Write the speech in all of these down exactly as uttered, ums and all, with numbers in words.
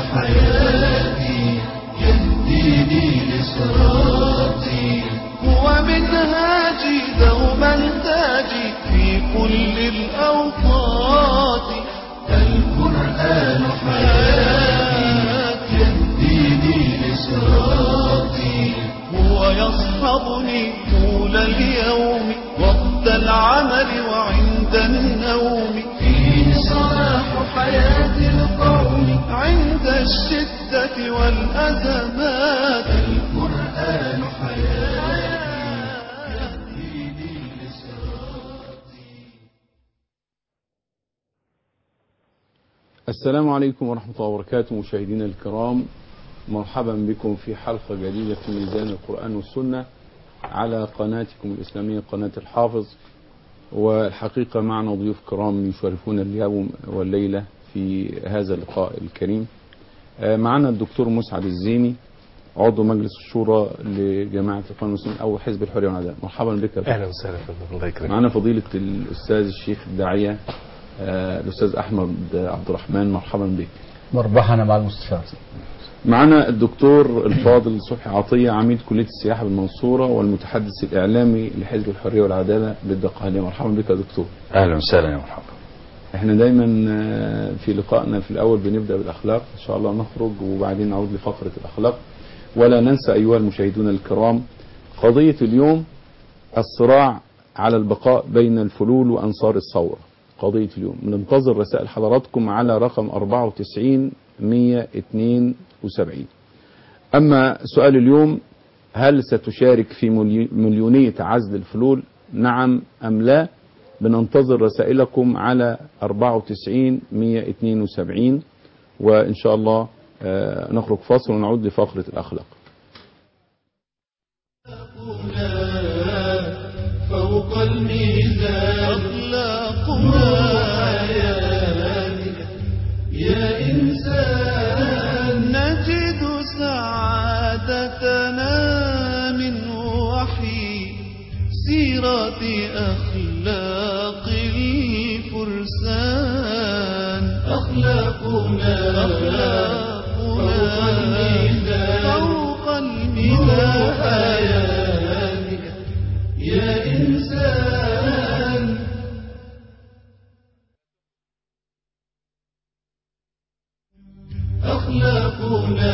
حياتي يهديني لصراطي، هو منهاجي دوما تاجي في كل الأوقات. القرآن حياتي يهديني لصراطي، هو يصحبني طول اليوم وقت العمل وعند النوم، فيه صلاح حياة القوم عند الشدة والأزمات. القرآن حياتي يهديني لصراطي. السلام عليكم ورحمة الله وبركاته مشاهدينا الكرام، مرحبا بكم في حلقة جديدة في ميزان القرآن والسنة على قناتكم الإسلامية قناة الحافظ. والحقيقة معنا ضيوف كرام يشرفون اليوم والليلة في هذا اللقاء الكريم. معنا الدكتور مسعد الزيني عضو مجلس الشورى لجماعة الإخوان المسلمين أو حزب الحرية والعدالة. مرحبا بك. أهلا وسهلا فندم، الله يكرمك. معنا فضيلة الأستاذ الشيخ الداعية الأستاذ أحمد عبد الرحمن، مرحبا بك. مربحا مع المستشار. معنا الدكتور الفاضل صبحي عطية عميد كلية السياحة بالمنصورة والمتحدث الإعلامي لحزب الحرية والعدالة بالدقهلية. مرحبا بك يا دكتور. أهلا وسهلا يا مرحبا. احنا دايما في لقائنا في الأول بنبدأ بالأخلاق، إن شاء الله نخرج وبعدين نعود لفقرة الأخلاق. ولا ننسى أيها المشاهدون الكرام قضية اليوم الصراع على البقاء بين الفلول وأنصار الثورة. قضية اليوم ننتظر رسائل حضراتكم على رقم أربعة وتسعين مية واثنين وسبعين. أما سؤال اليوم، هل ستشارك في مليونية عزل الفلول؟ نعم أم لا؟ بننتظر رسائلكم على أربعة وتسعين مية واثنين وسبعين، وإن شاء الله نخرج فاصل ونعود لفقرة الأخلاق. فوق الميزان أخلاقنا حياتك يا إنسان، نجد سعادتنا من وحي سيرة أخلاق الفرسان. أخلاقنا فوق الميزان فوق الميزان حياتك يا إنسان. أخلاقنا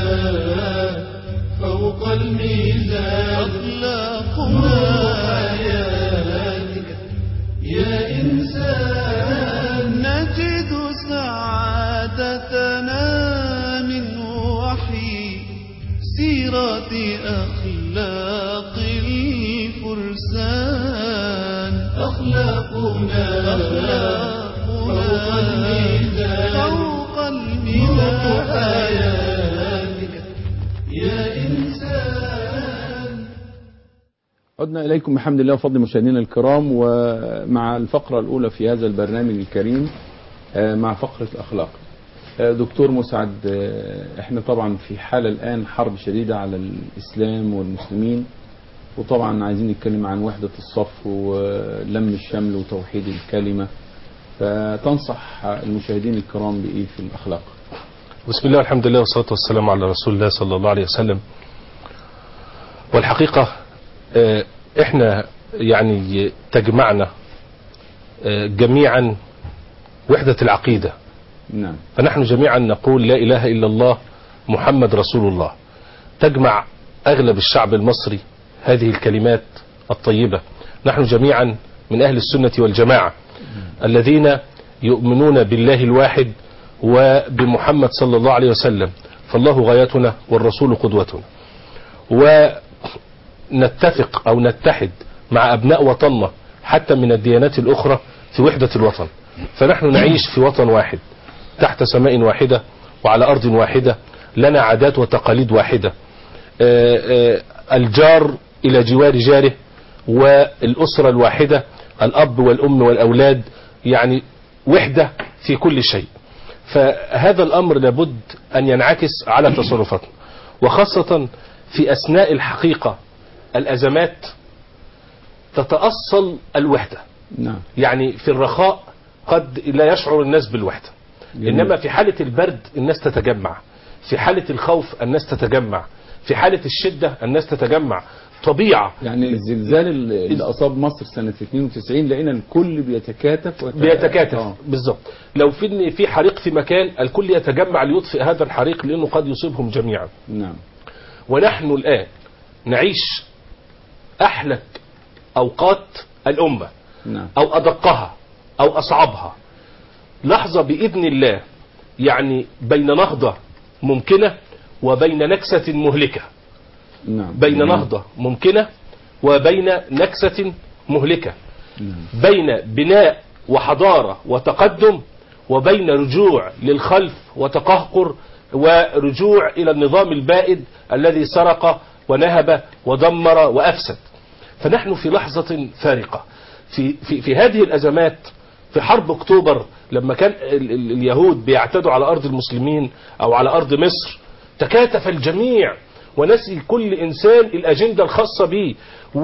فوق الميزان أخلاقنا حياتك يا إنسان، نجد سعادتنا من وحي سيرة أخلاق الفرسان. أخلاقنا فوق الميزان فوق الميزان حياتك يا إنسان. عدنا إليكم بحمد الله وفضل مشاهدينا الكرام، ومع الفقرة الأولى في هذا البرنامج الكريم مع فقرة الأخلاق. دكتور مسعد، احنا طبعا في حالة الآن حرب شديدة على الإسلام والمسلمين، وطبعا عايزين نتكلم عن وحدة الصف ولم الشمل وتوحيد الكلمة، فتنصح المشاهدين الكرام بإيه في الأخلاق؟ بسم الله والحمد لله والصلاة والسلام على رسول الله صلى الله عليه وسلم. والحقيقة احنا يعني تجمعنا جميعا وحدة العقيدة. نعم. فنحن جميعا نقول لا إله إلا الله محمد رسول الله. تجمع أغلب الشعب المصري هذه الكلمات الطيبة. نحن جميعا من أهل السنة والجماعة الذين يؤمنون بالله الواحد وبمحمد صلى الله عليه وسلم، فالله غايتنا والرسول قدوتنا. ونتفق أو نتحد مع أبناء وطننا حتى من الديانات الأخرى في وحدة الوطن. فنحن نعيش في وطن واحد تحت سماء واحدة وعلى أرض واحدة، لنا عادات وتقاليد واحدة، الجار إلى جوار جاره، والأسرة الواحدة الأب والأم والأولاد، يعني وحدة في كل شيء. فهذا الأمر لابد أن ينعكس على تصرفاتنا، وخاصة في أثناء الحقيقة الأزمات تتأصل الوحدة. نعم. يعني في الرخاء قد لا يشعر الناس بالوحدة، إنما في حالة البرد الناس تتجمع، في حالة الخوف الناس تتجمع، في حالة الشدة الناس تتجمع. طبيعة يعني الزلزال اللي اللي أصاب مصر سنة اثنين وتسعين لقينا الكل بيتكاتف وت... بيتكاتف آه. بالظبط. لو في في حريق في مكان الكل يتجمع ليطفئ هذا الحريق لأنه قد يصيبهم جميعا. نعم. ونحن الآن نعيش أحلك أوقات الأمة، نعم. أو أدقها أو أصعبها. لحظة بإذن الله يعني بين نهضة ممكنة وبين نكسة مهلكة. نعم. بين نعم. نهضة ممكنة وبين نكسة مهلكة. نعم. بين بناء وحضارة وتقدم وبين رجوع للخلف وتقهقر ورجوع إلى النظام البائد الذي سرق ونهب ودمر وأفسد. فنحن في لحظة فارقة في, في, في هذه الأزمات. في حرب أكتوبر لما كان ال ال اليهود بيعتدوا على أرض المسلمين أو على أرض مصر تكاتف الجميع ونسي كل إنسان الأجندة الخاصة به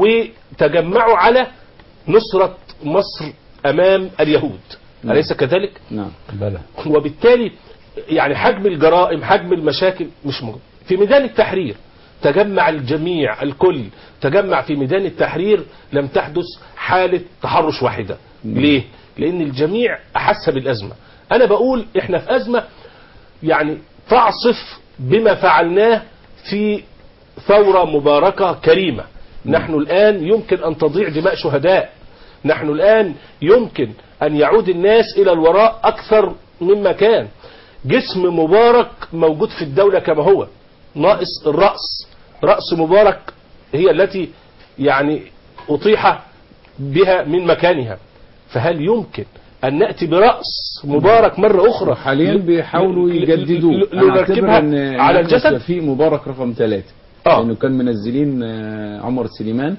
وتجمعوا على نصرة مصر أمام اليهود. نعم. أليس كذلك؟ نعم. بلى. وبالتالي يعني حجم الجرائم حجم المشاكل مش موجود. في ميدان التحرير تجمع الجميع الكل تجمع في ميدان التحرير لم تحدث حالة تحرش واحدة. نعم. ليه؟ لأن الجميع أحس بالأزمة. أنا بقول إحنا في أزمة يعني تعصف بما فعلناه في ثورة مباركة كريمة. نحن الآن يمكن أن تضيع دماء شهداء. نحن الآن يمكن أن يعود الناس إلى الوراء أكثر مما كان. جسم مبارك موجود في الدولة كما هو، ناقص الرأس. رأس مبارك هي التي يعني أطيح بها من مكانها. فهل يمكن أن نأتي برأس مبارك مرة أخرى؟ حاليا بيحاولوا يجددوه. نركبها على الجسد. في مبارك رقم ثلاثة آه. لأنه كان منزلين عمر سليمان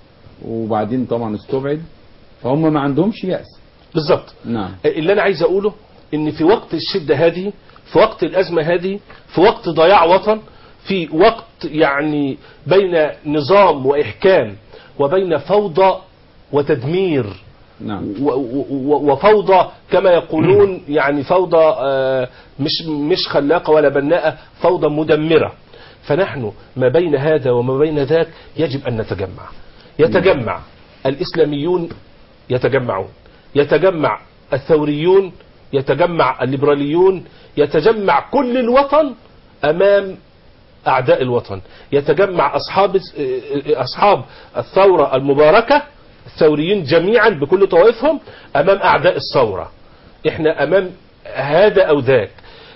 وبعدين طبعا استبعد، فهم ما عندهمش يأس. بالظبط. نعم. اللي أنا عايز أقوله إن في وقت الشدة هذه، في وقت الأزمة هذه، في وقت ضياع وطن، في وقت يعني بين نظام وإحكام وبين فوضى وتدمير. نعم. وفوضى كما يقولون يعني فوضى مش مش خلاقة ولا بناءة، فوضى مدمرة. فنحن ما بين هذا وما بين ذاك يجب أن نتجمع. يتجمع الإسلاميون، يتجمعون، يتجمع الثوريون، يتجمع الليبراليون، يتجمع كل الوطن أمام أعداء الوطن. يتجمع أصحاب أصحاب الثورة المباركة الثوريين جميعا بكل طوائفهم أمام أعداء الثورة. إحنا أمام هذا أو ذاك.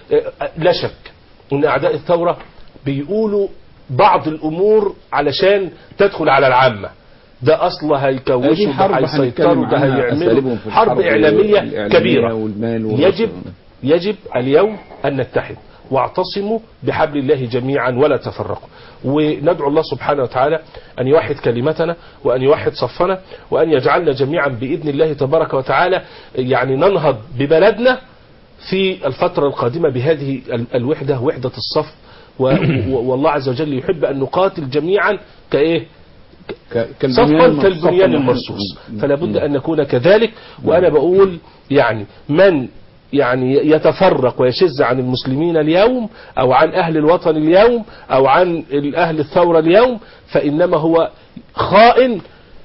لا شك أن أعداء الثورة بيقولوا بعض الأمور علشان تدخل على العامة. ده أصلا هيكوشوا، ده هيسيطروا، ده هيعملوا حرب إعلامية كبيرة. يجب يجب اليوم أن نتحد واعتصموا بحبل الله جميعا ولا تفرقوا، وندعو الله سبحانه وتعالى أن يوحد كلمتنا وأن يوحد صفنا وأن يجعلنا جميعا بإذن الله تبارك وتعالى يعني ننهض ببلدنا في الفترة القادمة بهذه الوحدة، وحدة الصف. والله عز وجل يحب أن نقاتل جميعا كإيه؟ صفا كالبنيان المرصوص. فلا بد أن نكون كذلك. وأنا بقول يعني من يعني يتفرق ويشز عن المسلمين اليوم أو عن أهل الوطن اليوم أو عن أهل الثورة اليوم فإنما هو خائن،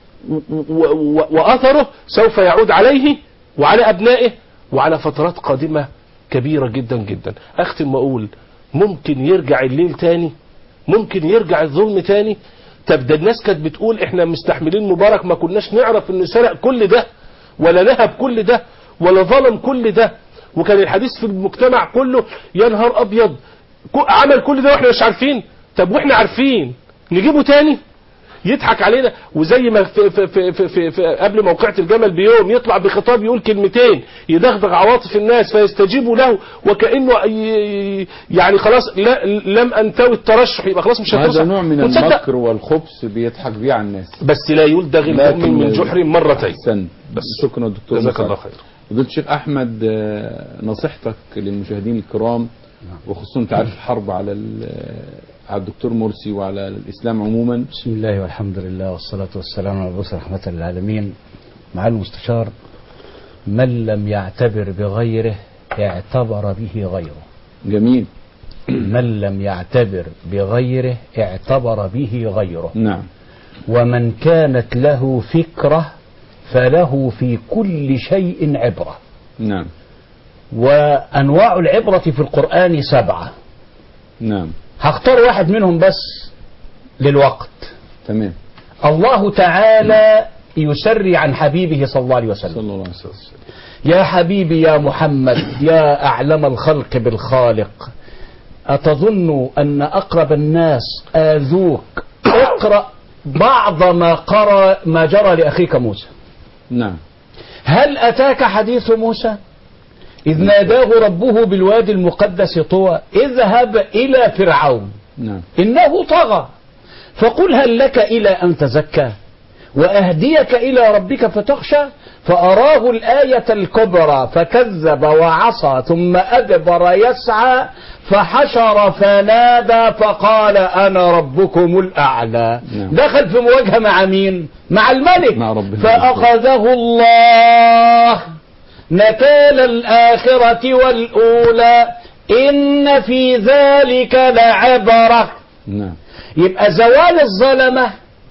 وأثره سوف يعود عليه وعلى أبنائه وعلى فترات قادمة كبيرة جدا جدا. أختم وأقول ممكن يرجع الليل تاني، ممكن يرجع الظلم تاني. طب ده الناس كانت بتقول احنا مستحملين مبارك، ما كناش نعرف انه سرق كل ده ولا نهب كل ده ولا ظلم كل ده، وكان الحديث في المجتمع كله يا نهار ابيض عمل كل ده واحنا مش عارفين. طب واحنا عارفين نجيبه تاني؟ يضحك علينا. وزي ما في في في في في في قبل موقعة الجمل بيوم يطلع بخطاب يقول كلمتين يدغدغ عواطف الناس فيستجيبوا له وكأنه يعني خلاص لا لم انتوي الترشح يبقى خلاص مش هترشح. هذا نوع من المكر والخبث بيضحك بيه على الناس. بس لا يلدغ المؤمن من جحر مرتين. أحسن. بس شكرا دكتور. جزاك الله خير. فضيلة الشيخ أحمد، نصيحتك للمشاهدين الكرام وخصوصا انت عارف الحرب على على الدكتور مرسي وعلى الإسلام عموما. بسم الله والحمد لله والصلاة والسلام على رسول رحمة للعالمين. مع المستشار، من لم يعتبر بغيره اعتبر به غيره. جميل. من لم يعتبر بغيره اعتبر به غيره. نعم. ومن كانت له فكرة فله في كل شيء عبرة. نعم. وأنواع العبرة في القرآن سبعة. نعم. هختار واحد منهم بس للوقت. تمام. الله تعالى يسري عن حبيبه صلى الله عليه وسلم. صلى الله عليه وسلم. يا حبيبي يا محمد يا أعلم الخلق بالخالق، أتظن أن أقرب الناس آذوك؟ اقرأ بعض ما قرأ ما جرى لأخيك موسى. نعم. هل أتاك حديث موسى إذ ناداه ربه بالوادي المقدس طوى اذهب إلى فرعون نعم. إنه طغى فقل هل لك إلى أن تزكى وأهديك إلى ربك فتخشى فأراه الآية الكبرى فكذب وعصى ثم أدبر يسعى فحشر فنادى فقال أنا ربكم الأعلى. نعم. دخل في مواجهة مع مين؟ مع الملك. مع ربه. فأخذه الله نكال الآخرة والأولى إن في ذلك لعبرة. نعم. يبقى زوال الظلمة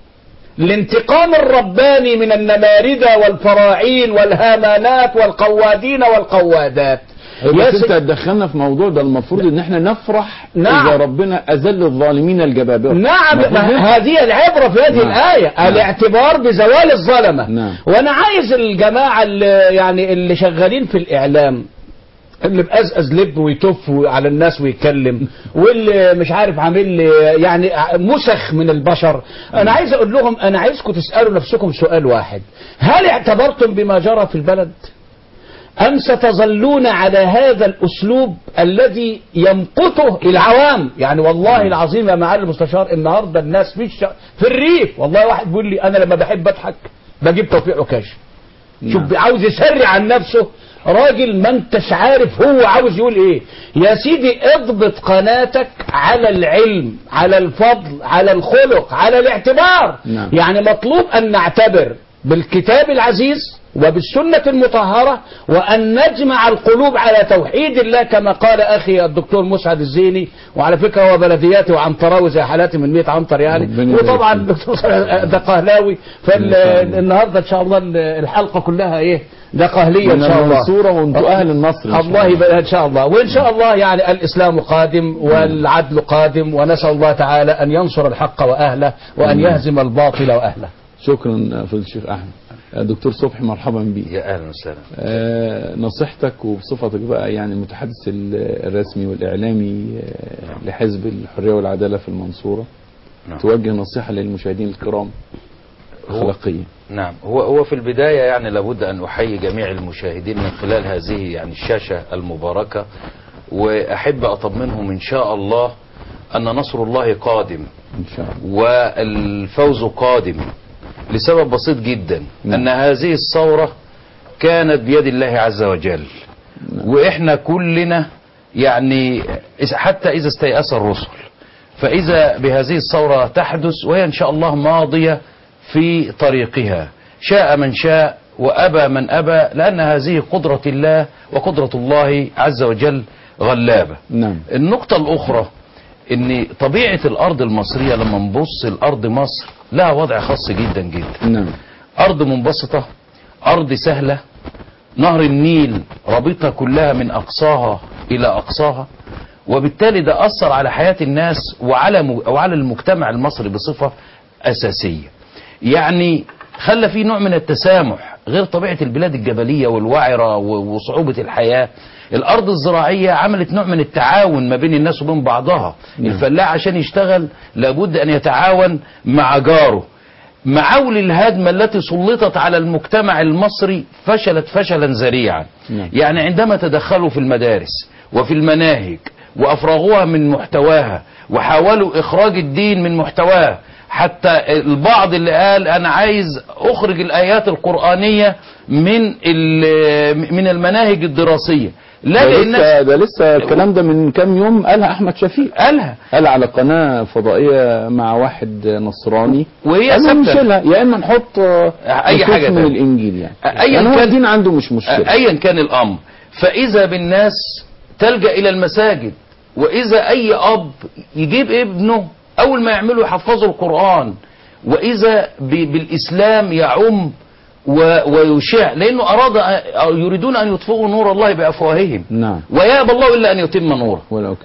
الانتقام الرباني من النماردة والفراعين والهامانات والقوادين والقوادات. بس انت هتدخلنا في موضوع ده المفروض ان احنا نفرح. نعم. اذا ربنا اذل الظالمين الجبابرة. نعم. هذه العبرة في هذه نعم. الآية. نعم. الاعتبار بزوال الظلمة. نعم. وانا عايز الجماعة اللي يعني اللي شغالين في الاعلام اللي بأزأز لب ويتف على الناس ويتكلم واللي مش عارف عامل لي يعني مسخ من البشر، انا عايز اقول لهم انا عايزكم تسألوا نفسكم سؤال واحد: هل اعتبرتم بما جرى في البلد ام ستظلون على هذا الاسلوب الذي يمقته العوام؟ يعني والله العظيم يا معالي المستشار النهارده الناس في الش... في الريف والله واحد بيقول لي انا لما بحب اضحك بجيب توفيق عكاش. شوف عاوز يسري عن نفسه راجل ما انتش عارف هو عاوز يقول ايه. يا سيدي اضبط قناتك على العلم على الفضل على الخلق على الاعتبار. نعم. يعني مطلوب ان نعتبر بالكتاب العزيز وبالسنة المطهرة وأن نجمع القلوب على توحيد الله كما قال أخي الدكتور مسعد الزيني، وعلى فكرة هو بلدياتي وعنطراوي زي حالاتي من مئة عنطر يعني، وطبعا الدكتور ده قهلاوي. فالنهاردة إن شاء الله الحلقة كلها إيه ده قهلية إن شاء الله. صورة وانتوا أهل النصر الله يبقى إن شاء الله. وإن شاء الله يعني الإسلام قادم والعدل قادم، ونسأل الله تعالى أن ينصر الحق وأهله وأن يهزم الباطل وأهله. شكرا فضيلة الشيخ أحمد. دكتور صبحي مرحبا بك. يا اهلا وسهلا. آه نصيحتك وبصفتك بقى يعني المتحدث الرسمي والاعلامي آه لحزب الحريه والعداله في المنصوره. نعم. توجه نصيحه للمشاهدين الكرام اخلاقيه. نعم. هو هو في البدايه يعني لابد ان احيي جميع المشاهدين من خلال هذه يعني الشاشه المباركه، واحب اطمنهم ان شاء الله ان نصر الله قادم ان شاء الله والفوز قادم، لسبب بسيط جدا. نعم. ان هذه الثورة كانت بيد الله عز وجل. نعم. واحنا كلنا يعني حتى اذا استيأس الرسل فاذا بهذه الثورة تحدث وهي ان شاء الله ماضية في طريقها، شاء من شاء وابى من ابى، لان هذه قدرة الله وقدرة الله عز وجل غلابة. نعم. النقطة الاخرى ان طبيعة الارض المصرية لما نبص الارض مصر لها وضع خاص جدا جدا. نعم. ارض منبسطة، ارض سهلة، نهر النيل رابطها كلها من اقصاها الى اقصاها، وبالتالي ده اثر على حياة الناس وعلى م... وعلى المجتمع المصري بصفة اساسية. يعني خلى فيه نوع من التسامح غير طبيعة البلاد الجبلية والوعرة وصعوبة الحياة. الارض الزراعية عملت نوع من التعاون ما بين الناس وبين بعضها. نعم. الفلاح عشان يشتغل لابد ان يتعاون مع جاره. معاول الهدم التي سلطت على المجتمع المصري فشلت فشلا ذريعا. نعم. يعني عندما تدخلوا في المدارس وفي المناهج وافرغوها من محتواها وحاولوا اخراج الدين من محتواها، حتى البعض اللي قال انا عايز اخرج الايات القرآنية من من المناهج الدراسية. لا ده لسه ده لسه الكلام ده من كام يوم قالها احمد شفيق. قالها قال على قناة فضائية مع واحد نصراني وهي نشيلها يا اما نحط اي حاجة من الانجيل يعني. ايا يعني كان الدين عنده مش مشكلة ايا كان الامر. فاذا بالناس تلجأ الى المساجد وإذا أي أب يجيب ابنه أول ما يعمله يحفظه القرآن، وإذا بالإسلام يعم ويشاع، لأنه أراد يريدون أن يطفئوا نور الله بأفواههم، نعم. ويأبى الله إلا أن يتم نوره.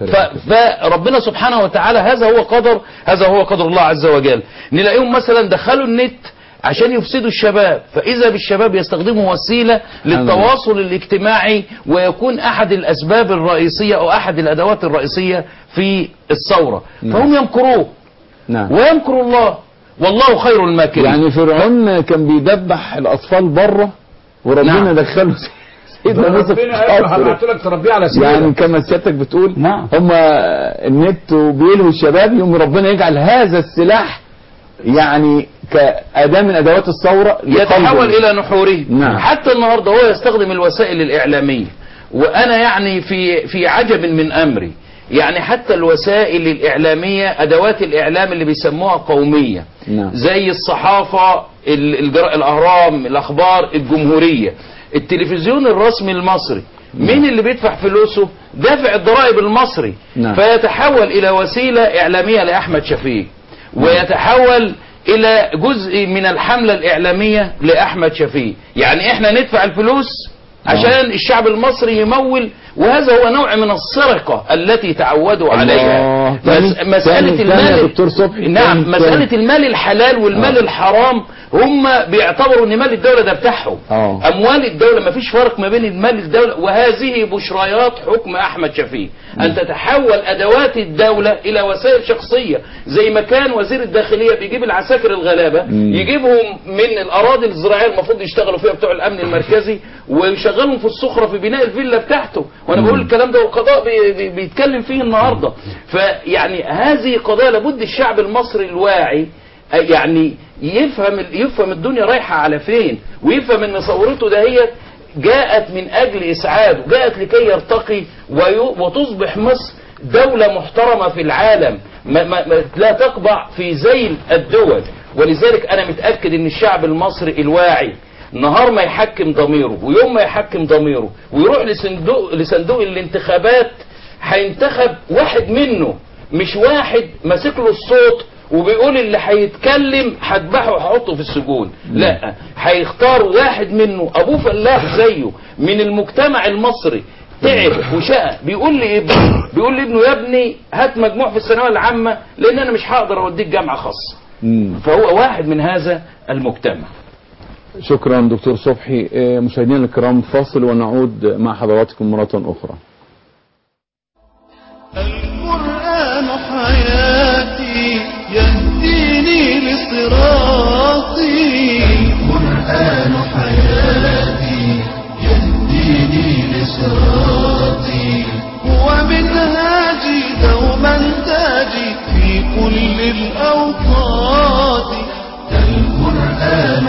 فربنا سبحانه وتعالى هذا هو قدر هذا هو قدر الله عز وجل. نلاقيهم مثلا دخلوا النت عشان يفسدوا الشباب، فإذا بالشباب يستخدموا وسيلة للتواصل الاجتماعي، ويكون أحد الأسباب الرئيسية أو أحد الأدوات الرئيسية في الثورة. نعم. فهم يمكروه. نعم. ويمكر الله والله خير الماكرين. يعني فرعون كان بيدبح الأطفال بره وربنا نعم. دخله سيدنا موسى هبعت لك تربيه على سبيل، يعني كما سيادتك بتقول نعم. هم النت وبيلهوا الشباب، يوم ربنا يجعل هذا السلاح يعني كأداة من أدوات الثورة يتحول إلى نحوره. نعم. حتى النهاردة هو يستخدم الوسائل الإعلامية، وأنا يعني في في عجب من أمري، يعني حتى الوسائل الإعلامية أدوات الإعلام اللي بيسموها قومية. نعم. زي الصحافة، الأهرام، الأخبار، الجمهورية، التلفزيون الرسمي المصري. نعم. مين اللي بيدفع فلوسه؟ دافع الضرائب المصري. نعم. فيتحول إلى وسيلة إعلامية لأحمد شفيق، ويتحول إلى جزء من الحملة الإعلامية لأحمد شفيق. يعني إحنا ندفع الفلوس عشان الشعب المصري يمول، وهذا هو نوع من السرقة التي تعودوا عليها. مسألة المال دكتور صبحي، نعم، مسألة المال الحلال والمال أوه. الحرام، هم بيعتبروا ان مال الدولة ده بتاعهم. أوه. اموال الدولة، ما فيش فرق ما بين المال الدولة، وهذه بشريات حكم احمد شفيق، ان تتحول ادوات الدولة الى وسائل شخصية. زي ما كان وزير الداخلية بيجيب العساكر الغلابة، مم. يجيبهم من الاراضي الزراعية المفروض يشتغلوا فيها بتوع الامن المركزي، ويشغلهم في الصخرة في بناء الفيلا بتاعته. وانا بقول الكلام ده والقضاء بي بي بيتكلم فيه النهاردة. فيعني هذه قضايا لابد الشعب المصري الواعي يعني يفهم يفهم الدنيا رايحة على فين، ويفهم ان ثورته دهيت جاءت من اجل اسعاده، جاءت لكي يرتقي وتصبح مصر دولة محترمة في العالم، ما ما لا تقبع في ذيل الدول. ولذلك انا متأكد ان الشعب المصري الواعي نهار ما يحكم ضميره، ويوم ما يحكم ضميره ويروح لصندوق لصندوق الانتخابات، هينتخب واحد منه، مش واحد ماسك له الصوت وبيقول اللي هيتكلم هذبحه وهحطه في السجون. لا، هيختار واحد منه ابوه فلاح زيه من المجتمع المصري، تعب وشقى، بيقول لي ابنه بيقول لي ابنه يا ابني هات مجموع في الثانويه العامه لان انا مش هقدر اوديك جامعه خاصه. فهو واحد من هذا المجتمع. شكرا دكتور صبحي. مشاهدينا الكرام، فاصل ونعود مع حضراتكم مرة أخرى. القرآن حياتي يهديني لصراطي، القرآن حياتي يهديني لصراطي، هو منهاجي دوما تاجي في كل الأوقات، القرآن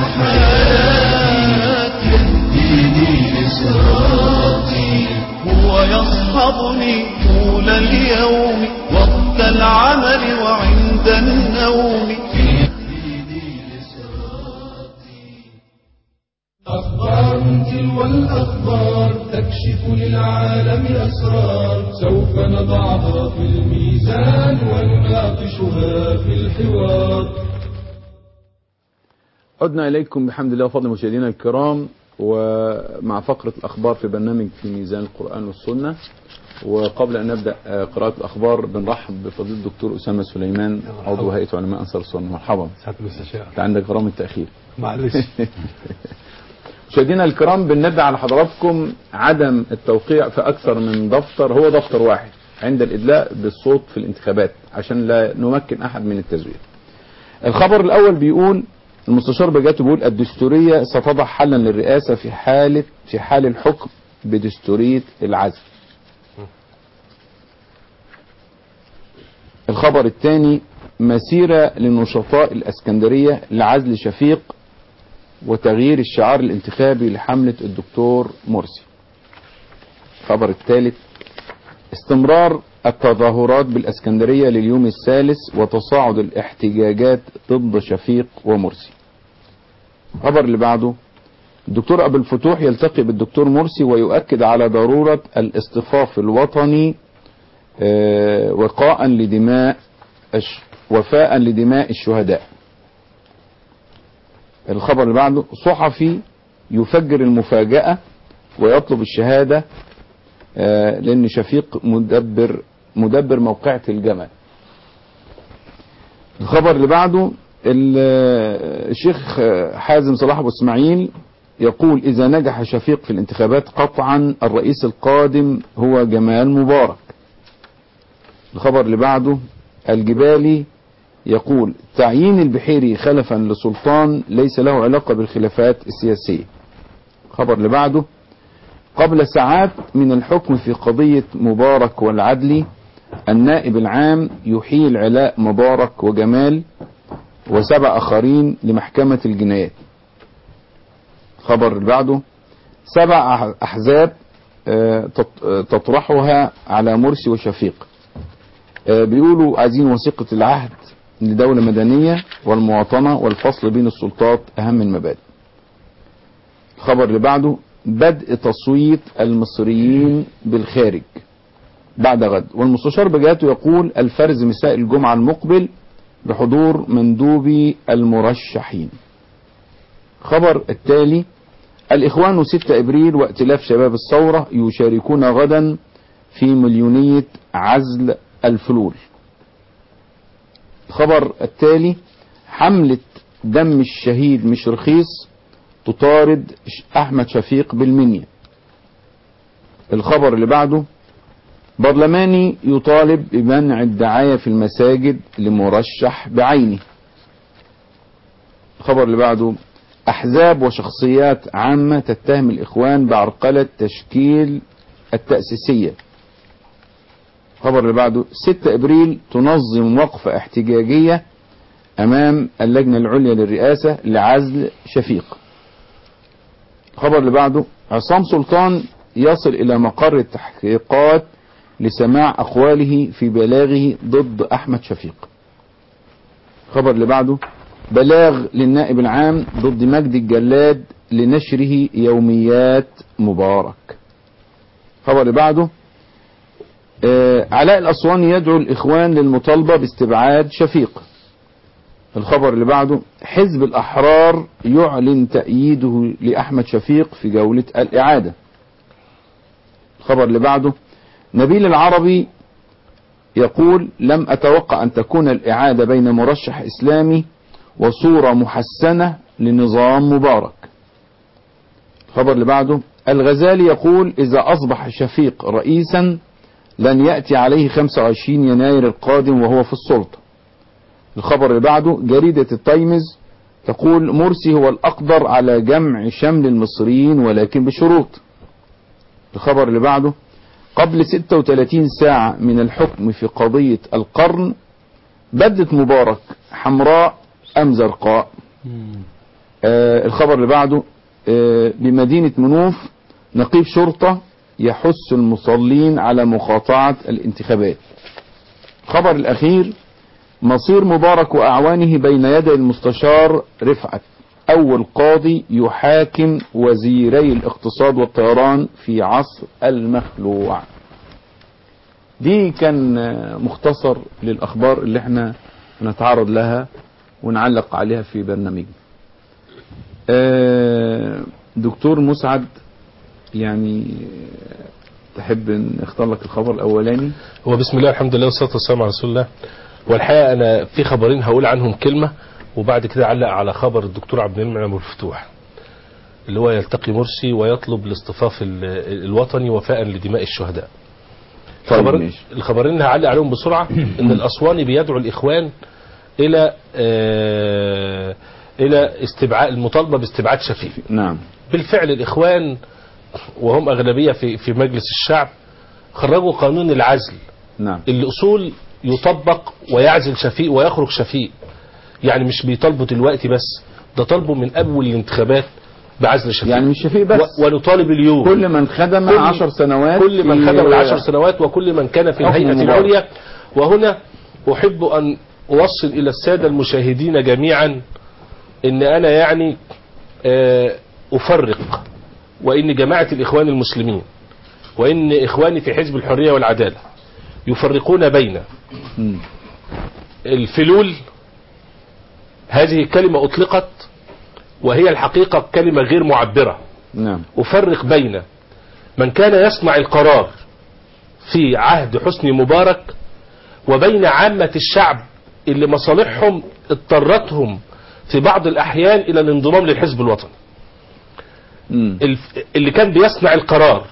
حياتي يهديني لصراطي، هو يصحبني طول اليوم وقت العمل وعند النوم، يهديني لصراطي. أخبار تلو الأخبار تكشف للعالم أسرار، سوف نضعها في الميزان ونناقشها في الحوار. عدنا إليكم بحمد الله وفضل مشاهدينا الكرام، ومع فقرة الأخبار في برنامج في ميزان القرآن والسنة. وقبل أن نبدأ قراءة الأخبار بنرحب بفضيلة الدكتور أسامة سليمان، عضو هيئة علماء أنصار السنة. مرحبا. سعادة المستشار. أنت عندك غرامة التأخير. معلش. مشاهدينا الكرام، بننبه على حضراتكم عدم التوقيع في أكثر من دفتر، هو دفتر واحد عند الإدلاء بالصوت في الانتخابات عشان لا نمكن أحد من التزوير. الخبر الأول بيقول المستشار بجاته بيقول الدستورية ستضع حلا للرئاسة في حالة في حال الحكم بدستورية العزل. الخبر الثاني مسيرة للنشطاء الاسكندرية لعزل شفيق وتغيير الشعار الانتخابي لحملة الدكتور مرسي. الخبر الثالث استمرار التظاهرات بالاسكندرية لليوم الثالث وتصاعد الاحتجاجات ضد شفيق ومرسي. الخبر اللي بعده الدكتور أبو الفتوح يلتقي بالدكتور مرسي ويؤكد على ضرورة الاصطفاف الوطني آه، وقاء لدماء الش- وفاء لدماء الشهداء. الخبر اللي بعده: صحفي يفجر المفاجأة ويطلب الشهادة آه، لأن شفيق مدبر مدبر موقعة الجمل. الخبر اللي بعده: ال- الشيخ حازم صلاح أبو اسماعيل يقول: إذا نجح شفيق في الانتخابات قطعا الرئيس القادم هو جمال مبارك. الخبر اللي بعده: الجبالي يقول: تعيين البحيري خلفا لسلطان ليس له علاقة بالخلافات السياسية. الخبر اللي بعده: قبل ساعات من الحكم في قضية مبارك والعدلي النائب العام يحيل علاء مبارك وجمال وسبع آخرين لمحكمة الجنايات. الخبر اللي بعده: سبع أحزاب آه، تط- آه، تطرحها على مرسي وشفيق. آه، بيقولوا عايزين وثيقة العهد لدولة مدنية والمواطنة والفصل بين السلطات أهم المبادئ. الخبر اللي بعده: بدء تصويت المصريين بالخارج بعد غد، والمستشار بجاته يقول: الفرز مساء الجمعة المقبل بحضور مندوبي المرشحين. خبر التالي: الإخوان ستة إبريل وائتلاف شباب الثورة يشاركون غدا في مليونية عزل الفلول. الخبر التالي: حملة دم الشهيد مش رخيص تطارد أحمد شفيق بالمنيا. الخبر اللي بعده: برلماني يطالب بمنع الدعاية في المساجد لمرشح بعينه. الخبر اللي بعده: أحزاب وشخصيات عامة تتهم الإخوان بعرقلة تشكيل التأسيسية. الخبر اللي بعده: ستة إبريل تنظم وقفة احتجاجية أمام اللجنة العليا للرئاسة لعزل شفيق. الخبر اللي بعده: عصام سلطان يصل إلى مقر التحقيقات لسماع أقواله في بلاغه ضد أحمد شفيق. الخبر اللي بعده: بلاغ للنائب العام ضد مجدي الجلاد لنشره يوميات مبارك. الخبر اللي بعده: آه علاء الأسواني يدعو الإخوان للمطالبة باستبعاد شفيق. الخبر اللي بعده: حزب الأحرار يعلن تأييده لأحمد شفيق في جولة الإعادة. الخبر اللي بعده: نبيل العربي يقول: لم أتوقع أن تكون الإعادة بين مرشح إسلامي وصورة محسنة لنظام مبارك. الخبر اللي بعده: الغزالي يقول: إذا أصبح شفيق رئيسا لن يأتي عليه خمسة وعشرين يناير القادم وهو في السلطة. الخبر اللي بعده: جريدة التايمز تقول: مرسي هو الأقدر على جمع شمل المصريين ولكن بشروط. الخبر اللي بعده: قبل ستة وثلاثين ساعة من الحكم في قضية القرن بدت مبارك حمراء أم زرقاء. آه الخبر اللي بعده: آه بمدينة منوف نقيب شرطة يحث المصلين على مقاطعة الانتخابات. الخبر الأخير: مصير مبارك وأعوانه بين يدي المستشار رفعت، أول قاضي يحاكم وزيري الاقتصاد والطيران في عصر المخلوع. دي كان مختصر للأخبار اللي احنا نتعرض لها ونعلق عليها في برنامجنا. دكتور مسعد، يعني تحب نختار لك الخبر الأولاني؟ هو بسم الله الحمد لله والصلاة والسلام على رسول الله. والحقيقة أنا في خبرين هقول عنهم كلمة وبعد كده علق على خبر الدكتور عبد المنعم الفتوح اللي هو يلتقي مرسي ويطلب الاصطفاف الوطني وفاء لدماء الشهداء. الخبر الخبرين اللي هعلق عليهم بسرعة ان الأسواني بيدعو الإخوان إلى آه إلى استبعاد المطالبة باستبعاد شفيق. نعم. بالفعل الإخوان وهم أغلبية في في مجلس الشعب خرجوا قانون العزل. نعم. اللي أصول يطبق ويعزل شفيق ويخرج شفيق. يعني مش بيطالبوا دلوقتي بس، ده طالبوا من أول الانتخابات بعزل شفيق. يعني مش شفيق بس، ونطالب اليوم كل من خدم كل عشر سنوات كل من خدم العشر سنوات وكل من كان في الهيئة العليا. وهنا أحب أن أوصل إلى السادة المشاهدين جميعا إن أنا يعني أفرق، وإن جماعة الإخوان المسلمين وإن إخواني في حزب الحرية والعدالة يفرقون بين مم. الفلول. هذه الكلمة أطلقت وهي الحقيقة كلمة غير معبرة. نعم. أفرق بين من كان يصنع القرار في عهد حسني مبارك وبين عامة الشعب اللي مصالحهم اضطرتهم في بعض الأحيان إلى الانضمام للحزب الوطني. مم. اللي كان بيصنع القرار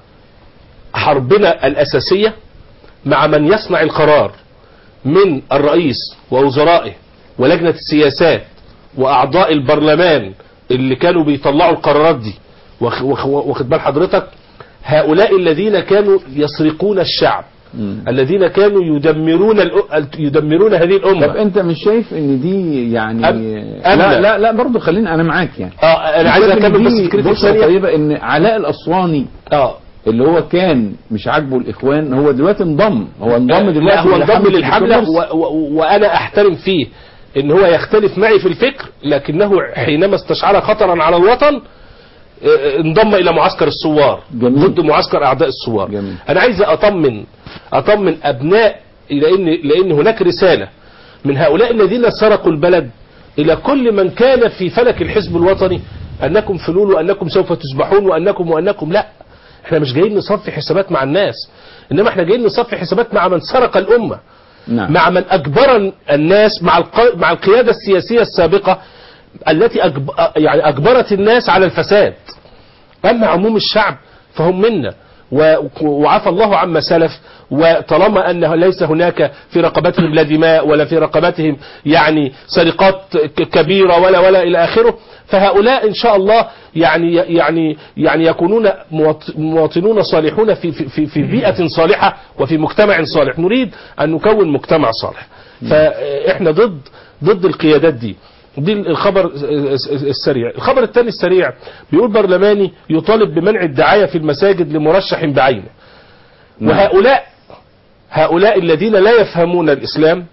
حربنا الأساسية مع من يصنع القرار من الرئيس ووزرائه ولجنة السياسات وأعضاء البرلمان اللي كانوا بيطلعوا القرارات دي. واخد بال حضرتك؟ هؤلاء الذين كانوا يسرقون الشعب، مم. الذين كانوا يدمرون يدمرون هذه الأمة. طب انت مش شايف ان دي يعني أم- لا لا لا برضه خليني انا معاك يعني. اه انا عايز اكمل بس فكرتي الثانيه. طيبه ان علاء الاسواني اه اللي هو كان مش عاجبه الاخوان هو دلوقتي انضم، هو انضم دلوقتي لا هو انضم لحملة للحملة الكونغرس. و- و- وانا احترم فيه ان هو يختلف معي في الفكر، لكنه حينما استشعر خطرا على الوطن اه، انضم الى معسكر الثوار جميل. ضد معسكر اعداء الثوار. جميل. انا عايز اطمن اطمن ابناء لان لان هناك رسالة من هؤلاء الذين سرقوا البلد الى كل من كان في فلك الحزب الوطني انكم فلول وانكم سوف تذبحون وانكم وانكم. لا، احنا مش جايين نصفي حسابات مع الناس، انما احنا جايين نصفي حسابات مع من سرق الامة. نعم. مع من اجبر الناس، مع الق... مع القيادة السياسية السابقة التي أجب... يعني اجبرت الناس على الفساد. اما عموم الشعب فهم منا و... وعفى الله عما سلف، وطالما انه ليس هناك في رقبتهم لا دماء ولا في رقبتهم يعني سرقات ك- كبيرة ولا ولا الى اخره، فهؤلاء ان شاء الله يعني يعني يعني يكونون مواط- مواطنون صالحون في في في في بيئة صالحة وفي مجتمع صالح. نريد ان نكون مجتمع صالح، فاحنا ضد ضد القيادات دي. دي الخبر السريع. الخبر الثاني السريع بيقول برلماني يطالب بمنع الدعاية في المساجد لمرشح بعينه. نعم. وهؤلاء هؤلاء الذين لا يفهمون الإسلام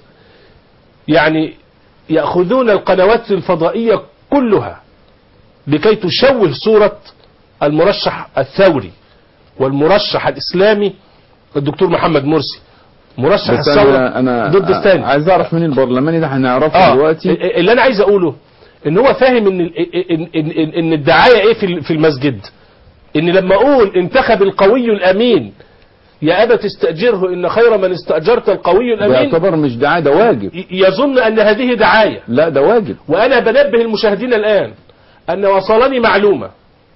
يعني يأخذون القنوات الفضائية كلها لكي تشوه صورة المرشح الثوري والمرشح الإسلامي الدكتور محمد مرسي، مرشح بس الثورة انا انا ضد الثاني. عايز اعرف مين البرلماني ده، هنعرفه آه. دلوقتي. اللي انا عايز اقوله ان هو فاهم ان ان ان, إن, إن الدعايه ايه في في المسجد. ان لما اقول انتخب القوي الامين يا ابا تستاجره ان خير من استاجرت القوي ده الامين، يعتبر مش دعايه، ده واجب. ي- يظن ان هذه دعايه. لا ده واجب. وانا بنبه المشاهدين الان ان وصلني معلومه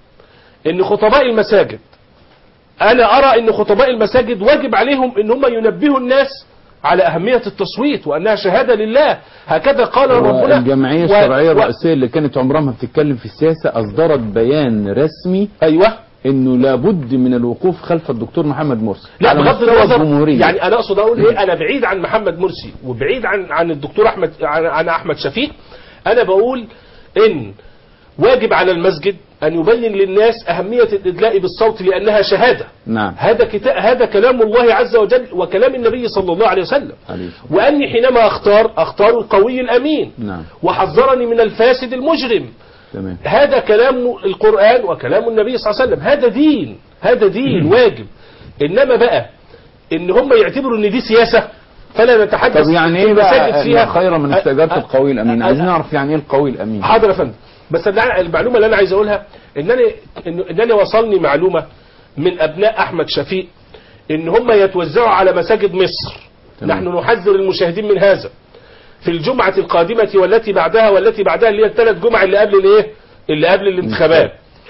ان خطباء المساجد، انا ارى ان خطباء المساجد واجب عليهم ان هم ينبهوا الناس على أهمية التصويت وأنها شهادة لله. هكذا قال ربنا. الجمعية الشرعية و... الرئيسية اللي كانت عمرها ما بتتكلم في السياسة أصدرت بيان رسمي أيوة انه لابد من الوقوف خلف الدكتور محمد مرسي. لا بغض النظر يعني انا اقصد اقول ايه، انا بعيد عن محمد مرسي وبعيد عن عن الدكتور احمد عن, عن احمد شفيق. انا بقول ان واجب على المسجد ان يبين للناس اهمية الادلاء بالصوت لانها شهادة. نعم. هذا كتاب، هذا كلام الله عز وجل وكلام النبي صلى الله عليه وسلم. عليه. واني حينما اختار اختار القوي الامين. نعم. وحذرني من الفاسد المجرم. تمام. هذا كلام القرآن وكلام النبي صلى الله عليه وسلم. هذا دين، هذا دين واجب. انما بقى ان هم يعتبروا ان دي سياسة فلا نتحدث. طب يعني ايه بقى فيها خير من استجابة القوي الامين؟ عايزين نعرف يعني ايه القوي الامين. حاضر يا فندم. بس المعلومة اللي انا عايز اقولها انني انني وصلني معلومة من ابناء احمد شفيق ان هم يتوزعوا على مساجد مصر. تمام. نحن نحذر المشاهدين من هذا في الجمعة القادمة والتي بعدها والتي بعدها اللي هي الثلاث جمع اللي قبل الايه اللي قبل الانتخابات.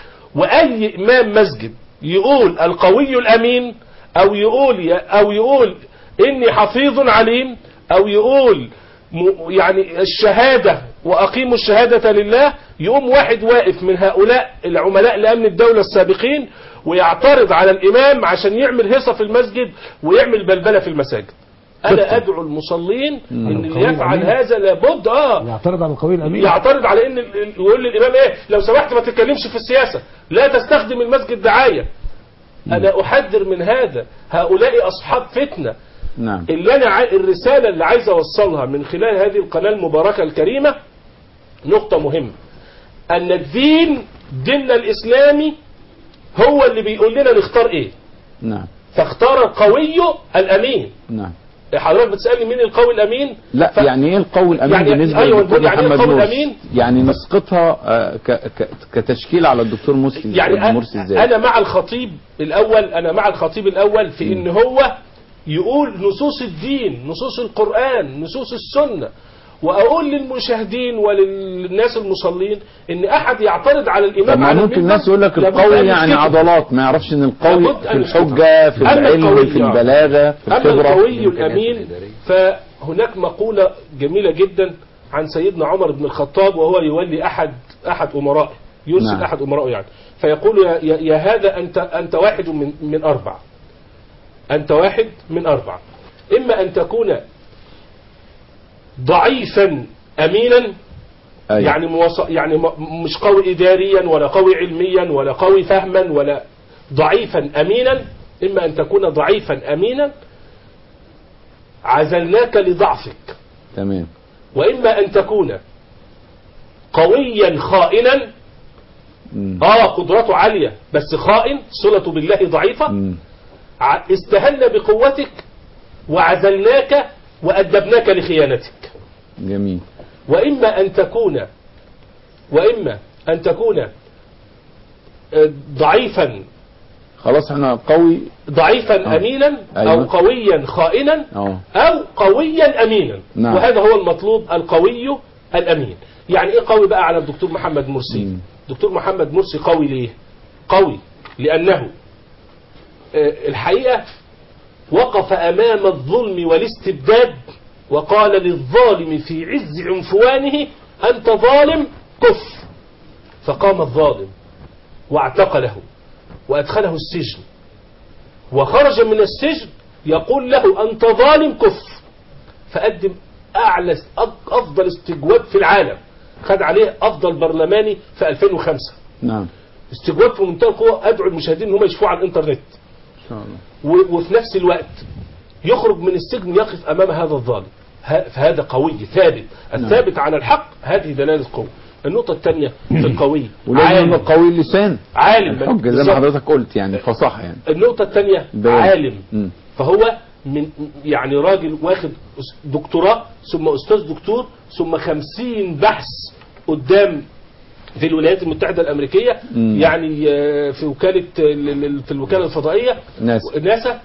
واي امام مسجد يقول القوي الامين او يقول او يقول اني حفيظ عليم او يقول يعني الشهادة واقيموا الشهادة لله، يقوم واحد واقف من هؤلاء العملاء لامن الدولة السابقين ويعترض على الامام عشان يعمل هيصة في المسجد ويعمل بلبلة في المساجد. انا ادعو المصلين ان اللي يفعل هذا لابد اه يعترض على القوي الامين، يعترض على ان يقول للامام ايه لو سمحت ما تتكلمش في السياسة، لا تستخدم المسجد دعاية. انا احذر من هذا. هؤلاء اصحاب فتنة. نعم. اللي انا ع... الرسالة اللي عايز اوصلها من خلال هذه القناة المباركة الكريمة نقطة مهمة، ان الدين ديننا الاسلامي هو اللي بيقول لنا نختار ايه. نعم. فاختار القوي الامين. نعم. حضرتك بتسالني مين القوي الامين؟ لا ف... يعني ايه القوي الامين يعني بالنسبه أيوة للدكتور يعني محمد القوي مرسي؟ الأمين؟ يعني نسقطها آه، ك... ك... كتشكيل على الدكتور مرسي. يعني مرسي ازاي؟ انا مع الخطيب الاول انا مع الخطيب الاول في ان هو يقول نصوص الدين، نصوص القرآن، نصوص السنة، واقول للمشاهدين وللناس المصلين ان احد يعترض على الامام طب على ممكن المنبر الناس يقول لك لابد القوي أن يعني يسكتوا. عضلات، ما يعرفش ان القوي لابد في أن الحجه، في أما العلم، القوي في يعني. البلاغه، في أما الخبره. القوي الأمين فهناك مقولة جميلة جدا عن سيدنا عمر بن الخطاب وهو يولي أحد أحد أمرائه، يرسل نعم. أحد أمرائه يعني، فيقول يا, يا, يا هذا أنت أنت واحد من من أربع، أنت واحد من أربع، إما أن تكون ضعيفا أمينا، أيوة. يعني موص... يعني م- مش قوي إداريا ولا قوي علميا ولا قوي فهما ولا ضعيفا أمينا، إما أن تكون ضعيفا أمينا عزلناك لضعفك، تمام. وإما أن تكون قويا خائنا، مم. آه قدرته عالية بس خائن، صلته بالله ضعيفة، مم. ع- استهل بقوتك وعزلناك وأدبناك لخيانتك. جميل. وإما أن تكون وإما أن تكون آه، ضعيفا خلاص احنا قوي. ضعيفا آه. أمينا أيوة. أو قويا خائنا اه أو قويا أمينا. نعم. وهذا هو المطلوب، القوي الأمين. يعني إيه قوي بقى على الدكتور محمد مرسي؟ مم. دكتور محمد مرسي قوي ليه؟ قوي لأنه آه، الحقيقة وقف أمام الظلم والاستبداد وقال للظالم في عز عنفوانه أنت ظالم كف، فقام الظالم واعتقله وأدخله السجن، وخرج من السجن يقول له أنت ظالم كف، فقدم أعلى أفضل استجواب في العالم، خد عليه أفضل برلماني في ألفين وخمسة. نعم. استجواب في منتهى القوة. أدعو المشاهدين ان هم يشوفوه على الإنترنت. ان شاء الله. و- وفي نفس الوقت يخرج من السجن يقف أمام هذا الظالم، ه- فهذا قوي ثابت، الثابت على الحق، هذه دلالة قوة. النقطة الثانية في القوي ولازم عالم، يبقى قوي اللسان، عالم الحجه زي بالظبط. ما حضرتك قلت، يعني فصاحه يعني. النقطة الثانية بيان. عالم، مم. فهو من يعني راجل واخد دكتوراه ثم أستاذ دكتور ثم خمسين بحث قدام في الولايات المتحدة الأمريكية، مم. يعني آه، في وكالة ال- ال- في الوكالة الفضائية ناسا. ناسا،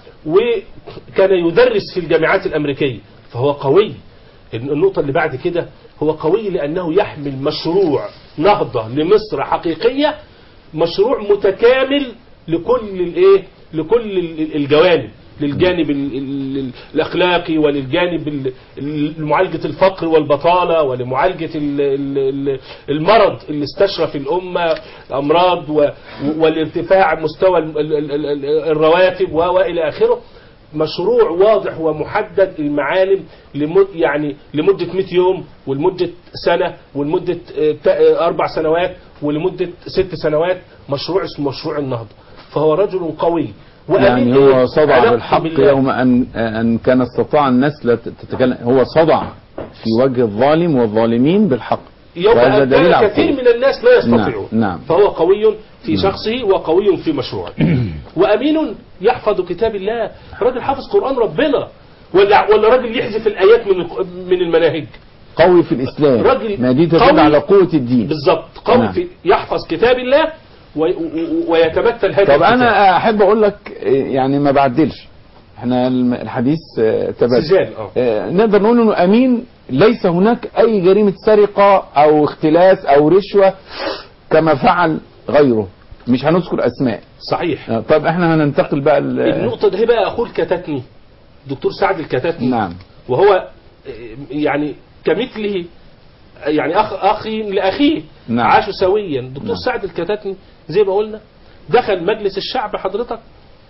وكان يدرس في الجامعات الأمريكية، فهو قوي. النقطة اللي بعد كده هو قوي لأنه يحمل مشروع نهضة لمصر حقيقية، مشروع متكامل لكل الايه لكل ال- الجوانب، للجانب ال- ال- الأخلاقي وللجانب ال- ال- لمعالجة الفقر والبطالة ولمعالجة ال- ال- ال- المرض اللي استشرف الأمة، أمراض و- والارتفاع مستوى ال- ال- ال- ال- الرواتب و- وإلى آخره. مشروع واضح ومحدد المعالم لمد يعني لمدة مئة يوم ولمدة سنة ولمدة آه، تا- أربع سنوات ولمدة ست سنوات. مشروع اسمه مشروع النهضة. فهو رجل قوي يعني هو صدع علاقته بالحق بالله. يوم أن أن كان استطاع الناس لا تتكلم، هو صدع في وجه الظالم والظالمين بالحق. يوم وهذا أن دليل كان على كثير القوة. من الناس لا يستطيعون. نعم. نعم. فهو قوي في شخصه وقوي في مشروعه. وأمين يحفظ كتاب الله، راجل حافظ قرآن ربنا، ولا ولا راجل يحذف الآيات من من المناهج. قوي في الإسلام، راجل ما دي تدل قوي على قوة الدين. بالضبط، قوي نعم. في يحفظ كتاب الله وي- و- ويتمثل هذا طب الكتاب. أنا أحب أقول لك يعني ما بعدلش، احنا الم- الحديث آه، تبادل. سجال اه آه، نقدر نقول انه امين ليس هناك اي جريمة سرقة او اختلاس او رشوة كما فعل غيره، مش هنذكر اسماء. صحيح. آه، طب احنا هننتقل بقى ل- النقطة دي بقى أخوه الكتاتني، دكتور سعد الكتاتني. نعم. وهو آه، يعني كمثله، يعني أخ أخي لأخيه، نعم. عاشوا سويا. دكتور نعم. سعد الكتاتني زي ما قلنا دخل مجلس الشعب حضرتك،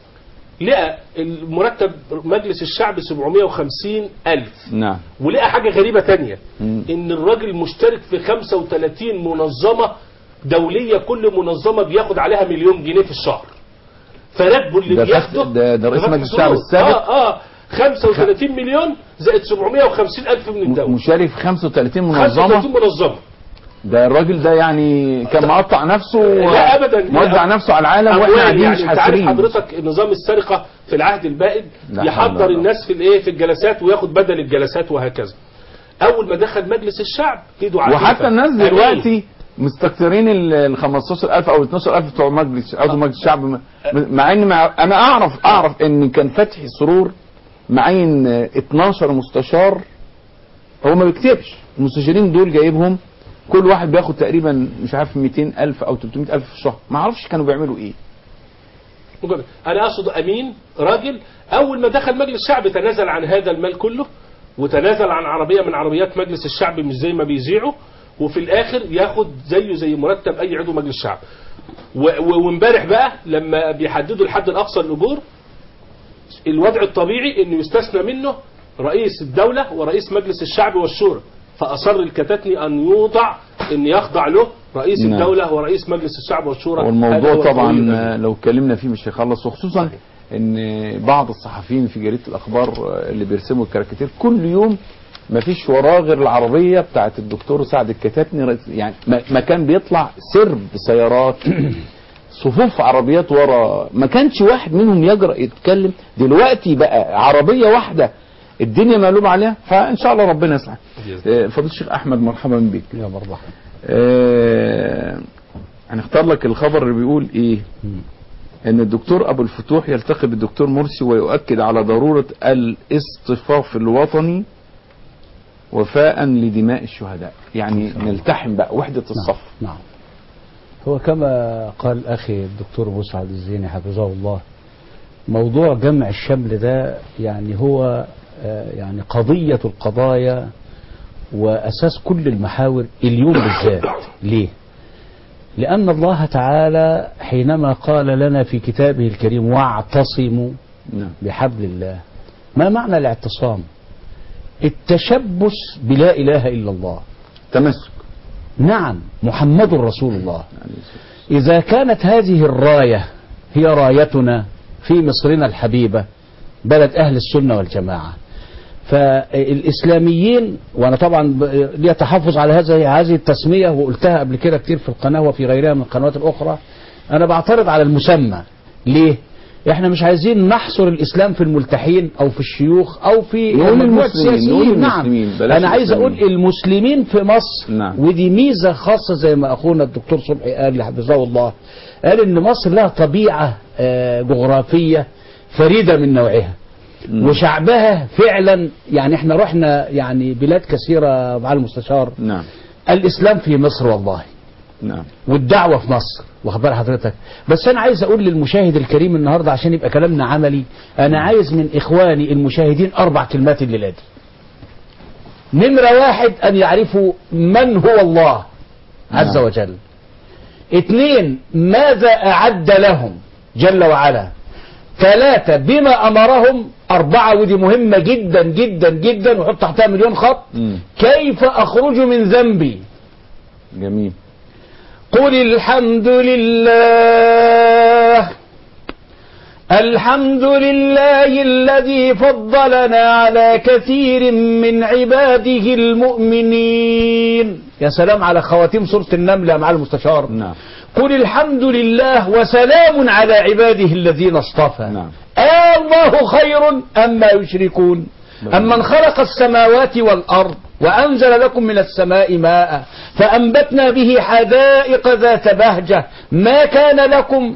لقى المرتب مجلس الشعب سبعمائة وخمسين ألف، نعم. ولقى حاجة غريبة تانية، مم. ان الراجل مشترك في خمسة وثلاثين منظمة دولية، كل منظمة بياخد عليها مليون جنيه في الشهر، فراتبه اللي ده بياخده تحت- ده- ده رئيس ده مجلس فلوس. الشعب السابق. اه اه خمسة وثلاثين مليون زائد سبعمائة وخمسين ألف من الدولة، مشارك في خمسة وثلاثين خمسة وثلاثين منظمة. منظمة ده الراجل ده يعني كان مقطع نفسه لا ابدا، موزع نفسه على العالم واحنا أموال قاعدين يعني. مش انت عارف حاسين. حضرتك نظام السرقه في العهد البائد لا حول يحضر ولا الناس في الايه في الجلسات وياخد بدل الجلسات وهكذا. اول ما دخل مجلس الشعب ايده عفيفه. وحتى الناس أمين. دلوقتي مستكترين ال خمستاشر ألف او اتناشر ألف بتوع مجلس عضو مجلس الشعب، م- مع ان مع انا اعرف اعرف ان كان فتحي سرور معين اتناشر مستشار، هو ما بيكتبش. المستشارين دول جايبهم كل واحد بياخد تقريبا مش عارف مئتين ألف او تلتمية ألف في الشهر، ما اعرفش كانوا بيعملوا ايه. مجرد. انا اقصد امين راجل اول ما دخل مجلس الشعب تنازل عن هذا المال كله، وتنازل عن عربيه من عربيات مجلس الشعب مش زي ما بيذيعوا، وفي الاخر ياخد زيه زي مرتب اي عضو مجلس الشعب. وامبارح بقى لما بيحددوا الحد الاقصى للاجور، الوضع الطبيعي انه يستثنى منه رئيس الدوله ورئيس مجلس الشعب والشورى، فاصر الكتاتني ان يوضع ان يخضع له رئيس نعم. الدوله ورئيس مجلس الشعب والشورى. والموضوع هذا هو طبعا القوي. لو اتكلمنا فيه مش هيخلص، وخصوصا ان بعض الصحفيين في جريده الاخبار اللي بيرسموا الكاريكاتير كل يوم ما فيش وراه غير العربيه بتاعت الدكتور سعد الكتاتني، يعني ما كان بيطلع سرب سيارات صفوف عربيات ورا، ما كانش واحد منهم يجرأ يتكلم. دلوقتي بقى عربيه واحده الدنيا مقلوبه عليها، فان شاء الله ربنا يصلح. فضيله الشيخ احمد مرحبا بك. يا مرحبا. آه هنختار لك الخبر اللي بيقول ايه؟ ان الدكتور ابو الفتوح يلتقي بالدكتور مرسي ويؤكد على ضرورة الاصطفاف الوطني وفاء لدماء الشهداء، يعني نلتحم بقى وحدة الصف. نعم, نعم. هو كما قال اخي الدكتور مسعد الزيني حفظه الله، موضوع جمع الشمل ده يعني هو يعني قضية القضايا واساس كل المحاور اليوم بالذات. ليه؟ لأن الله تعالى حينما قال لنا في كتابه الكريم واعتصموا بحبل الله، ما معنى الاعتصام؟ التشبث بلا إله إلا الله، تمسك. نعم، محمد رسول الله. إذا كانت هذه الراية هي رايتنا في مصرنا الحبيبة بلد أهل السنة والجماعة، فالإسلاميين، وأنا طبعا لي تحفظ على هذه هذه التسمية وقلتها قبل كده كتير في القناة وفي غيرها من القنوات الأخرى، أنا بعترض على المسمى. ليه؟ إحنا مش عايزين نحصر الإسلام في الملتحين أو في الشيوخ أو في مجموعة السياسيين. نعم، أنا عايز أقول المسلمين في مصر. نعم. ودي ميزة خاصة زي ما أخونا الدكتور صبحي قال حفظه الله، قال إن مصر لها طبيعة جغرافية فريدة من نوعها، وشعبها فعلا يعني احنا رحنا يعني بلاد كثيرة مع المستشار. نعم. الإسلام في مصر والله. نعم. والدعوة في مصر، واخد بال حضرتك. بس أنا عايز أقول للمشاهد الكريم النهاردة عشان يبقى كلامنا عملي، أنا عايز من إخواني المشاهدين أربع كلمات الليلة دي. نمرة واحد أن يعرفوا من هو الله عز نعم. وجل. اثنين، ماذا أعد لهم جل وعلا. ثلاثة، بما أمرهم. أربعة، ودي مهمة جدا جدا جدا وحط تحتها مليون خط، مم. كيف أخرج من ذنبي. جميل. قل الحمد لله الحمد لله الذي فضلنا على كثير من عباده المؤمنين. يا سلام على خواتيم سورة النمل يا معالي المستشار. نعم. قل الحمد لله وسلام على عباده الذين اصطفى. نعم. آه الله خير أما يشركون. أمن خلق السماوات والأرض وأنزل لكم من السماء ماء فأنبتنا به حدائق ذات بهجة ما كان لكم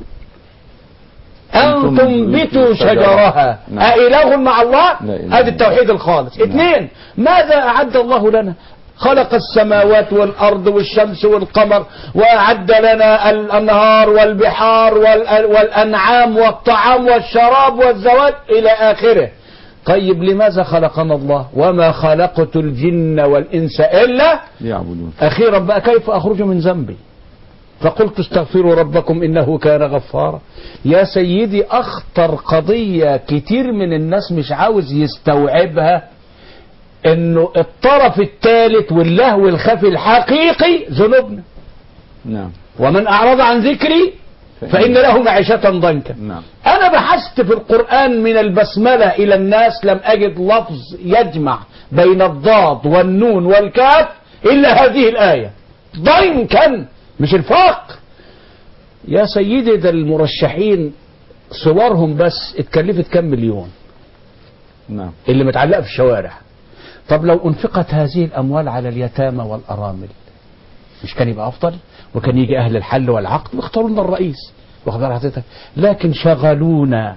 أن تنبتوا شجرها. أإله مع الله؟ هذا التوحيد الخالص. اثنين، ماذا أعد الله لنا؟ خلق السماوات والأرض والشمس والقمر، وأعد لنا الأنهار والبحار والأنعام والطعام والشراب والزواج إلى آخره. طيب لماذا خلقنا الله؟ وما خلقت الجن والإنس إلا يعبدون. أخيرا بقى كيف أخرج من ذنبي؟ فقلت استغفروا ربكم إنه كان غفارا. يا سيدي، أخطر قضية كتير من الناس مش عاوز يستوعبها، إنه الطرف الثالث واللهو الخفي الحقيقي ذنوبنا. نعم. ومن أعرض عن ذكري فإن له معيشة ضنكا. نعم. أنا بحثت في القرآن من البسملة إلى الناس لم أجد لفظ يجمع بين الضاد والنون والكاف إلا هذه الآية. ضنكا مش الفقر. يا سيدي ده المرشحين صورهم بس اتكلفت كام مليون نعم. اللي متعلقة في الشوارع. طب لو انفقت هذه الأموال على اليتامى والأرامل مش كان يبقى أفضل؟ وكان يجي أهل الحل والعقد واختاروا لنا الرئيس، واخد بال حضرتك؟ لكن شغلونا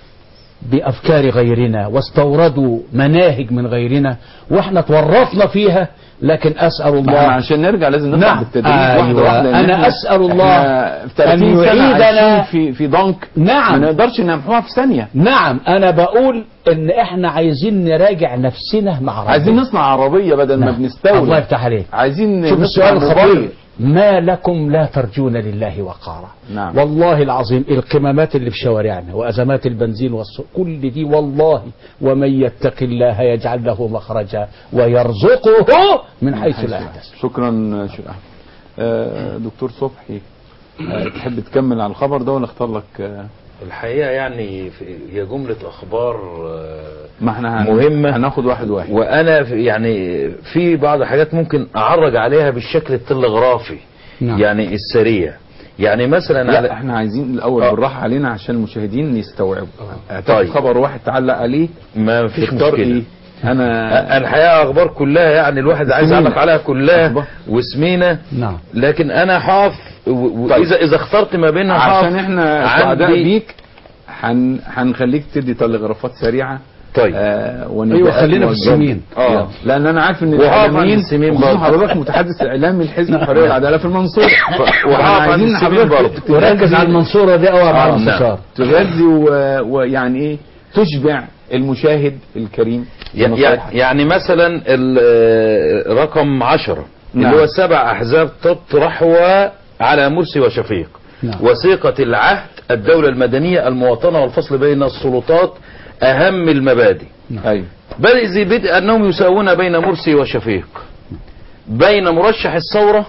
بأفكار غيرنا واستوردوا مناهج من غيرنا واحنا تورطنا فيها. لكن أسأل الله عشان نرجع لازم نطلع نعم. بالتدريج أيوة. واحدة واحدة. أنا أسأل الله أن يعيدنا في في ضنك. نعم. ما نقدرش نمحوها في ثانية. نعم أنا بقول إن إحنا عايزين نراجع نفسنا مع ربنا. عايزين نصنع عربية بدل نعم. ما بنستورد. الله يفتح عليك. عايزين شوف نصنع السؤال الخطير، موبايل. ما لكم لا ترجون لله وقارا. نعم. والله العظيم القمامات اللي في شوارعنا وأزمات البنزين والسوق كل دي والله ومن يتق الله يجعل له مخرجا ويرزقه من حيث لا يحتسب. شكرا شيخ أحمد. آه دكتور صبحي، آه تحب تكمل على الخبر ده ولا اختار لك؟ آه الحقيقة يعني هي جملة أخبار ما احنا مهمة، هناخد واحد واحد. وأنا يعني في بعض الحاجات ممكن أعرج عليها بالشكل التلغرافي. نعم. يعني السريع. يعني مثلا لا على احنا عايزين الأول آه. بالراحة علينا عشان المشاهدين يستوعبوا. آه. طيب. خبر واحد تعلق عليه ما فيش مشكلة. إيه؟ انا الحقيقه اخبار كلها يعني الواحد عايز يعلق عليها كلها وسمينه. نعم. لكن انا حاف واذا طيب. اذا اخترت ما بينها عشان احنا سعداء عندي... بيك هن... هنخليك تدي تلغرافات سريعه. طيب. آه ايوه خلينا في السمين. اه لان انا عارف ان الاعلاميين وخصوصا حضرتك متحدث الاعلامي لحزب الحريه والعداله في المنصوره. وهقف عن السمين برضه وركز على المنصوره دي او على المستشار تغذي ويعني ايه تشبع المشاهد الكريم. يعني مثلا رقم عشرة نعم. اللي هو سبع احزاب تطرحوا على مرسي وشفيق. نعم. وثيقة العهد، الدولة المدنية، المواطنة، والفصل بين السلطات اهم المبادئ. ايوه. بدء بدء انهم يساوون بين مرسي وشفيق، بين مرشح الثورة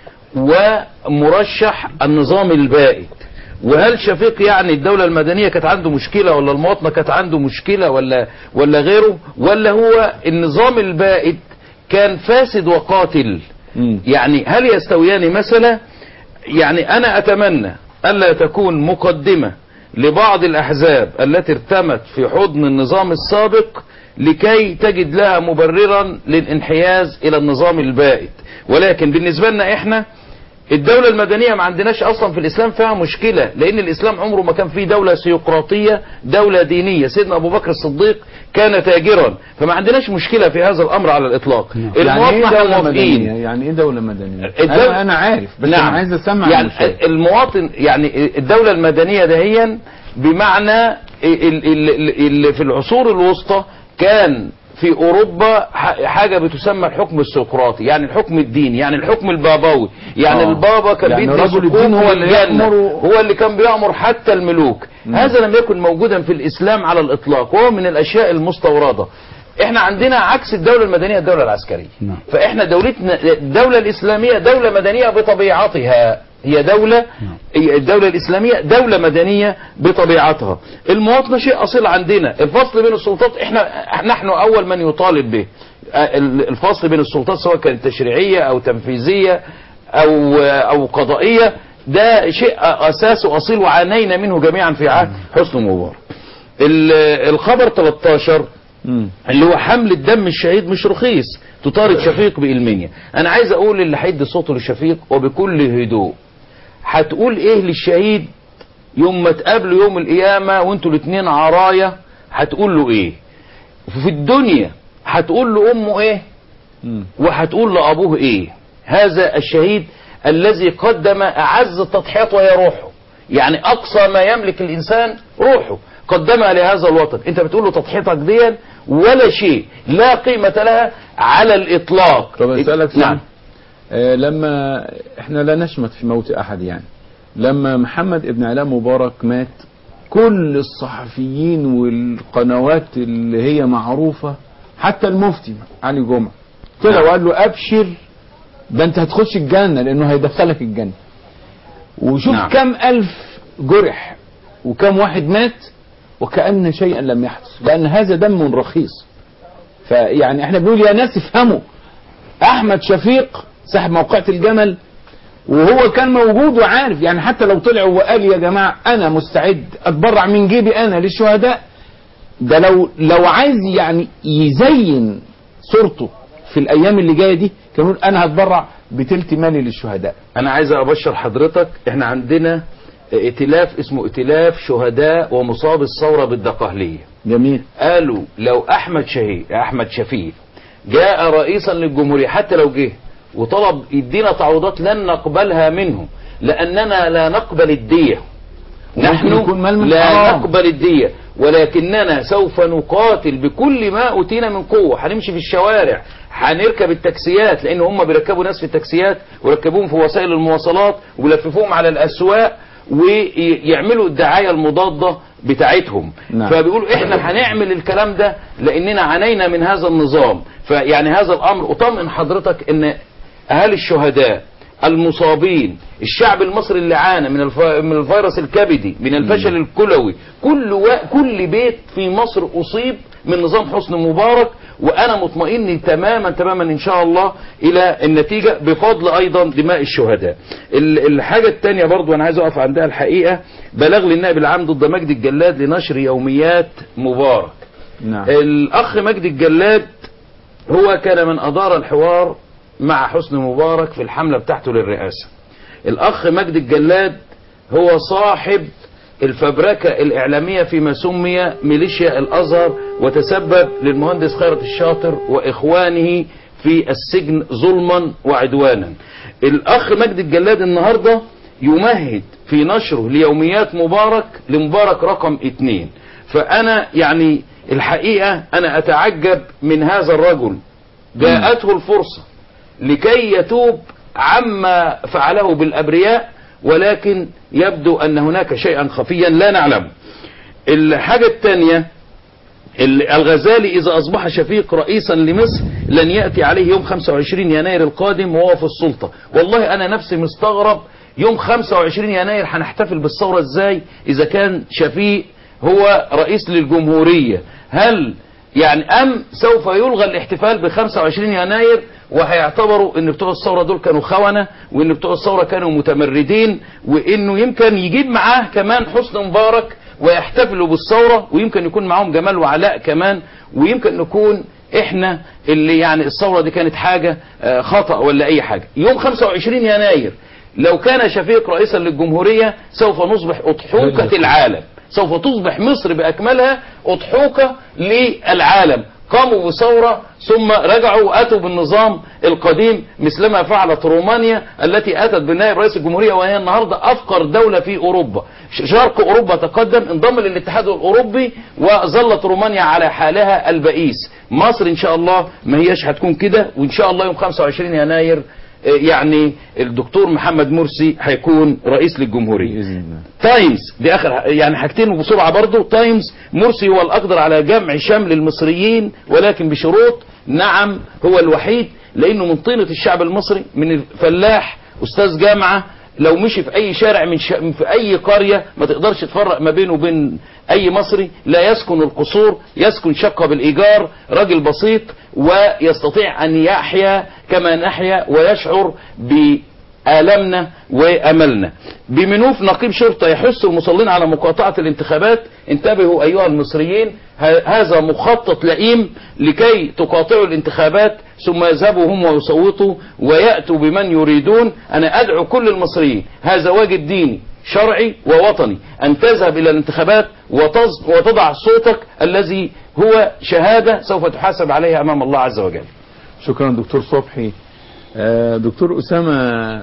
ومرشح النظام البائد. وهل شفيق يعني الدولة المدنية كانت عنده مشكلة ولا المواطنة كانت عنده مشكلة ولا ولا غيره، ولا هو النظام البائد كان فاسد وقاتل؟ م. يعني هل يستويان مثلا؟ يعني انا اتمنى الا تكون مقدمة لبعض الاحزاب التي ارتمت في حضن النظام السابق لكي تجد لها مبررا للانحياز الى النظام البائد. ولكن بالنسبة لنا احنا الدولة المدنية ما عندناش اصلا في الاسلام فيها مشكلة، لان الاسلام عمره ما كان فيه دولة سيقراطية دولة دينية. سيدنا ابو بكر الصديق كان تاجرا، فما عندناش مشكلة في هذا الامر على الاطلاق. المواطنة احنا موافقين. يعني ايه دولة مدنية؟ الدولة انا عارف بس نعم. انا عايز اسمع يعني المواطن. يعني الدولة المدنية دهيا بمعنى اللي في العصور الوسطى كان في اوروبا حاجة بتسمى الحكم السقراطي، يعني الحكم الديني، يعني الحكم البابوي. يعني آه. البابا كان يعني بيدي سكون هو اللي يأمر، هو اللي كان بيأمر حتى الملوك. م. هذا لم يكن موجودا في الاسلام على الاطلاق، وهو من الاشياء المستوردة. احنا عندنا عكس الدولة المدنية الدولة العسكرية. م. فاحنا دولتنا الدولة الاسلامية دولة مدنية بطبيعتها، هي دولة الدولة الإسلامية دولة مدنية بطبيعتها. المواطنة شيء أصيل عندنا. الفصل بين السلطات احنا نحن أول من يطالب به. الفصل بين السلطات سواء كانت تشريعية أو تنفيذية أو أو قضائية، ده شيء أساس وأصيل وعانينا منه جميعا في عهد حسني مبارك. الخبر ثلاثة عشر اللي هو حمل الدم الشهيد مش رخيص، تطارد شفيق بإلمانيا. أنا عايز أقول اللي هيدي صوته للشفيق وبكل هدوء، هتقول إيه للشهيد يوم ما تقابلوا يوم القيامة وانتوا الاثنين عرايا؟ هتقول له إيه؟ في الدنيا هتقول له أمه إيه؟ وهتقول لأبوه إيه؟ هذا الشهيد الذي قدم أعز التضحيات وهي روحه، يعني أقصى ما يملك الإنسان روحه قدمها لهذا الوطن. انت بتقول له تضحيتك دي ولا شيء، لا قيمة لها على الإطلاق. طب أسألك نعم. آه لما احنا لا نشمت في موت أحد، يعني لما محمد ابن علاء مبارك مات كل الصحفيين والقنوات اللي هي معروفة حتى المفتي علي جمعة طلع نعم. وقال له أبشر ده انت هتخش الجنة لأنه هيدخلك الجنة. وشوف نعم. كم ألف جرح وكم واحد مات وكأن شيئا لم يحدث، لأن هذا دم رخيص. فيعني احنا بنقول يا ناس افهموا، أحمد شفيق صاحب موقعة الجمل، وهو كان موجود وعارف، يعني حتى لو طلع وقال يا جماعة أنا مستعد أتبرع من جيبي أنا للشهداء، ده لو لو عايز يعني يزين صورته في الأيام اللي جاية دي كان يقول أنا هتبرع بتلت مالي للشهداء. انا عايز ابشر حضرتك، احنا عندنا ائتلاف اسمه ائتلاف شهداء ومصاب الثورة بالدقهلية. جميل. قالوا لو احمد شهيد احمد شفيق جاء رئيسا للجمهورية، حتى لو جه وطلب يدينا تعويضات لن نقبلها منه، لاننا لا نقبل الدية، نحن لا نقبل الدية، ولكننا سوف نقاتل بكل ما أوتينا من قوة. هنمشي في الشوارع، هنركب التاكسيات، لأن هم بيركبوا ناس في التاكسيات ويركبوهم في وسائل المواصلات ويلففوهم على الأسواق ويعملوا الدعاية المضادة بتاعتهم. نعم. فبيقولوا احنا هنعمل الكلام ده لأننا عانينا من هذا النظام. فيعني هذا الأمر أطمئن حضرتك أن أهالي الشهداء المصابين، الشعب المصري اللي عانى من الف... من الفيروس الكبدي، من الفشل الكلوي، كل و... كل بيت في مصر أصيب من نظام حسني مبارك، وأنا مطمئن تماما تماما إن شاء الله إلى النتيجة بفضل أيضا دماء الشهداء. الحاجة الثانية برضو أنا عايز أقف عندها، الحقيقة بلغ للنائب العام ضد مجدي الجلاد لنشر يوميات مبارك. نعم. الأخ مجدي الجلاد هو كان من أدار الحوار مع حسني مبارك في الحملة بتاعته للرئاسة. الأخ مجدي الجلاد هو صاحب الفبركة الإعلامية فيما سمي ميليشيا الأزهر، وتسبب للمهندس خيرت الشاطر وإخوانه في السجن ظلما وعدوانا. الأخ مجدي الجلاد النهاردة يمهد في نشره ليوميات مبارك لمبارك رقم اتنين. فأنا يعني الحقيقة أنا أتعجب من هذا الرجل، جاءته الفرصة لكي يتوب عما فعله بالأبرياء، ولكن يبدو أن هناك شيئا خفيا لا نعلمه. الحاجة الثانية، الغزالي إذا أصبح شفيق رئيسا لمصر لن يأتي عليه يوم خمسة وعشرين يناير القادم وهو في السلطة. والله أنا نفسي مستغرب يوم خمسة وعشرين يناير هنحتفل بالثورة إزاي إذا كان شفيق هو رئيس للجمهورية؟ هل يعني أم سوف يلغى الاحتفال ب خمسة وعشرين يناير وهيعتبروا ان بتوع الثورة دول كانوا خونة، وان بتوع الثورة كانوا متمردين، وانه يمكن يجيب معاه كمان حسني مبارك ويحتفلوا بالثورة، ويمكن يكون معاهم جمال وعلاء كمان، ويمكن نكون احنا اللي يعني الثورة دي كانت حاجة خطأ ولا اي حاجة. يوم خمسة وعشرين يناير لو كان شفيق رئيسا للجمهورية سوف نصبح أضحوكة العالم، سوف تصبح مصر بأكملها أضحوكة للعالم. قاموا بثورة ثم رجعوا وأتوا بالنظام القديم مثلما فعلت رومانيا التي أتت بالنائب رئيس الجمهورية، وهي النهاردة أفقر دولة في أوروبا. شرق أوروبا تقدم، انضم للاتحاد الأوروبي، وظلت رومانيا على حالها البئيس. مصر إن شاء الله ما هيش هتكون كده، وإن شاء الله يوم خمسة وعشرين يناير يعني الدكتور محمد مرسي هيكون رئيس للجمهورية. تايمز دي اخر يعني حاجتين بسرعة برضو. تايمز، مرسي هو الاقدر على جمع شمل المصريين ولكن بشروط. نعم هو الوحيد، لانه من طينة الشعب المصري، من الفلاح استاذ جامعة، لو مشي في اي شارع من ش... في اي قرية ما تقدرش تفرق ما بينه وبين اي مصري. لا يسكن القصور، يسكن شقة بالايجار، راجل بسيط ويستطيع ان يحيا كما نحيا ويشعر بآلامنا واملنا. بمنوف نقيب شرطة يحث المصلين على مقاطعة الانتخابات. انتبهوا ايها المصريين، هذا مخطط لئيم لكي تقاطعوا الانتخابات ثم يذهبوا هم ويصوتوا ويأتوا بمن يريدون. أنا أدعو كل المصريين، هذا واجب ديني شرعي ووطني، أن تذهب إلى الانتخابات وتضع صوتك الذي هو شهادة سوف تحاسب عليها أمام الله عز وجل. شكرا دكتور صبحي. دكتور أسامة،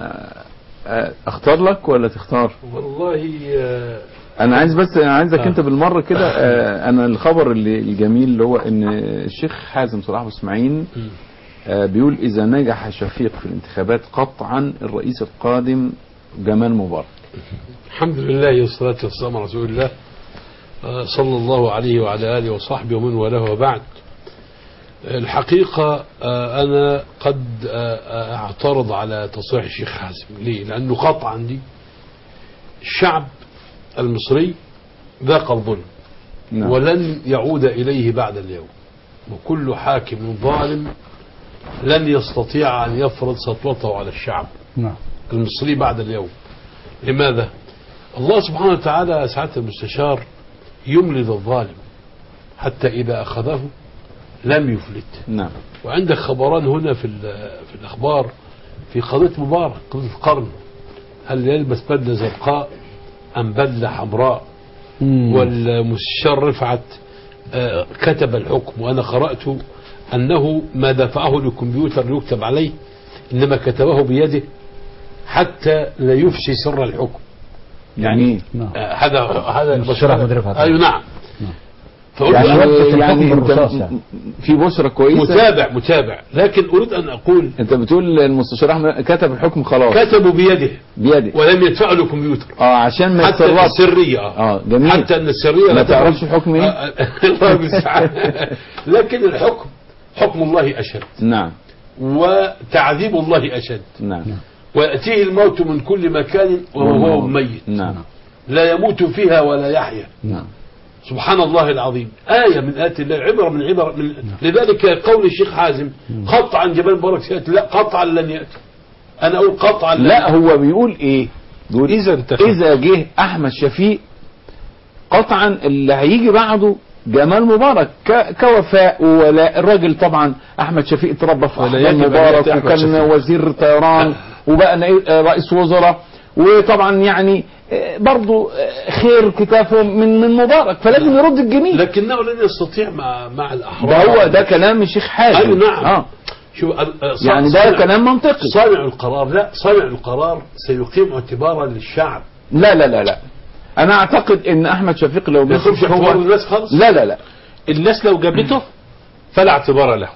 أختار لك ولا تختار؟ والله انا عايز بس انا عايزك انت بالمره كده. انا الخبر اللي الجميل اللي هو ان الشيخ حازم صلاح ابو اسماعيل بيقول اذا نجح شفيق في الانتخابات قطعا الرئيس القادم جمال مبارك. الحمد لله والصلاه والسلام على رسول الله صلى الله عليه وعلى اله وصحبه ومن والاه وبعد. الحقيقه انا قد اعترض على تصريح الشيخ حازم. ليه؟ لانه قطعا دي الشعب المصري ذاق الظلم ولن يعود إليه بعد اليوم، وكل حاكم ظالم لن يستطيع أن يفرض سطوته على الشعب نعم. المصري بعد اليوم. لماذا؟ الله سبحانه وتعالى سعادة المستشار يملي الظالم حتى إذا أخذه لم يفلت. نعم. وعندك خبران هنا في في الأخبار في قضية مبارك، قضية القرن، هل يلبس بدلة زرقاء أم بدلة حمراء؟ والمستشار رفعت آه كتب الحكم، وأنا قرأت أنه ما دفعه للكمبيوتر ليكتب عليه، إنما كتبه بيده حتى لا يفشي سر الحكم. يعني نعم. آه هذا هذا المستشار أحمد رفعت. أيوه نعم. يعني, يعني, يعني انت في بشرة كويسة. متابع متابع لكن أريد أن أقول انت بتقول المستشار احمد كتب الحكم خلاص، كتبوا بيده بيده ولم يدفعوا له كمبيوتر اه عشان ما حتى يتسربش. السرية اه جميل. حتى أن السرية ما تعرفش الحكم ايه؟ الله المستعان. لكن الحكم حكم الله أشد. نعم. وتعذيب الله أشد. نعم. ويأتيه الموت من كل مكان وهو ميت. نعم. لا يموت فيها ولا يحيا. نعم. سبحان الله العظيم. آية من آيات الله، عبرة من عبر من لذلك قول الشيخ حازم قطعا جبال مبارك سيأتي، لا قطعا لن يأتي. أنا أقول قطعا لن لا هو بيقول إيه؟ بيقول إذا انتخب. إذا جه أحمد شفيق قطعا اللي هيجي بعده جمال مبارك ك... كوفاء ولا الراجل. طبعا أحمد شفيق اتربى في أحمد مبارك وكان وزير طيران وبقى رئيس وزراء، وطبعا يعني برضو خير كتافه من من مبارك، فلازم يرد الجميل. لكنه لن يستطيع مع مع الأحرار. ده هو ده كلام الشيخ حازم. أيوة نعم. آه. شو يعني ده كلام منطقي. صانع القرار لا صانع القرار سيقيم اعتبارا للشعب. لا لا لا لا انا اعتقد ان احمد شفيق لو مسك هو الناس خالص. لا لا لا الناس لو جابته فلا اعتبار له.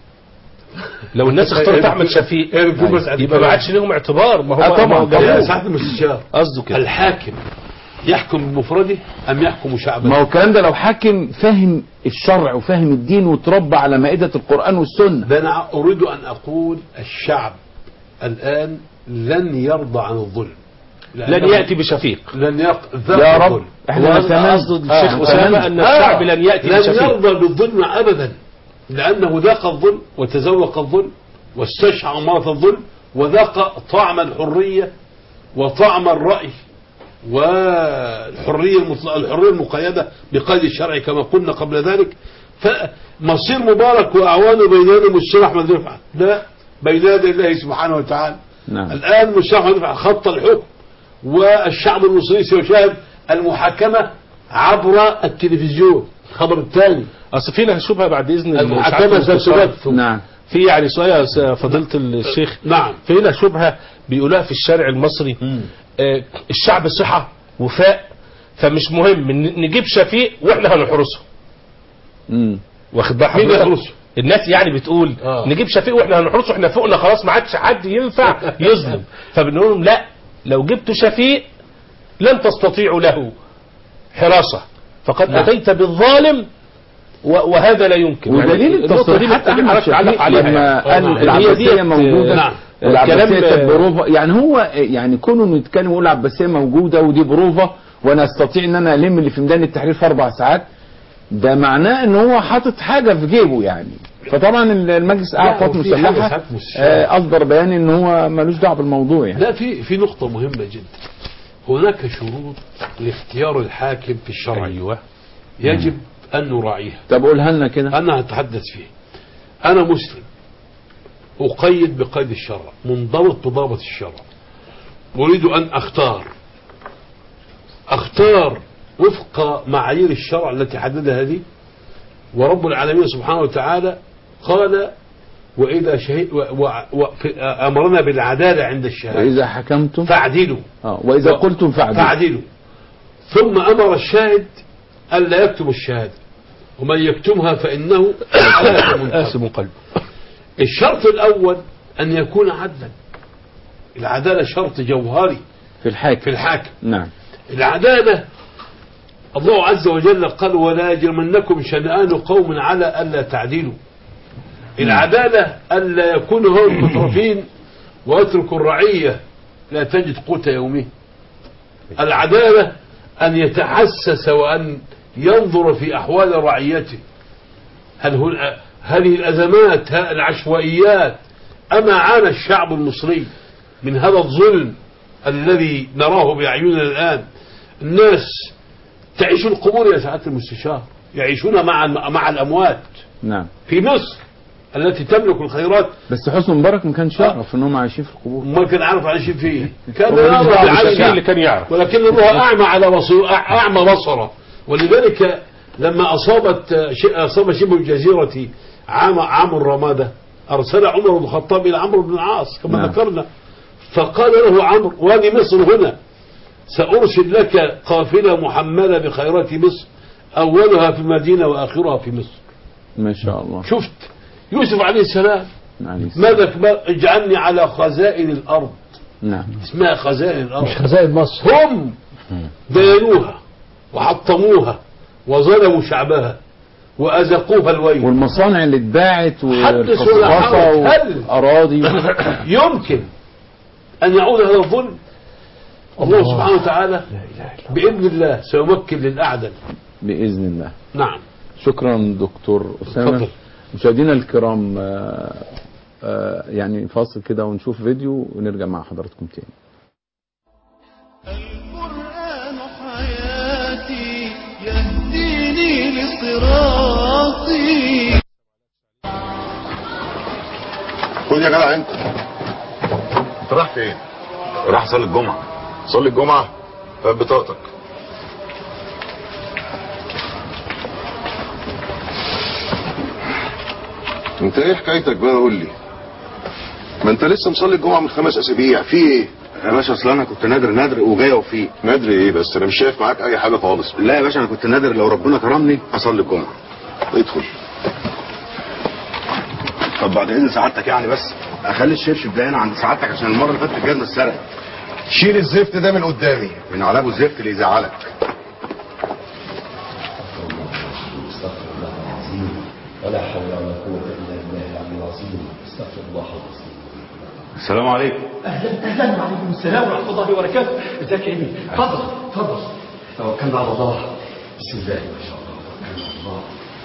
لو الناس اختارت احمد شفيق يبقى ما عادش لهم اعتبار. ما هو طبعا ساعة المستشار قصده كده. الحاكم يحكم بمفرده ام يحكم شعبا؟ ما هو الكلام ده لو حاكم فاهم الشرع وفاهم الدين وتربى على مائدة القرآن والسنة. ده انا اريد ان اقول الشعب الان لن يرضى عن الظلم، لن يأتي بشفيق. لن يق... يا رب احنا كمان قصد الشيخ أسامة أن الشعب لن يأتي لن بشفيق. يرضى بالظلم أبدا، لأنه ذاق الظلم وتذوق الظلم واستشعر مرض الظلم وذاق طعم الحرية وطعم الرأي والحرية المطلقة الحرية المقيدة بقيد الشرع كما قلنا قبل ذلك. فمصير مبارك وأعوانه بين يدي المستشار أحمد رفعت لا بين يدي الله سبحانه وتعالى. نعم. الآن المستشار أحمد رفعت خط الحكم والشعب المصري سيشاهد المحاكمة عبر التلفزيون. الخبر الثاني أصل فينا شبهة بعد إذن المحاكمة ستبث. نعم. في يعني سؤال يا فضيلة الشيخ. نعم. فينا شبهة بيقولها في الشارع المصري آه الشعب صحة وفاء، فمش مهم نجيب شفيق واحنا هنحرسه. امم واخد بقى حضرتك؟ الناس يعني بتقول آه. نجيب شفيق واحنا هنحرسه، احنا فوقنا خلاص ما عادش حد ينفع يظلم. فبنقول لهم لا، لو جبتوا شفيق لن تستطيعوا له حراسة، فقد نعم. أتيت بالظالم وهذا لا يمكن. ودليل يعني التصريحات أحمد شفيق لما قال العباسية موجودة. نعم. العباسية كانت بروفة، يعني هو يعني كونه انه يتكلم ويقول العباسية موجودة ودي بروفة وانا استطيع ان انا الم اللي في ميدان التحرير في اربع ساعات، ده معناه ان هو حاطط حاجة في جيبه يعني. فطبعا المجلس الاعلى للقوات المسلحة اصدر بيان ان هو ملوش دعوه بالموضوع يعني. لا في في نقطة مهمة جدا، هناك شروط لاختيار الحاكم في الشرع. أيوة. يجب مم. أن نراعيها. طب قولها لنا كده. أنا هتحدث فيه. أنا مسلم أقيد بقيد الشرع، منضبط بضابط الشرع، أريد أن أختار أختار وفق معايير الشرع التي حددها هذه، ورب العالمين سبحانه وتعالى قال وإذا شهد أمرنا بالعدالة عند الشهادة وإذا حكمتم فاعدلوا آه. وإذا قلتم فاعدلوا فاعدلوا ثم أمر الشاهد ألا يكتم الشهادة، ومن يكتمها فإنه آثم قلبه. الشرط الأول أن يكون عدلا. العدالة شرط جوهري في الحاكم في الحاكم. نعم. العدالة الله عز وجل قال ولا يجرمنكم شنآن قوم على ألا تعدلوا. العدالة ألا يكون هم مترفين ويتركوا الرعية لا تجد قوت يومه. العدالة أن يتحسس وأن ينظر في أحوال رعيته، هل هذه الأزمات، ها- العشوائيات، أما عانى الشعب المصري من هذا الظلم الذي نراه بأعيننا الآن؟ الناس تعيش القبور يا سعادة المستشار، يعيشون مع مع الأموات نعم. في مصر التي تملك الخيرات. بس حسني مبارك ما كانش يعرف ان هم عايشين في القبور. ما كان عارف عايشين فيه، كان هو يرى الشيء بعينه، اللي كان يعرف. ولكن الله أعمى على بصير، أعمى بصره. ولذلك لما أصابت أصاب شبه الجزيرة عام عام الرمادة، أرسل عمر بن الخطاب إلى عمرو بن العاص كما نعم. ذكرنا، فقال له عمرو: وادي مصر هنا، سأرسل لك قافلة محملة بخيرات مصر، أولها في المدينة وآخرها في مصر. ما شاء الله. شفت يوسف عليه السلام عليه السلام. ماذا؟ اجعلني على خزائن الأرض، نعم. اسمها خزائن الأرض، مش خزائن مصر. هم دينوها وحطموها وظلموا شعبها وأزقوها الويل. والمصانع اللي اتباعت حدث ولا حرج. هل والأراضي يمكن أن يعود هذا الظلم؟ الله سبحانه وتعالى بإذن الله سيمكن للأعدل بإذن الله. نعم. شكرا دكتور أسامة. تفضل. مشاهدينا الكرام، آه، آه، يعني فاصل كده ونشوف فيديو ونرجع مع حضراتكم تاني. القرآن حياتي يهديني لصراطي. خد يا جدع انت. انت رايح فين؟ رايح اصلي الجمعة. صلي الجمعة؟ هات بطاقتك. انت ايه حكايتك بقى؟ قول لي. ما انت لسه مصلي الجمعة من خمس اسابيع، في ايه؟ يا باشا اصل انا كنت نادر نادر وجاي وفيه. نادر ايه بس؟ انا مش شايف معاك اي حاجة خالص. لا يا باشا انا كنت نادر لو ربنا كرمني اصلي الجمعة. ادخل. طب بعد اذن سعادتك يعني بس اخلي الشبشب ده هنا عند سعادتك عشان المره اللي فاتت الجزمه اتسرقت. شيل الزفت ده من قدامي. من على ابو الزفت اللي يزعلك. ولا حول ولا قوة إلا بالله العلي العظيم. استغفر الله العظيم. السلام عليكم. أهلا أهلا وعليكم السلام ورحمة الله وبركاته. ازيك يا ابني؟ تفضل تفضل. توكلنا على الله. بسم الله ما شاء الله. توكلنا على الله.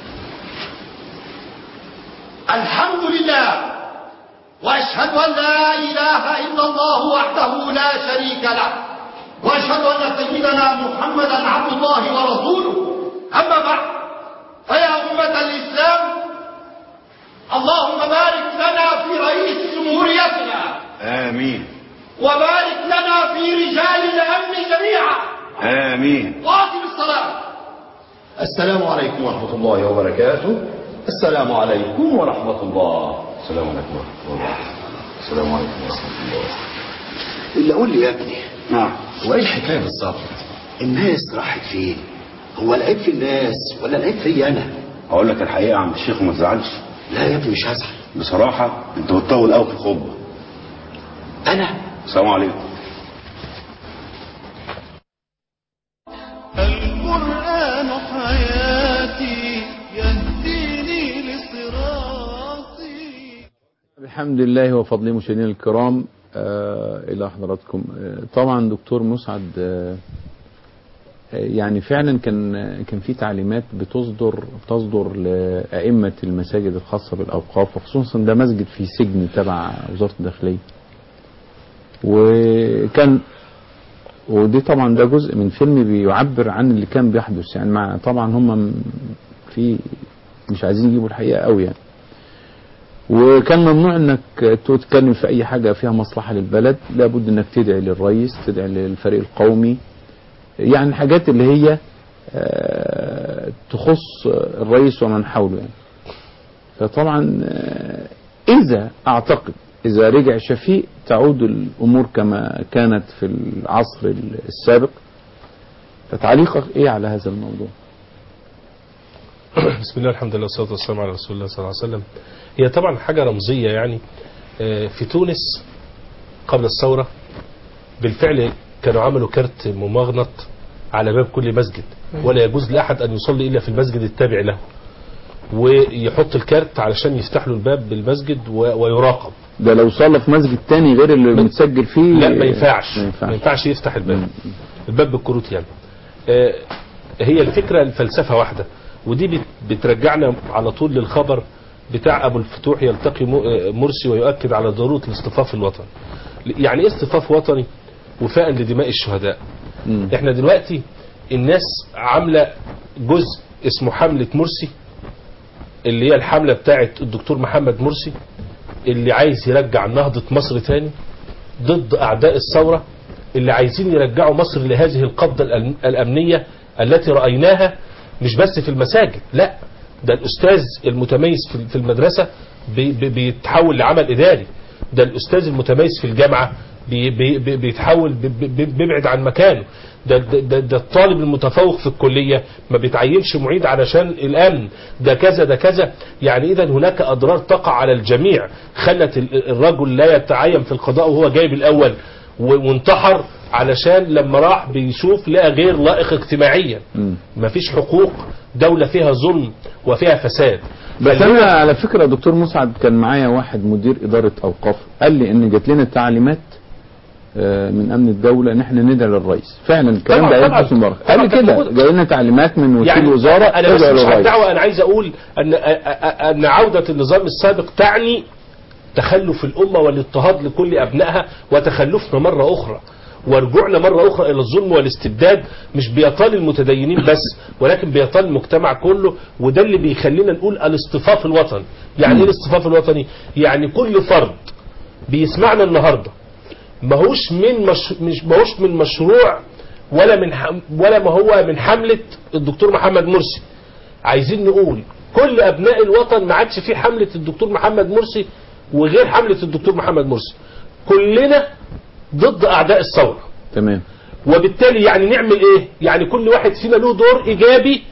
الحمد لله وأشهد أن لا إله إلا الله وحده لا شريك له، وأشهد أن سيدنا محمدا عبد الله ورسوله. أما بعد، فيا أمة الإسلام، اللهم بارك لنا في رئيس جمهوريتنا. امين. وبارك لنا في رجال الأمن جميعا. امين. واقم الصلاة. السلام عليكم ورحمة الله وبركاته. السلام عليكم ورحمة الله. السلام عليكم ورحمه الله. السلام عليكم ورحمه الله. إلا قول لي يا ابني، نعم. هو ايه الحكاية بالظبط؟ الناس راحت فين؟ هو العيب في الناس ولا العيب في أنا؟ اقول لك الحقيقه يا عم الشيخ وما تزعلش. لا يا ابني مش هزعل. بصراحه انت بتطول قوي في الخطبه. أنا؟ السلام عليكم. القرآن حياتي يهديني لصراطي. الحمد لله وفضله. مشاهدينا الكرام، آه إلى حضراتكم. آه طبعا دكتور مسعد، آه يعني فعلا كان كان في تعليمات بتصدر تصدر لأئمة المساجد الخاصة بالأوقاف، وخصوصا ده مسجد في سجن تبع وزارة الداخلية، وكان ودي طبعا ده جزء من فيلم بيعبر عن اللي كان بيحدث، يعني مع طبعا هم في مش عايزين يجيبوا الحقيقة قوي يعني. وكان ممنوع انك تتكلم في اي حاجة فيها مصلحة للبلد، لابد انك تدعي للرئيس، تدعي للفريق القومي، يعني حاجات اللي هي تخص الرئيس ومن حوله يعني. فطبعا اذا اعتقد اذا رجع شفيق تعود الامور كما كانت في العصر السابق. فتعليقك ايه على هذا الموضوع؟ بسم الله الحمد لله والصلاة والسلام على رسول الله صلى الله عليه وسلم. هي طبعا حاجة رمزية يعني. في تونس قبل الثورة بالفعل كانوا عملوا كارت ممغنط على باب كل مسجد، ولا يجوز لأحد أن يصلي إلا في المسجد التابع له، ويحط الكارت علشان يفتح له الباب بالمسجد ويراقب. ده لو صلى في مسجد تاني غير اللي متسجل فيه لا ما ينفعش ما ينفعش, ما ينفعش يفتح الباب مم. الباب بالكروت يعني. آه هي الفكرة الفلسفة واحدة، ودي بترجعنا على طول للخبر بتاع ابو الفتوح يلتقي مرسي ويؤكد على ضرورة الاصطفاف الوطني. يعني ايه اصطفاف وطني وفاء لدماء الشهداء؟ م. احنا دلوقتي الناس عاملة جزء اسمه حملة مرسي، اللي هي الحملة بتاعت الدكتور محمد مرسي اللي عايز يرجع نهضة مصر تاني ضد اعداء الثورة اللي عايزين يرجعوا مصر لهذه القبضة الامنية التي رأيناها مش بس في المساجد، لا ده الأستاذ المتميز في المدرسة بيتحول لعمل إداري، ده الأستاذ المتميز في الجامعة بيتحول بيبعد عن مكانه، ده, ده, ده الطالب المتفوق في الكلية ما بيتعينش معيد علشان الأمن، ده كذا ده كذا. يعني إذا هناك أضرار تقع على الجميع خلت الرجل لا يتعين في القضاء وهو جايب الأول وانتحر علشان لما راح بيشوف لقى غير لائق اجتماعيا. مفيش حقوق، دولة فيها ظلم وفيها فساد. بس انا على فكرة دكتور مسعد كان معايا واحد مدير ادارة اوقاف قال لي ان جات لنا تعليمات من امن الدولة ان احنا ندعي للرئيس. فعلا الكلام ده قال حسن مبارك قال لي كده، جاي لنا تعليمات من وكيل يعني وزارة انا بس مش هدعوة. انا عايز اقول ان ان عودة النظام السابق تعني تخلف الامة والاضطهاد لكل ابنائها وتخلفنا مرة اخرى ورجوعنا مرة أخرى إلى الظلم والاستبداد، مش بيطال المتدينين بس ولكن بيطال المجتمع كله. وده اللي بيخلينا نقول الاصطفاف الوطني. يعني ايه الاصطفاف الوطني؟ يعني كل فرد بيسمعنا النهاردة ماهوش من مش مش ماهوش من مشروع ولا من ولا ما هو من حملة الدكتور محمد مرسي. عايزين نقول كل أبناء الوطن ما عادش في حملة الدكتور محمد مرسي وغير حملة الدكتور محمد مرسي، كلنا ضد أعداء الثورة. تمام. وبالتالي يعني نعمل ايه؟ يعني كل واحد فينا له دور ايجابي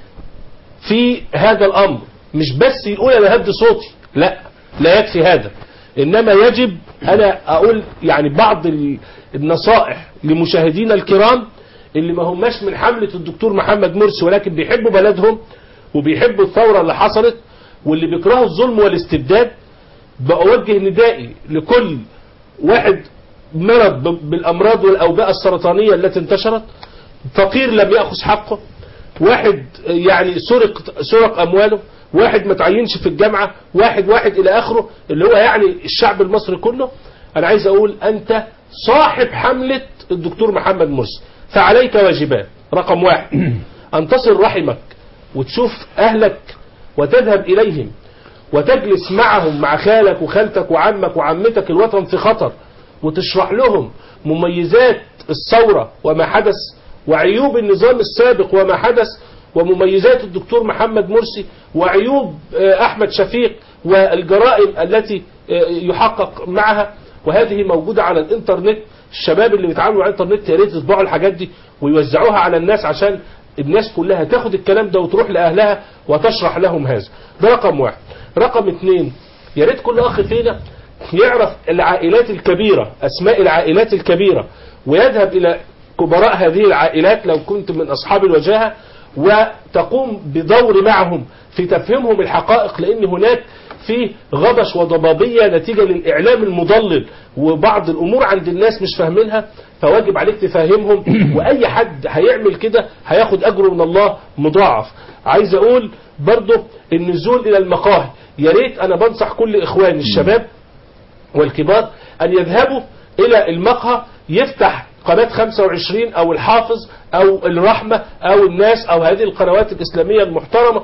في هذا الامر، مش بس يقول انا هدي صوتي، لا لا يكفي هذا، انما يجب انا اقول يعني بعض النصائح لمشاهدينا الكرام اللي ما هماش من حملة الدكتور محمد مرسي ولكن بيحبوا بلدهم وبيحبوا الثورة اللي حصلت واللي بيكرهوا الظلم والاستبداد. بأوجه ندائي لكل واحد مرض بالأمراض والأوبئة السرطانية التي انتشرت، فقير لم يأخذ حقه، واحد يعني سرق سرق أمواله، واحد ما تعينش في الجامعة، واحد واحد إلى آخره، اللي هو يعني الشعب المصري كله. أنا عايز أقول أنت صاحب حملة الدكتور محمد مرسي، فعليك واجبات. رقم واحد أن تصل رحمك وتشوف أهلك وتذهب إليهم وتجلس معهم مع خالك وخالتك وعمك وعمتك، الوطن في خطر، وتشرح لهم مميزات الثورة وما حدث وعيوب النظام السابق وما حدث ومميزات الدكتور محمد مرسي وعيوب أحمد شفيق والجرائم التي يحقق معها. وهذه موجودة على الانترنت. الشباب اللي بيتعاملوا على الانترنت يا ريت يطبعوا الحاجات دي ويوزعوها على الناس عشان الناس كلها تاخد الكلام ده وتروح لأهلها وتشرح لهم هذا. ده رقم واحد. رقم اثنين، يا ريت كل أخ فينا يعرف العائلات الكبيرة، أسماء العائلات الكبيرة، ويذهب إلى كبراء هذه العائلات لو كنت من أصحاب الوجاهة وتقوم بدور معهم في تفهمهم الحقائق، لأن هناك في غبش وضبابية نتيجة للإعلام المضلل وبعض الأمور عند الناس مش فاهمينها، فواجب عليك تفهمهم. وأي حد هيعمل كده هياخد أجره من الله مضاعف. عايز أقول برضو النزول إلى المقاهي، يا ريت أنا بنصح كل إخواني الشباب والكبار أن يذهبوا إلى المقهى، يفتح قناة خمسة وعشرين أو الحافظ أو الرحمة أو الناس أو هذه القنوات الإسلامية المحترمة،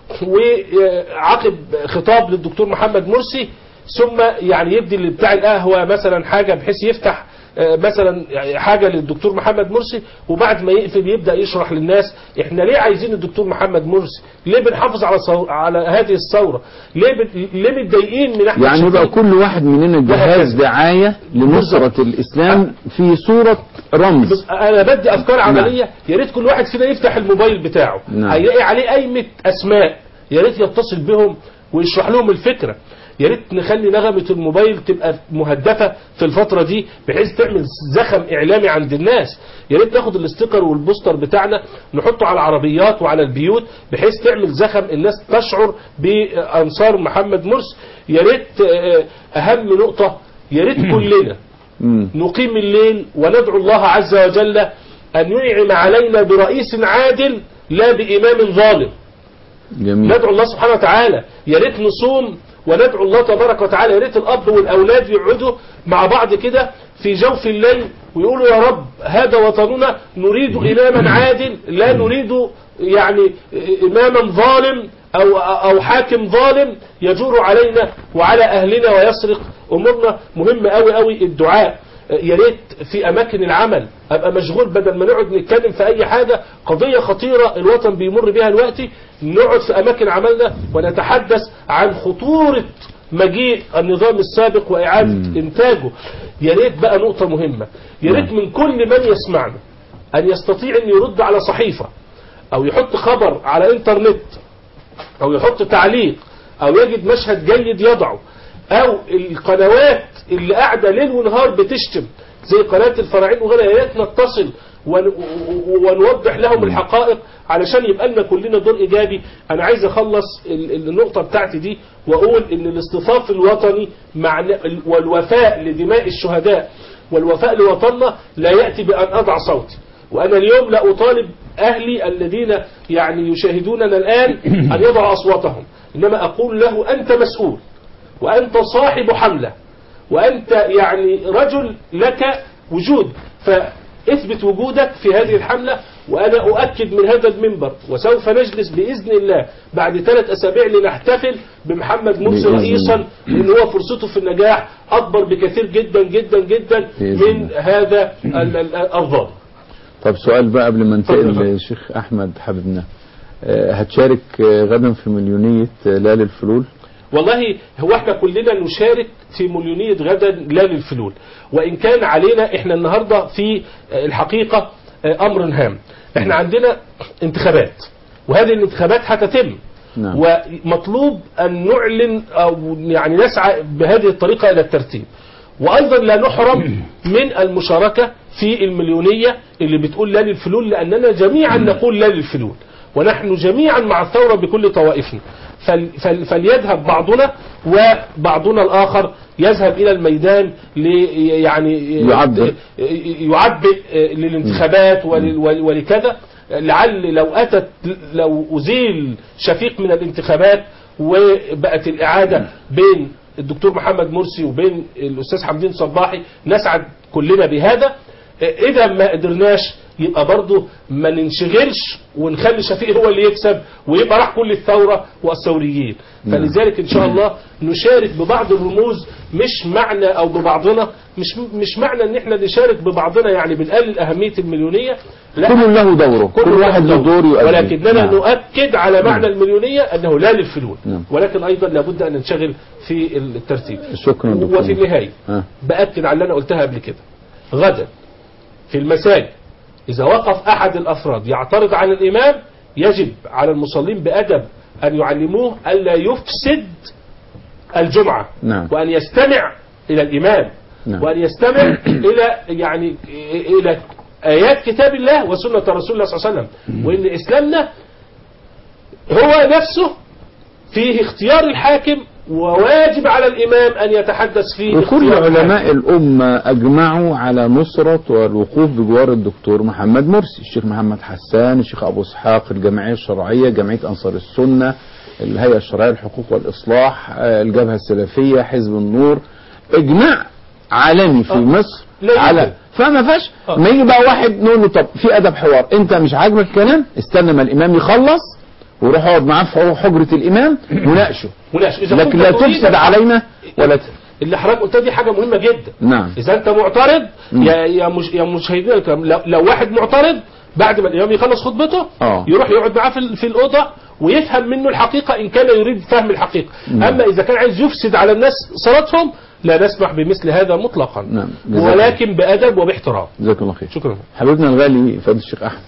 وعقب خطاب للدكتور محمد مرسي ثم يعني يبدي لبتاع القهوة مثلا حاجة بحيث يفتح مثلا حاجة للدكتور محمد مرسي، وبعد ما يقفل يبدأ يشرح للناس احنا ليه عايزين الدكتور محمد مرسي، ليه بنحافظ على صو... على هذه الثورة، ليه ب... ليه متضايقين من احمد يعني يبقى كل واحد مننا جهاز دعاية لنصرة الإسلام في صورة رمز. انا بدي افكار عملية. يا ريت كل واحد فينا يفتح الموبايل بتاعه، هيلاقي عليه قايمة اسماء، يا ريت يتصل بهم ويشرح لهم الفكرة. يا ريت نخلي نغمة الموبايل تبقى مهدفة في الفترة دي بحيث تعمل زخم إعلامي عند الناس. يا ريت ناخد الاستيكر والبوستر بتاعنا نحطه على العربيات وعلى البيوت بحيث تعمل زخم الناس تشعر بأنصار محمد مرسي. يا ريت أهم نقطة، يا ريت كلنا نقيم الليل وندعو الله عز وجل أن ينعم علينا برئيس عادل لا بإمام ظالم. جميل. ندعو الله سبحانه وتعالى. يا ريت نصوم وندعو الله تبارك وتعالى. يا ريت الأب والأولاد يقعدوا مع بعض كده في جوف الليل ويقولوا يا رب هذا وطننا، نريد إماما عادل، لا نريد يعني إماما ظالم أو أو حاكم ظالم يجور علينا وعلى أهلنا ويسرق أمورنا. مهم قوي قوي الدعاء. يا ريت في أماكن العمل أبقى مشغول بدل ما نقعد نتكلم في أي حاجة. قضية خطيرة الوطن بيمر بها الوقت، نقعد في أماكن عملنا ونتحدث عن خطورة مجيء النظام السابق وإعادة مم. إنتاجه. يا ريت بقى نقطة مهمة، يا ريت من كل من يسمعنا أن يستطيع أن يرد على صحيفة أو يحط خبر على إنترنت أو يحط تعليق أو يجد مشهد جيد يضعه، أو القنوات اللي قاعدة ليل ونهار بتشتم زي قناة الفراعين وغيرها، يا ريت نتصل ونوضح لهم الحقائق علشان يبقى لنا كلنا دور إيجابي. أنا عايز أخلص النقطة بتاعتي دي وأقول إن الاصطفاف الوطني مع والوفاء لدماء الشهداء والوفاء لوطننا لا يأتي بأن أضع صوتي. وأنا اليوم لا أطالب أهلي الذين يعني يشاهدوننا الآن أن يضعوا أصواتهم، إنما أقول له أنت مسؤول وأنت صاحب حملة وأنت يعني رجل لك وجود، فاثبت وجودك في هذه الحملة. وأنا أؤكد من هذا المنبر وسوف نجلس بإذن الله بعد ثلاث أسابيع لنحتفل بمحمد مرسي رئيسا، لأن هو فرصته في النجاح أكبر بكثير جدا جدا جدا من هذا الظالم. طب سؤال بقى قبل ما ننتقل للشيخ أحمد حبيبنا، هتشارك غدا في مليونية لا للفلول؟ والله هو احنا كلنا نشارك في مليونية غدا لا للفلول، وإن كان علينا احنا النهاردة في الحقيقة أمر هام. احنا عندنا انتخابات وهذه الانتخابات هتتم، نعم. ومطلوب أن نعلن أو يعني نسعى بهذه الطريقة إلى الترتيب، وأيضا لا نحرم من المشاركة في المليونية اللي بتقول لا للفلول، لأننا جميعا نقول لا للفلول ونحن جميعا مع الثورة بكل طوائفنا. فل فل فليذهب بعضنا وبعضنا الآخر يذهب إلى الميدان لي يعني يعبئ يعبئ للانتخابات ولكذا، لعل لو أتت لو أزيل شفيق من الانتخابات وبقت الإعادة بين الدكتور محمد مرسي وبين الأستاذ حمدين صباحي نسعد كلنا بهذا. إذا ما قدرناش يبقى برضه ما ننشغلش ونخلي شفيق هو اللي يكسب ويبقى راح كل الثورة والثوريين. فلذلك إن شاء الله نشارك ببعض الرموز، مش معنى أو ببعضنا مش مش معنى إن إحنا نشارك ببعضنا يعني بنقلل أهمية المليونية، لا، كل له دوره، كل, كل واحد له دور يؤدي، ولكننا نعم. نؤكد على معنى المليونية أنه لا للفلول، نعم. ولكن أيضا لابد أن ننشغل في الترتيب. شكرا دكتور. وفي النهاية آه. بأكد على اللي أنا قلتها قبل كده، غدا في المساجد إذا وقف أحد الأفراد يعترض على الإمام يجب على المصلين بأدب أن يعلموه ألا يفسد الجمعة، نعم. وأن يستمع إلى الإمام، نعم. وأن يستمع إلى يعني إلى آيات كتاب الله وسنة رسول الله صلى الله عليه وسلم، وإن إسلامنا هو نفسه فيه اختيار الحاكم وواجب على الإمام أن يتحدث فيه. وكل علماء الأمة أجمعوا على نصرة والوقوف بجوار الدكتور محمد مرسي، الشيخ محمد حسان، الشيخ أبو إسحاق، الجمعية الشرعية، جمعية أنصار السنة، الهيئة الشرعية للحقوق والإصلاح، الجبهة السلفية، حزب النور، إجماع عالمي في أه. مصر على، فما فيش أه. ما يجي بقى واحد نقول له طب في أدب حوار، أنت مش عاجبك الكلام استنى ما الإمام يخلص وروح اقعد معاه في حجرة الإمام وناقشه، لكن لا تفسد علينا ولا ت... اللي حضرتك قلتها دي حاجة مهمة جدا. نعم. إذا أنت معترض يا يا مش يا مشاهدين الكرام، لو, لو واحد معترض بعد ما الإمام يخلص خطبته أوه. يروح يقعد معاه في, في الأوضة ويفهم منه الحقيقة إن كان يريد فهم الحقيقة. نعم. أما إذا كان عايز يفسد على الناس صلاتهم لا نسمح بمثل هذا مطلقا. نعم. ولكن بأدب وباحترام. جزاك الله خير. شكرا. حبيبنا الغالي فضل الشيخ أحمد،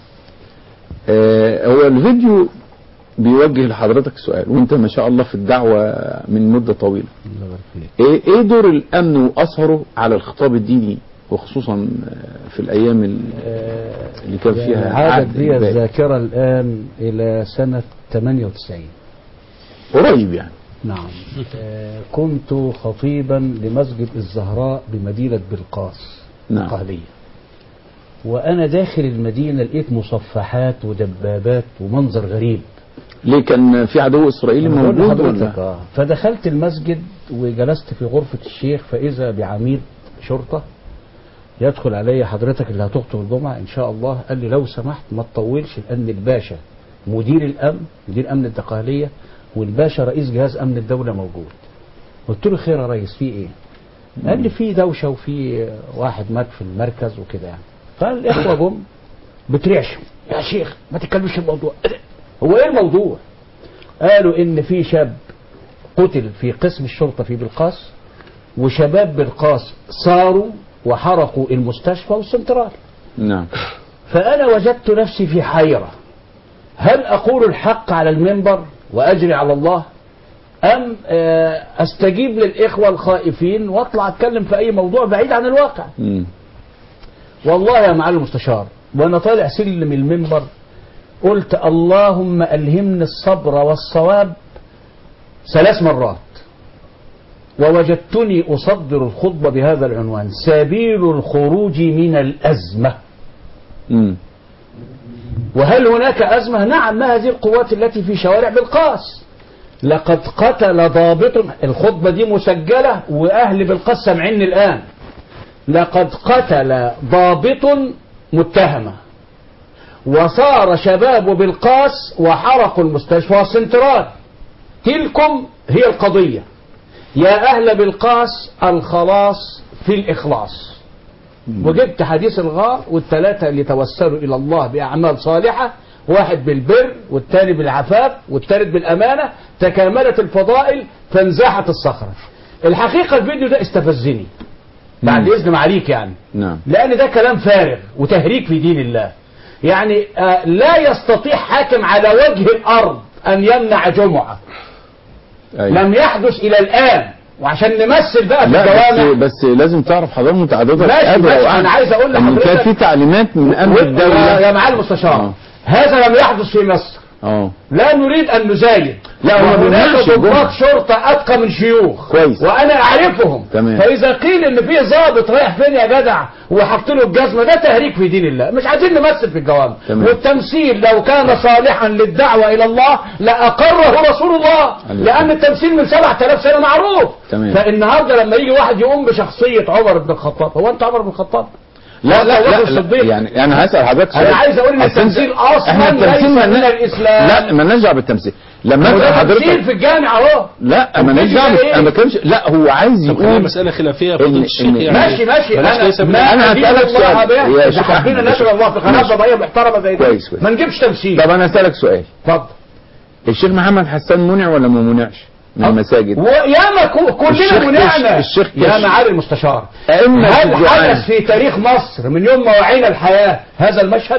آه هو الفيديو بيوجه لحضرتك سؤال، وانت ما شاء الله في الدعوة من مدة طويلة، ايه ايه دور الامن واثره على الخطاب الديني وخصوصا في الايام اللي كان فيها عادت بي الذاكرة الان الى سنة ثمانية وتسعين قريب يعني. نعم. كنت خطيبا لمسجد الزهراء بمدينة بلقاس القهلية، وأنا داخل المدينة لقيت مصفحات ودبابات ومنظر غريب. ليه كان في عدو اسرائيلي أنا بقول موجود لحضرتك، ولا؟ آه. فدخلت المسجد وجلست في غرفة الشيخ، فإذا بعميد شرطة يدخل علي: حضرتك اللي هتخطب الجمعة إن شاء الله. قال لي: لو سمحت ما تطولش، لأن الباشا مدير الأمن مدير أمن الدقهلية والباشا رئيس جهاز أمن الدولة موجود. قلت له: خير يا ريس، في إيه؟ قال لي: في دوشة وفي واحد مات في المركز وكده يعني. فالإخوة جم بترعشوا: يا شيخ ما تتكلمش في الموضوع. هو إيه الموضوع؟ قالوا إن في شاب قتل في قسم الشرطة في بلقاس، وشباب بلقاس صاروا وحرقوا المستشفى والسنترال. نعم. فأنا وجدت نفسي في حيرة، هل أقول الحق على المنبر وأجري على الله، أم أستجيب للإخوة الخائفين وأطلع أتكلم في أي موضوع بعيد عن الواقع؟ مم. والله يا معالي المستشار، وأنا طالع سلم المنبر قلت: اللهم ألهمني الصبر والصواب ثلاث مرات. ووجدتني أصدر الخطبة بهذا العنوان: سبيل الخروج من الأزمة. مم. وهل هناك أزمة؟ نعم. ما هذه القوات التي في شوارع بلقاس؟ لقد قتل ضابط، الخطبة دي مسجلة وأهل بلقاس سامعيني الآن، لقد قتل ضابط متهمة، وصار شباب بلقاس وحرقوا المستشفى والسنترال. تلكم هي القضية يا أهل بلقاس، الخلاص في الإخلاص. وجبت حديث الغار والثلاثة اللي توسلوا إلى الله بأعمال صالحة، واحد بالبر والثاني بالعفاف والثالث بالأمانة، تكاملت الفضائل فانزاحت الصخرة. الحقيقة الفيديو ده استفزني بعد إذن معاليك يعني. نعم. لأن ده كلام فارغ وتهريج في دين الله. يعني آه لا يستطيع حاكم على وجه الأرض أن يمنع جمعة. أيوة. لم يحدث إلى الآن. وعشان نمثل بقى في لا الجوامع، بس, بس لازم تعرف حضرتك متعددة ماشي القدر ماشي، وأعلى. أنا عايز أقول إن لحضرتك كان في تعليمات من أمن الدولة يا معالي المستشار، آه. هذا لم يحدث في مصر. اه لا نريد أن نزايد. لا، هو هناك ماشي ضباط جمعة. شرطة أتقى من شيوخ كويس. وأنا أعرفهم. تمام. فإذا قيل إن في ضابط رايح فين يا جدع وحط له الجزمة، ده تهريج في دين الله. مش عايزين نمثل في الجوامع. تمام. والتمثيل لو كان صالحا للدعوة إلى الله لأقره رسول الله، لأن التمثيل من سبعة آلاف سنة معروف. تمام. فالنهارده لما يجي واحد يقوم بشخصية عمر بن الخطاب، هو أنت عمر بن الخطاب؟ لا لا لا, لا الصديق. يعني انا هسأل حضرتك سؤال. أنا عايز أقول إن أصل التمثيل أنت- أصلا إحنا التمثيل ليس ملنا- من الإسلام. لا مالناش دعوه بالتمثيل. لما هو أسأل ده تمثيل حضرتك في الجامع أهو. لا مالناش الفيديو دعوه ده بال- إيه؟ انا ما بتكلمش. لا هو عايز طب خليها يقول مسألة خلافية إن- فضيلة الشيخ إن- يعني. ماشي ماشي. بلاش انا ليس من- ما أنا أدين هسألك الله سؤال. به. يا إذا شيخ حبينا أحمد. نشر الله في قناه ماشي. فضائيه محترمه زي دي كويس كويس. ما نجيبش تمثيل. طب انا هسألك سؤال. اتفضل. الشيخ محمد حسان منع ولا ما منعش من المساجد؟ وياما كو- الشيخ كلنا منعنا. الشيخ يا معالي المستشار، أئمة هل الدعاء. حدث في تاريخ مصر من يوم ما وعينا الحياه هذا المشهد؟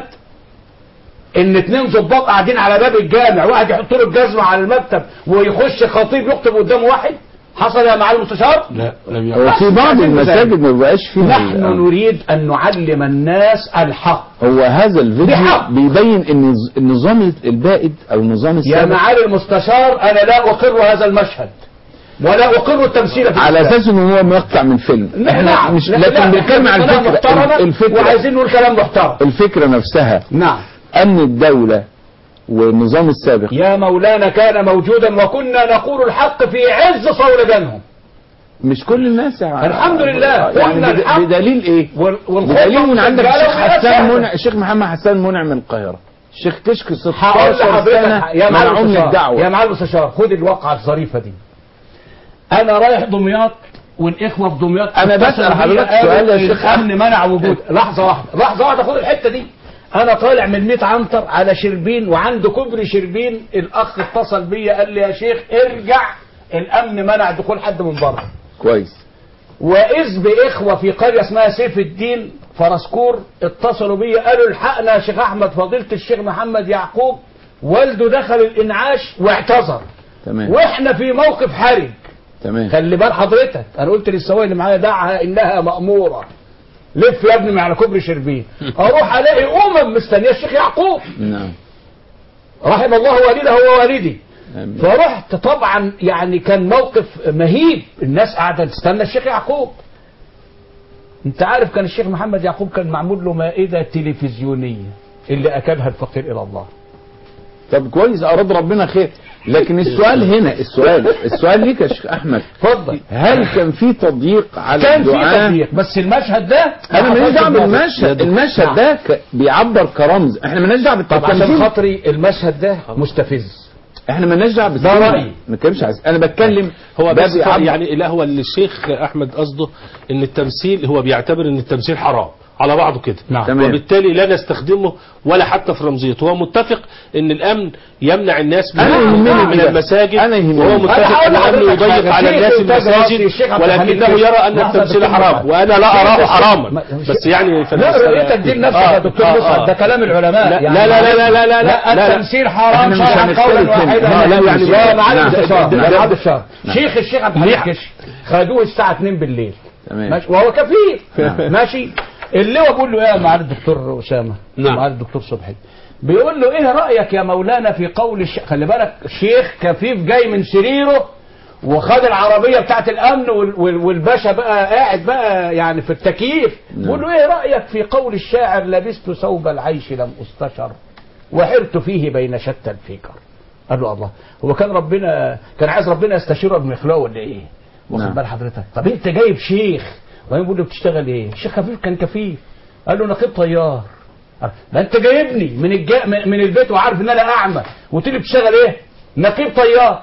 ان اتنين ضباط قاعدين على باب الجامع، واحد يحط له الجزمه على المكتب ويخش خطيب يخطب قدامه واحد؟ حصل يا معالي المستشار؟ لا لم هو يعد. في بعض المساجد ما بقاش فيها نحن ال- نريد ان نعلم الناس الحق. هو هذا الفيديو بحق. بيبين ان الز- النظام البائد او النظام يا السابق معالي المستشار، انا لا اقر هذا المشهد ولا اقر التمثيل في على الإسلام. اساس ان هو مقطع من فيلم. احنا نعم. مش لا- لكن لا، بنتكلم عن كلام الفكره محترمة الفكره وعايزين نقول كلام محترم. الفكره نفسها. نعم. امن الدوله والنظام السابق يا مولانا كان موجودا وكنا نقول الحق في عز صولجانهم. مش كل الناس يعني الحمد لله. يعني قلنا بد- الحق. بدليل ايه؟ وال- والخطبة بدليل من عندك مسجلة الشيخ وفيها حسان شهادة. منع الشيخ محمد حسان منع من القاهره. الشيخ كشك هقول ستاشر لحضرتك سنه يا معالي منعوه من المستشار، يا الدعوه. معالي المستشار، خد الواقعة الظريفة دي. انا رايح دمياط والاخوه في دمياط أنا اتصلوا بسأل بيا حضرتك قالوا سؤال يا شيخ الامن منع وجود. لحظه واحده لحظه واحده خد الحته دي. انا طالع من ميت عنتر على شربين، وعند كوبري شربين الاخ اتصل بيا قال لي يا شيخ ارجع، الامن منع دخول حد من بره. كويس. واذ باخوه في قريه اسمها سيف الدين فرسكور اتصلوا بيا قالوا الحقنا يا شيخ احمد، فضيله الشيخ محمد يعقوب والده دخل الانعاش واعتذر، تمام واحنا في موقف حرج. تمام. خلي بال حضرتك، انا قلت للسواق اللي معايا دعها انها ماموره، لف يا ابني من على كوبري شربين. اروح الاقي امم مستنيه الشيخ يعقوب نعم. رحم الله والده هو والدي. آمين. فرحت طبعا، يعني كان موقف مهيب، الناس قاعده تستنى الشيخ يعقوب. انت عارف كان الشيخ محمد يعقوب كان معمول له مائده تلفزيونيه اللي اكلها الفقير الى الله. طب كويس، اراد ربنا خير. لكن السؤال هنا، السؤال السؤال ليك يا شيخ احمد، اتفضل. هل كان في تضييق على كان في الدعاء؟ تضييق، بس المشهد ده انا ماليش دعوه بالمشهد. بالمشهد، المشهد ده ك- بيعبر كرمز، احنا مالناش دعوه طب عشان بالتمثيل. خاطري المشهد ده مستفز. احنا مالناش دعوه ده بالتمثيل. رأيي. ما بتكلمش عايز، انا بتكلم هو ده بس بيعبر- يعني لا، هو اللي الشيخ احمد قصده ان التمثيل، هو بيعتبر ان التمثيل حرام على بعضه كده. نعم. تمام. وبالتالي لا نستخدمه ولا حتى في رمزيته. هو متفق ان الامن يمنع الناس من, أنا يهمني من كده. المساجد، أنا يهمني. وهو أنا متفق هقول ان الامن لحضرتك يضيق حاجة. على شيخ الناس إنتاج المساجد، الشيخ عبد الحميد ولكنه كشك. يرى ان لحظة التمثيل دكتور حرام، مسعد. وانا لا شيخ اراه الشيخ- حراما. ما- بس يعني في لا المسألة- رؤيتك دي لنفسك آه، يا دكتور آه، مسعد، آه. ده كلام العلماء. لا يعني لا لا لا لا لا لا لا التمثيل حرام إحنا مش شرعا هنختلف قولا هنا. واحدا. لا، لا، يعني يا نعم. معالي نعم. المستشار، نعم. يا نعم. معالي المستشار، شيخ الشيخ عبد الحميد كشك خدوه الساعه اتنين بالليل، تمام. ماشي، وهو كفيف، نعم. ماشي. اللي هو بيقول له ايه يا معالي الدكتور اسامه، نعم. معالي الدكتور صبحي، بيقول له ايه رايك يا مولانا في قول الشيخ، خلي بالك الشيخ كفيف جاي من سريره وخد العربيه بتاعت الامن وال- وال- والباشا بقى قاعد بقى يعني في التكييف، بيقول له ايه رايك في قول الشاعر لبست ثوب العيش لم استشر وحرت فيه بين شتى الفكر. قال له الله، هو كان ربنا كان عايز ربنا يستشيره قبل ما يخلقه ولا ايه؟ واخد نعم. بال حضرتك؟ طب انت جايب شيخ وبعدين بيقول له بتشتغل ايه؟ الشيخ كفيف كان كفيف، قال له نقيب طيار. ده انت جايبني من الجا... من البيت وعارف ان انا اعمى وتقول لي بتشتغل ايه؟ نقيب طيار.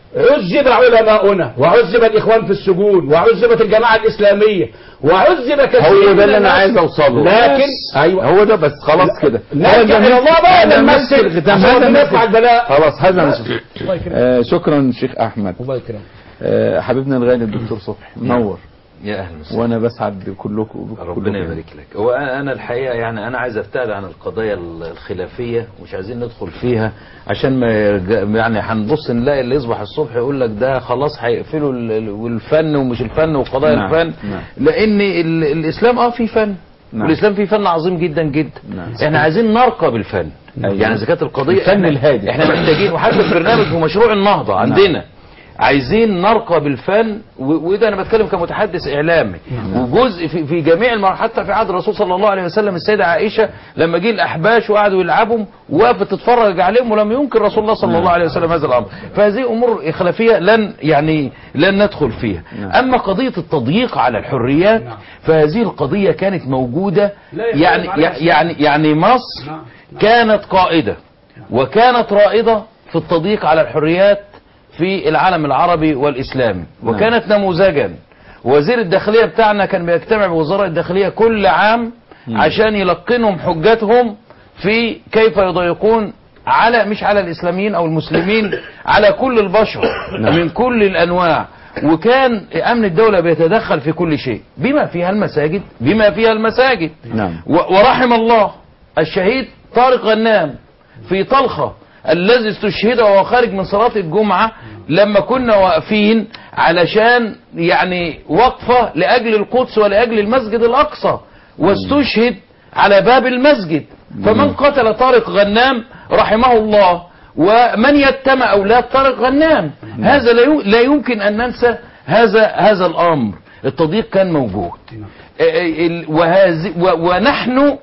عذب علماؤنا وعذب الاخوان في السجون وعذبت الجماعه الاسلاميه وعذب كثير هو من ده اللي انا الناس. عايز اوصله. لكن ايوه هو ده بس، خلاص كده. لا هذا الى الله بقى هذا نمثل مثل الختام. عشان هذا ربنا مثل- يرفع البلاء. خلاص هذا مثل. الله يكرمك. آه شكرا شيخ احمد. الله يكرمك. آه حبيبنا الغالي الدكتور صبحي منور، يا اهلا وسهلا. وانا بسعد بكلكم. ربنا يبارك لك. هو انا الحقيقه يعني انا عايز ابتعد عن القضايا الخلافيه، ومش عايزين ندخل فيها عشان ما يرجع- يعني هنبص نلاقي اللي يصبح الصبح يقول لك ده خلاص هيقفلوا ال- ال- والفن ومش الفن وقضايا نعم، الفن. نعم. لان ال- الاسلام اه في فن، نعم. والاسلام فيه فن عظيم جدا جدا. نعم. احنا عايزين نرقى بالفن. أيوة. يعني اذا كانت القضيه الفن احنا, الهادي. احنا محتاجين، وحتى في برنامج ومشروع النهضه عندنا عايزين نرقى بالفن، و- وده انا بتكلم كمتحدث اعلامي. وجزء في, في جميع المر... حتى في عهد الرسول صلى الله عليه وسلم السيده عائشه لما جه الاحباش وقعدوا يلعبوا وقفت تتفرج عليهم ولم ينكر رسول الله صلى الله عليه وسلم هذا الامر. فهذه امور خلافيه لن يعني لن ندخل فيها. اما قضيه التضييق على الحريات فهذه القضيه كانت موجوده. يعني يعني يعني مصر كانت قائده وكانت رائده في التضييق على الحريات في العالم العربي والإسلامي، وكانت نموذجا. وزير الداخلية بتاعنا كان بيجتمع بوزراء الداخلية كل عام عشان يلقنهم حجتهم في كيف يضيقون على مش على الإسلاميين أو المسلمين، على كل البشر من كل الأنواع. وكان أمن الدولة بيتدخل في كل شيء بما فيها المساجد بما فيها المساجد. نعم. و- ورحم الله الشهيد طارق غنام في طلخة الذي استشهد وهو خارج من صلاة الجمعة لما كنا واقفين علشان يعني وقفة لأجل القدس ولأجل المسجد الأقصى، واستشهد على باب المسجد. فمن قتل طارق غنام رحمه الله، ومن يتم أولاد طارق غنام، هذا لا يم- لا يمكن أن ننسى هذا هذا الأمر. التضييق كان موجود. ال- وهذه و- ونحن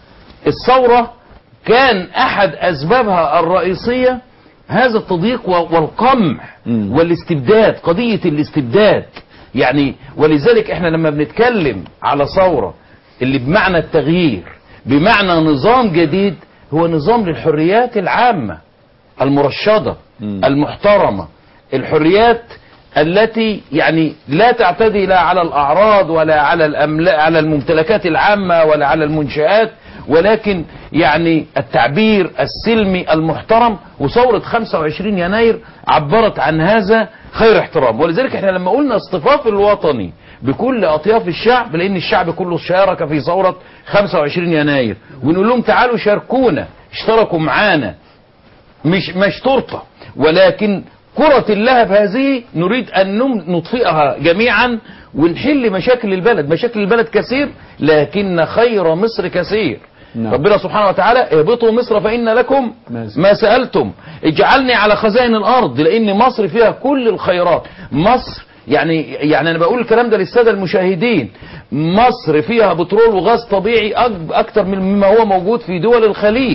الثورة كان أحد أسبابها الرئيسية هذا التضييق و- والقمع مم. والاستبداد، قضية الاستبداد. يعني ولذلك احنا لما بنتكلم على ثورة اللي بمعنى التغيير بمعنى نظام جديد، هو نظام للحريات العامة المرشدة مم. المحترمة، الحريات التي يعني لا تعتدي لا على الأعراض ولا على الأملاك على الممتلكات العامة ولا على المنشآت، ولكن يعني التعبير السلمي المحترم. وثورة خمسة وعشرين يناير عبرت عن هذا خير احترام. ولذلك احنا لما قلنا اصطفاف الوطني بكل أطياف الشعب، لأن الشعب كله شارك في ثورة خمسة وعشرين يناير، ونقول لهم تعالوا شاركونا، اشتركوا معانا، مش مش تورته ولكن كرة اللهب هذه نريد أن نم- نطفئها جميعا ونحل مشاكل البلد. مشاكل البلد كثير لكن خير مصر كثير. نعم. ربنا سبحانه وتعالى اهبطوا مصر فإن لكم ما سألتم، اجعلني على خزائن الأرض، لأن مصر فيها كل الخيرات. مصر يعني يعني أنا بقول الكلام ده للسادة المشاهدين، مصر فيها بترول وغاز طبيعي أك- أكتر من مما هو موجود في دول الخليج.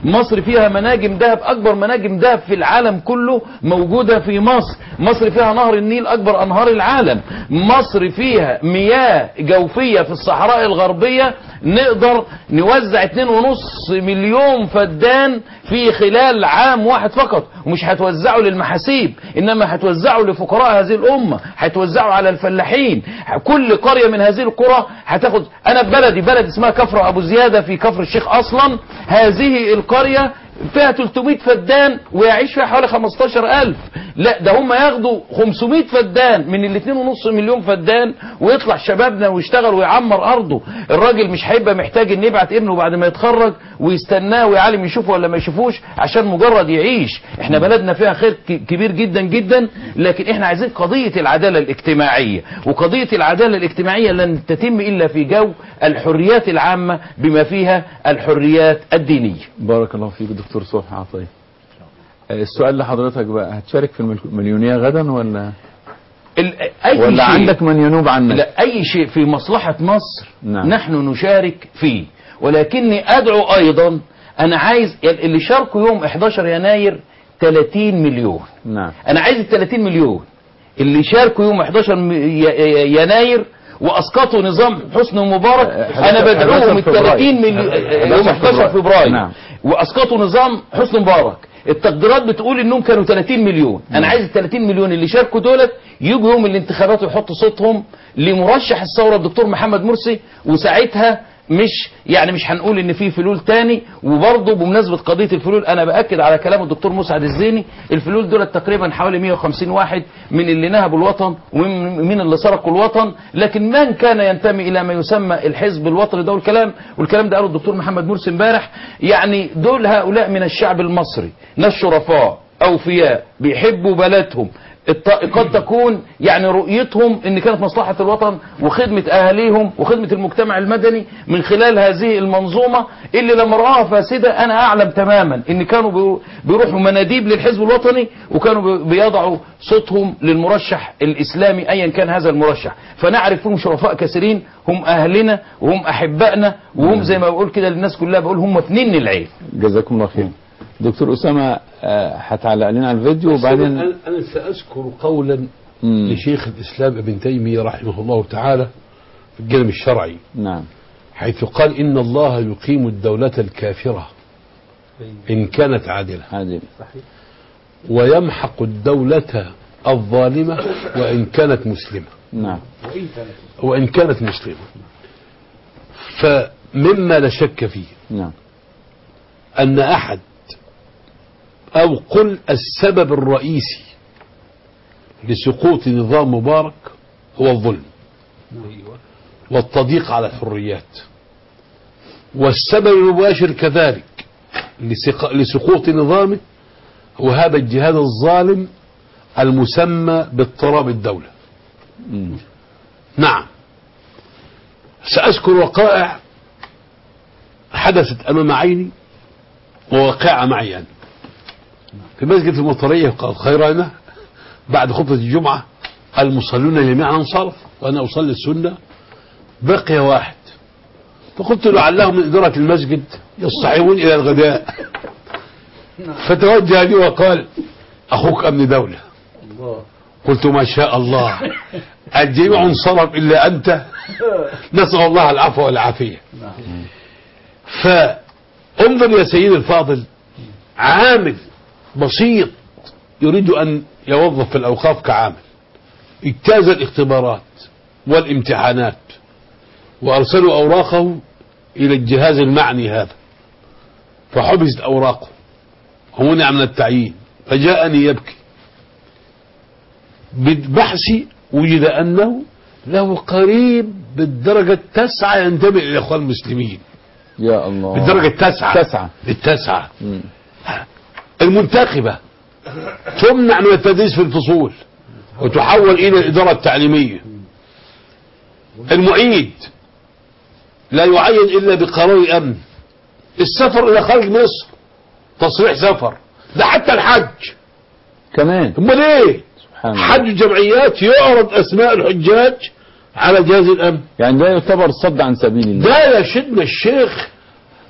مصر فيها مناجم ذهب، اكبر مناجم ذهب في العالم كله موجودة في مصر. مصر فيها نهر النيل اكبر انهار العالم. مصر فيها مياه جوفية في الصحراء الغربية نقدر نوزع اتنين ونص مليون فدان في خلال عام واحد فقط، ومش هتوزعوا للمحاسيب انما هتوزعوا لفقراء هذه الامة، هتوزعوا على الفلاحين. كل قرية من هذه القرى هتاخد. انا بلدي بلد اسمها كفر ابو زيادة في كفر الشيخ اصلا، هذه القرية فيها تلتمية فدان ويعيش فيها حوالي خمستاشر ألف. لا ده هم ياخدوا خمسمية فدان من ال اتنين ونص مليون فدان ويطلع شبابنا ويشتغل ويعمر ارضه. الراجل مش هيبقى محتاج ان يبعت ابنه بعد ما يتخرج ويستناه ويعلم يشوفه ولا ما يشوفوش عشان مجرد يعيش. احنا بلدنا فيها خير كبير جدا جدا، لكن احنا عايزين قضية العدالة الاجتماعية، وقضية العدالة الاجتماعية لن تتم الا في جو الحريات العامة بما فيها الحريات الدينية. بارك الله فيك دكتور صبحي عطية. السؤال لحضرتك بقى، هتشارك في المليونية غدا ولا أي ولا شيء عندك من ينوب عنك؟ لا، أي شيء في مصلحة مصر نعم. نحن نشارك فيه، ولكني أدعو أيضا، أنا عايز اللي شاركوا يوم احداشر يناير ثلاثين مليون. نعم. أنا عايز ال ثلاثين مليون اللي شاركوا يوم احداشر يناير واسقطوا نظام حسني مبارك. انا بدعوهم ال ثلاثين مليون يوم احداشر فبراير. نعم. واسقطوا نظام حسني مبارك. التقديرات بتقول انهم كانوا ثلاثين مليون. انا نعم. عايز ال ثلاثين مليون اللي شاركوا دولت يجوا يوم الانتخابات ويحطوا صوتهم لمرشح الثوره الدكتور محمد مرسي، وساعتها مش يعني مش هنقول ان في فلول تاني. وبرضه بمناسبه قضيه الفلول انا باكد على كلام الدكتور مسعد الزيني، الفلول دول تقريبا حوالي مية وخمسين واحد من اللي نهبوا الوطن ومن اللي سرقوا الوطن، لكن من كان ينتمي الى ما يسمى الحزب الوطني ده والكلام والكلام ده قاله الدكتور محمد مرسي امبارح. يعني دول هؤلاء من الشعب المصري ناس شرفاء اوفياء بيحبوا بلدهم، قد تكون يعني رؤيتهم ان كانت مصلحة الوطن وخدمة اهاليهم وخدمة المجتمع المدني من خلال هذه المنظومة اللي لما رآها فاسدة انا اعلم تماما ان كانوا بيروحوا مناديب للحزب الوطني وكانوا بيضعوا صوتهم للمرشح الاسلامي ايا كان هذا المرشح. فنعرف فيهم شرفاء كثيرين، هم اهلنا وهم احبائنا وهم زي ما بقول كده للناس كلها بقول هم اتنين العين. جزاكم الله خير. دكتور أسامة هتعلق لنا على الفيديو وبعدين أنا, أنا سأذكر قولا مم. لشيخ الإسلام ابن تيمية رحمه الله تعالى في الجانب الشرعي. نعم. حيث قال إن الله يقيم الدولة الكافرة إن كانت عادلة عادل. ويمحق الدولة الظالمة وإن كانت مسلمة. نعم. وإن كانت مسلمة. فمما لا شك فيه نعم. أن أحد أو قل السبب الرئيسي لسقوط نظام مبارك هو الظلم والتضييق على الحريات، والسبب المباشر كذلك لسقوط نظامه هو هذا الجهاد الظالم المسمى باضطراب الدولة. مم. نعم. سأذكر وقائع حدثت أمام عيني وواقعة معي أنا في مسجد المطرية الخيرانة بعد خطبة الجمعة. المصلون جميعا انصرف وأنا أصلي السنة، بقي واحد، فقلت لعلهم من إدارة المسجد يصطحبون إلى الغداء، فتوجه لي وقال أخوك أمن دولة. قلت ما شاء الله الجميع انصرف إلا أنت، نسأل الله العفو والعافية. فانظر يا سيدي الفاضل، عامل بسيط يريد أن يوظف في الأوقاف كعامل، اجتاز الاختبارات والامتحانات وأرسلوا أوراقه إلى الجهاز المعني هذا، فحبست أوراقه ومنع من التعيين، فجاءني يبكي. بالبحث وجد أنه له قريب بالدرجة التاسعة ينتمي إلى الإخوان المسلمين. يا الله. بالدرجة التاسعة تسعة التاسعة المنتخبة تمنع من التدريس في الفصول وتحول إلى الإدارة التعليمية. المعيد لا يعين إلا بقرار أمن. السفر إلى خارج مصر تصريح سفر، ده حتى الحج كمان. امال ايه؟ حج جمعيات يعرض أسماء الحجاج على جهاز الأمن. يعني ده يعتبر صد عن سبيل الله. ده يا سيدنا الشيخ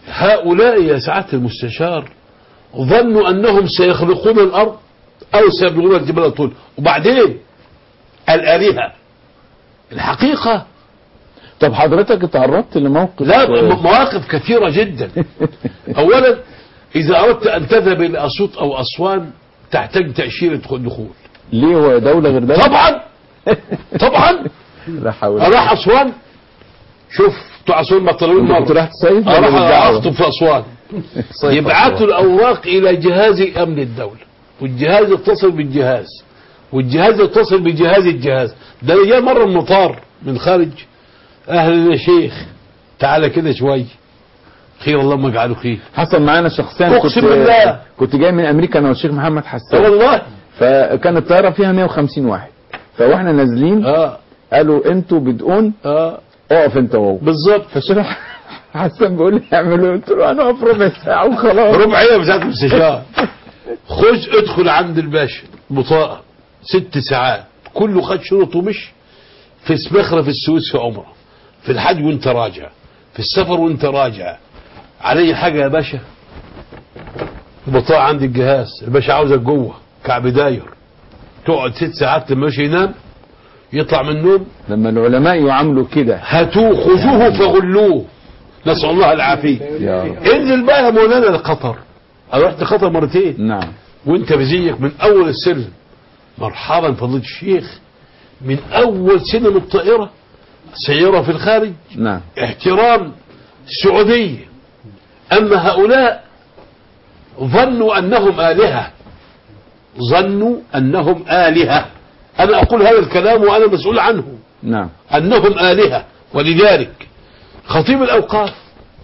هؤلاء يا سعادة المستشار ظنوا أنهم سيخلقون الأرض أو سيبلغون الجبال طول، وبعدين الآلهة الحقيقة. طب حضرتك تعرضت لموقف؟ لا، مواقف كثيرة جدا. أولا إذا أردت أن تذهب إلى أسيوط أو أسوان تحتاج تأشيرة دخول. ليه، هو دولة غير دولة؟ طبعا طبعا. لا حول. أروح أسوان، شوف بتوع أسوان بطلون مرة، كنت رايح تصيف؟ أروح أخطب في أسوان، يبعثوا الأوراق إلى جهاز أمن الدولة، والجهاز يتصل بالجهاز، والجهاز يتصل بجهاز الجهاز. ده جاء مرة من مطار من خارج، أهلا يا شيخ تعالى كده شوي، خير اللهم اجعله خير. حصل معانا شخصيا، أقسم كنت بالله. كنت جاي من أمريكا أنا والشيخ محمد حسان والله، فكانت الطيارة فيها مية وخمسين واحد، فواحنا نازلين اه قالوا انتوا بدقون اه اقف انت وهو بالظبط. فالشيخ حسان بيقول لي اعملوا، قلت له انا اقف ربع ساعة وخلاص. ربع ايه بتاعت المستشفى؟ خش ادخل عند الباشا بطاقة ست ساعات، كله خد شروط ومش في سبخرة في السويس في عمره، في الحج وانت راجع، في السفر وانت راجع، علي حاجة يا باشا؟ البطاقة عند الجهاز، الباشا عاوزك جوه كعب داير، تقعد ست ساعات لما يمشي ينام، يطلع من النوم. لما العلماء يعاملوا كده هاتوه خذوه فغلوه، نسأل الله العافية. انزل بقى يا مولانا لقطر، انا رحت قطر مرتين. نعم. وانت بزيك من اول السلم، مرحبا فضيلة الشيخ، من اول سلم الطائرة سيارة في الخارج. نعم. احترام سعودية. اما هؤلاء ظنوا انهم آلهة، ظنوا انهم آلهة. انا اقول هذا الكلام وانا مسؤول عنه. نعم. انهم آلهة. ولذلك خطيب الاوقاف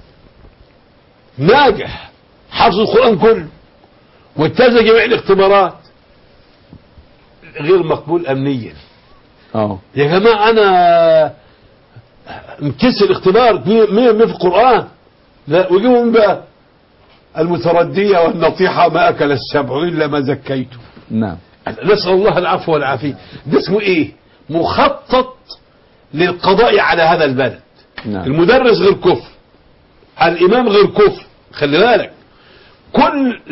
ناجح، حافظ القرآن كله، واجتاز جميع الاختبارات، غير مقبول امنيا. اه يا جماعة انا مكسر اختبار مية مية في القرآن، لا ويجيبوا من بقى المتردية والنطيحة ما اكل السبع الا ما زكيته. نعم. نسأل الله العفو والعافية. ده اسمه ايه؟ مخطط للقضاء على هذا البلد. نعم. المدرس غير كفر، الامام غير كفر، خلي بالك، كل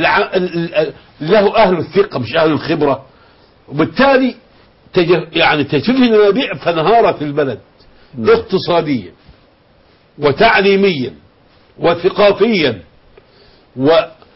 له اهل الثقة مش اهل الخبرة، وبالتالي تج... يعني تجفيف المنابع فانهارت البلد. نعم. اقتصاديا وتعليميا وثقافيا. و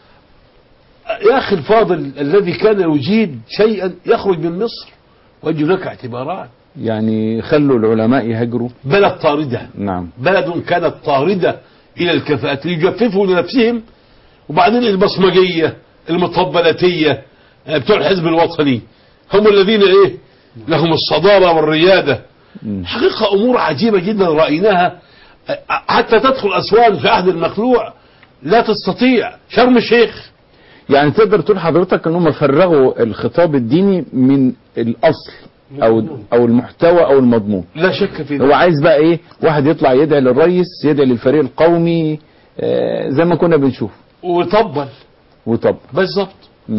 يا اخي الفاضل، الذي كان يجيد شيئا يخرج من مصر ويجي هناك اعتبارات. يعني خلوا العلماء يهاجروا. بلد طاردة. نعم. بلد كانت طاردة إلى الكفاءات ليجففوا لنفسهم، وبعدين البصمجية المطبلاتية بتوع الحزب الوطني هم الذين ايه لهم الصدارة والريادة. حقيقة أمور عجيبة جدا رأيناها. حتى تدخل أسوان في عهد المخلوع لا تستطيع. شرم الشيخ يعني تقدر تقول حضرتك انهم فرغوا الخطاب الديني من الاصل او او المحتوى او المضمون. لا شك في ذلك. هو عايز بقى ايه؟ واحد يطلع يدعي للرئيس، يدعي للفريق القومي، آه زي ما كنا بنشوف، وطبل وطبل بالظبط.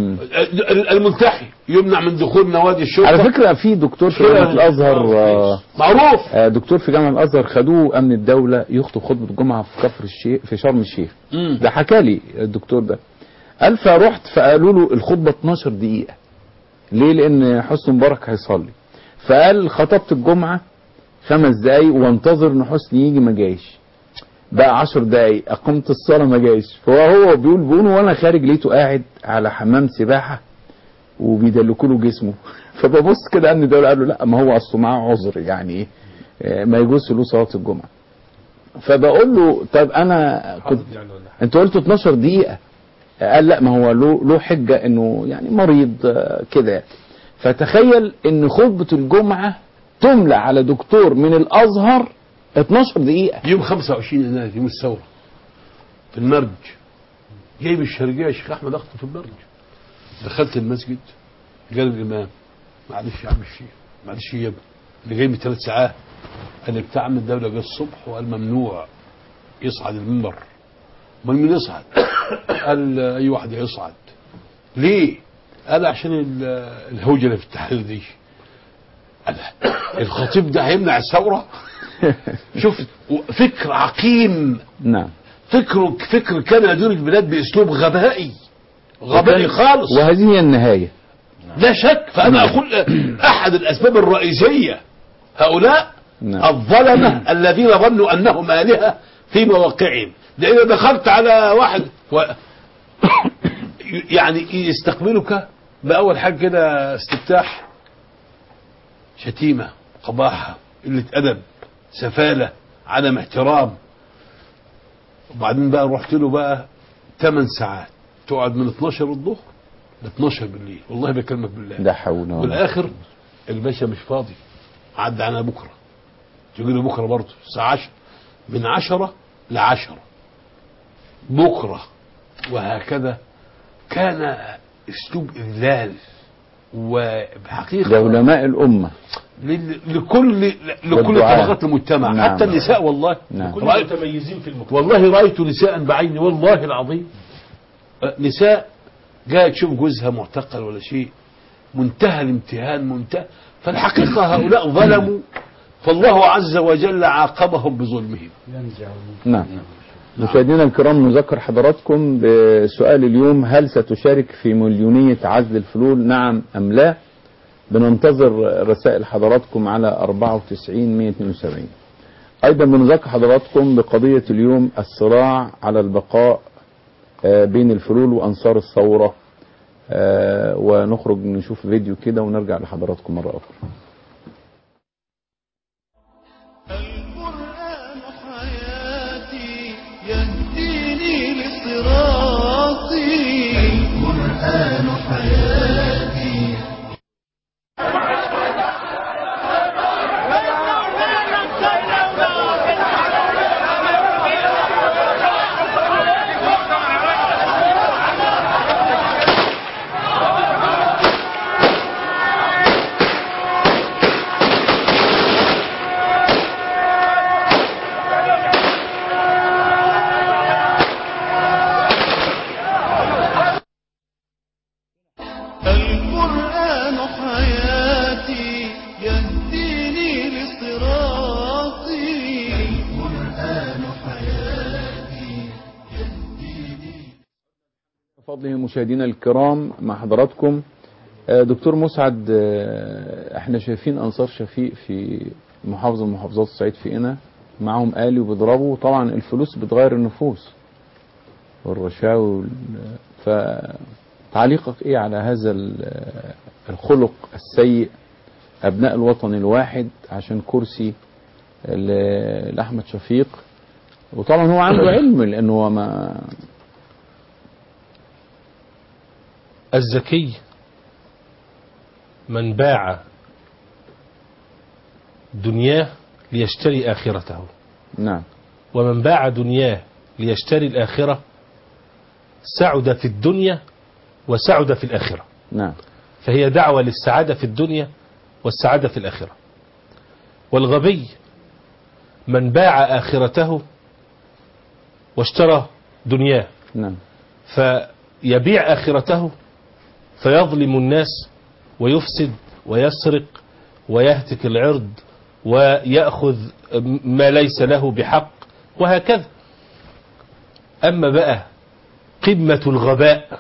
الملتحي يمنع من دخول نوادي الشرطة. على فكرة في دكتور في جامعة الازهر آه معروف، آه دكتور في جامعة الازهر خدوه امن الدولة يخطب خطبة الجمعة في كفر الشيخ في شرم الشيخ. مم. ده حكى لي الدكتور ده، قال فرحت فقالوا له الخطبة اتناشر دقيقة. ليه؟ لان حسني مبارك هيصلي، فقال خطبت الجمعة خمس دقايق وانتظر ان حسني يجي، ما جايش. بقى عشر دقايق اقمت الصلاة ما جايش. فهو هو بيقول بيقول وانا خارج لقيته قاعد على حمام سباحة وبيدلكوا له جسمه. فببص كده امن الدولة قال له لا، ما هو اصله معاه عذر يعني ايه ما يجوز له صلاة الجمعة. فبقول له طب انا كنت انت قلت اتناشر دقيقة. قال لا، ما هو له له حجة انه يعني مريض كده. فتخيل ان خطبة الجمعة تملى على دكتور من الازهر اتناشر دقيقة. يوم خمسة وعشرين يناير يوم الثورة في المرج، جايب الشرقية الشيخ احمد اخته في المرج. دخلت المسجد، قال الامام معلش يا عم الشيخ، معلش يا ابني اللي جاي من ثلاث ساعات. قال بتاع من الدولة جه الصبح وقال ممنوع يصعد المنبر. من مين يصعد؟ قال اي واحد يصعد. ليه؟ قال عشان الهوجة اللي في التحرير دي. قال الخطيب ده هيمنع الثورة؟ شوف فكر عقيم. نعم. فكره فكر كان يدير البلاد باسلوب غبائي غبائي خالص. وهذه هي النهاية. لا شك. فانا اقول احد الاسباب الرئيسية هؤلاء نعم. الظلمة الذين ظنوا انهم آلهة في مواقعهم. لان دخلت على واحد و يعني يستقبلك بأول حاجة كده استفتاح، شتيمة، قباحة، قلة أدب، سفالة، عدم احترام. وبعدين بقى رحت له بقى ثمان ساعات تقعد من اتناشر الظهر ل اتناشر بالليل، والله بكلمك بالله. لا حول ولا قوة. والآخر الباشا مش فاضي، عدى علينا بكرة، تيجي له بكرة برضه الساعة عشرة، من عشرة لعشرة بكرة، وهكذا. كان اسلوب اذلال وبحقيقه ده علماء الامه لل- لكل لكل والدعاء. طبقات المجتمع. نعم. حتى النساء والله. نعم. كل رأيت متميزين في المجتمع. والله رايت نساء بعيني والله العظيم، أه، نساء جاءت تشوف جوزها معتقل ولا شيء، منتهى الامتهان، منتهى. فالحقيقه هؤلاء ظلموا، فالله عز وجل عاقبهم بظلمهم. نعم. مشاهدينا الكرام، نذكر حضراتكم بسؤال اليوم: هل ستشارك في مليونية عزل الفلول، نعم أم لا؟ بننتظر رسائل حضراتكم على أربعة وتسعين مئة واثنين وسبعين. أيضا بنذكر حضراتكم بقضية اليوم: الصراع على البقاء بين الفلول وأنصار الثورة. ونخرج نشوف فيديو كده ونرجع لحضراتكم مرة أخرى. القرآن حياتي يهديني لصراطي، القرآن حياتي. القرآن حياتي يهديني لصراطي، القرآن حياتي يهديني. بفضله مشاهدينا الكرام مع حضراتكم دكتور مسعد. احنا شايفين أنصار شفيق في محافظة من محافظات الصعيد في قنا، معهم آلي وبيضربوا. طبعا الفلوس بتغير النفوس والرشاوي وال... فتعليقك ايه على هذا الخلق السيء؟ ابناء الوطن الواحد عشان كرسي لأحمد شفيق، وطبعا هو عنده علم لانه هو ما الذكي من باع دنياه ليشتري آخرته. نعم. ومن باع دنياه ليشتري الآخرة سعد في الدنيا وسعد في الآخرة. نعم. فهي دعوة للسعادة في الدنيا والسعادة في الآخرة. والغبي من باع آخرته واشترى دنياه. نعم. فيبيع آخرته فيظلم الناس ويفسد ويسرق ويهتك العرض ويأخذ ما ليس له بحق وهكذا. أما بقى قمة الغباء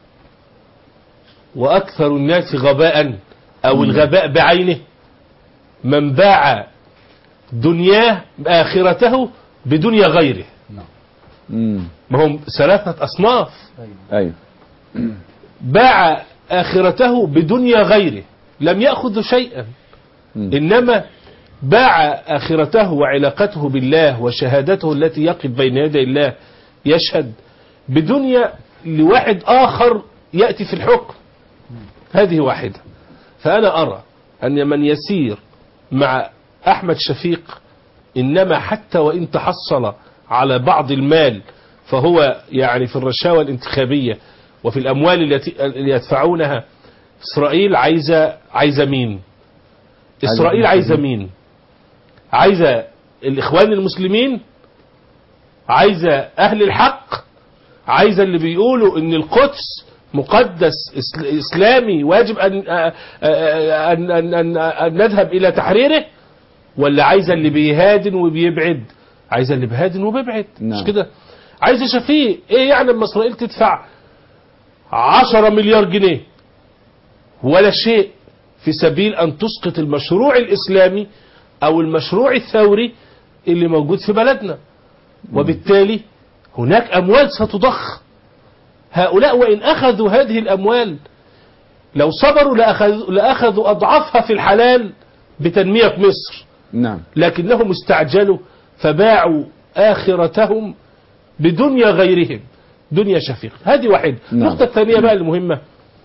وأكثر الناس غباء أو الغباء بعينه من باع دنياه آخرته بدنيا غيره. مم. ما هم ثلاثة أصناف. أيوه. باع آخرته بدنيا غيره لم يأخذ شيئا، إنما باع آخرته وعلاقته بالله وشهادته التي يقف بين يدي الله يشهد بدنيا لواحد آخر يأتي في الحكم. هذه واحدة. فأنا أرى أن من يسير مع أحمد شفيق إنما حتى وإن تحصل على بعض المال فهو يعني في الرشاوى الانتخابية وفي الأموال التي يدفعونها. إسرائيل عايزة عايزة مين؟ إسرائيل عايزة مين؟ عايزة الإخوان المسلمين، عايزة أهل الحق، عايزة اللي بيقولوا إن القدس مقدس إسلامي واجب أن, أن, أن, أن, أن نذهب إلى تحريره، ولا عايزة اللي بيهادن وبيبعد؟ عايزة اللي بيهادن وبيبعد. نعم. مش كده؟ عايز شفيق. ايه يعني لما اسرائيل تدفع عشرة مليار جنيه ولا شيء في سبيل ان تسقط المشروع الاسلامي او المشروع الثوري اللي موجود في بلدنا؟ وبالتالي هناك اموال ستضخ. هؤلاء وان اخذوا هذه الاموال لو صبروا لأخذوا, لأخذوا اضعافها في الحلال بتنمية مصر. نعم. لكنهم استعجلوا فباعوا اخرتهم بدنيا غيرهم، دنيا شفيق. هذه واحدة. نعم. النقطة الثانية بقى المهمة،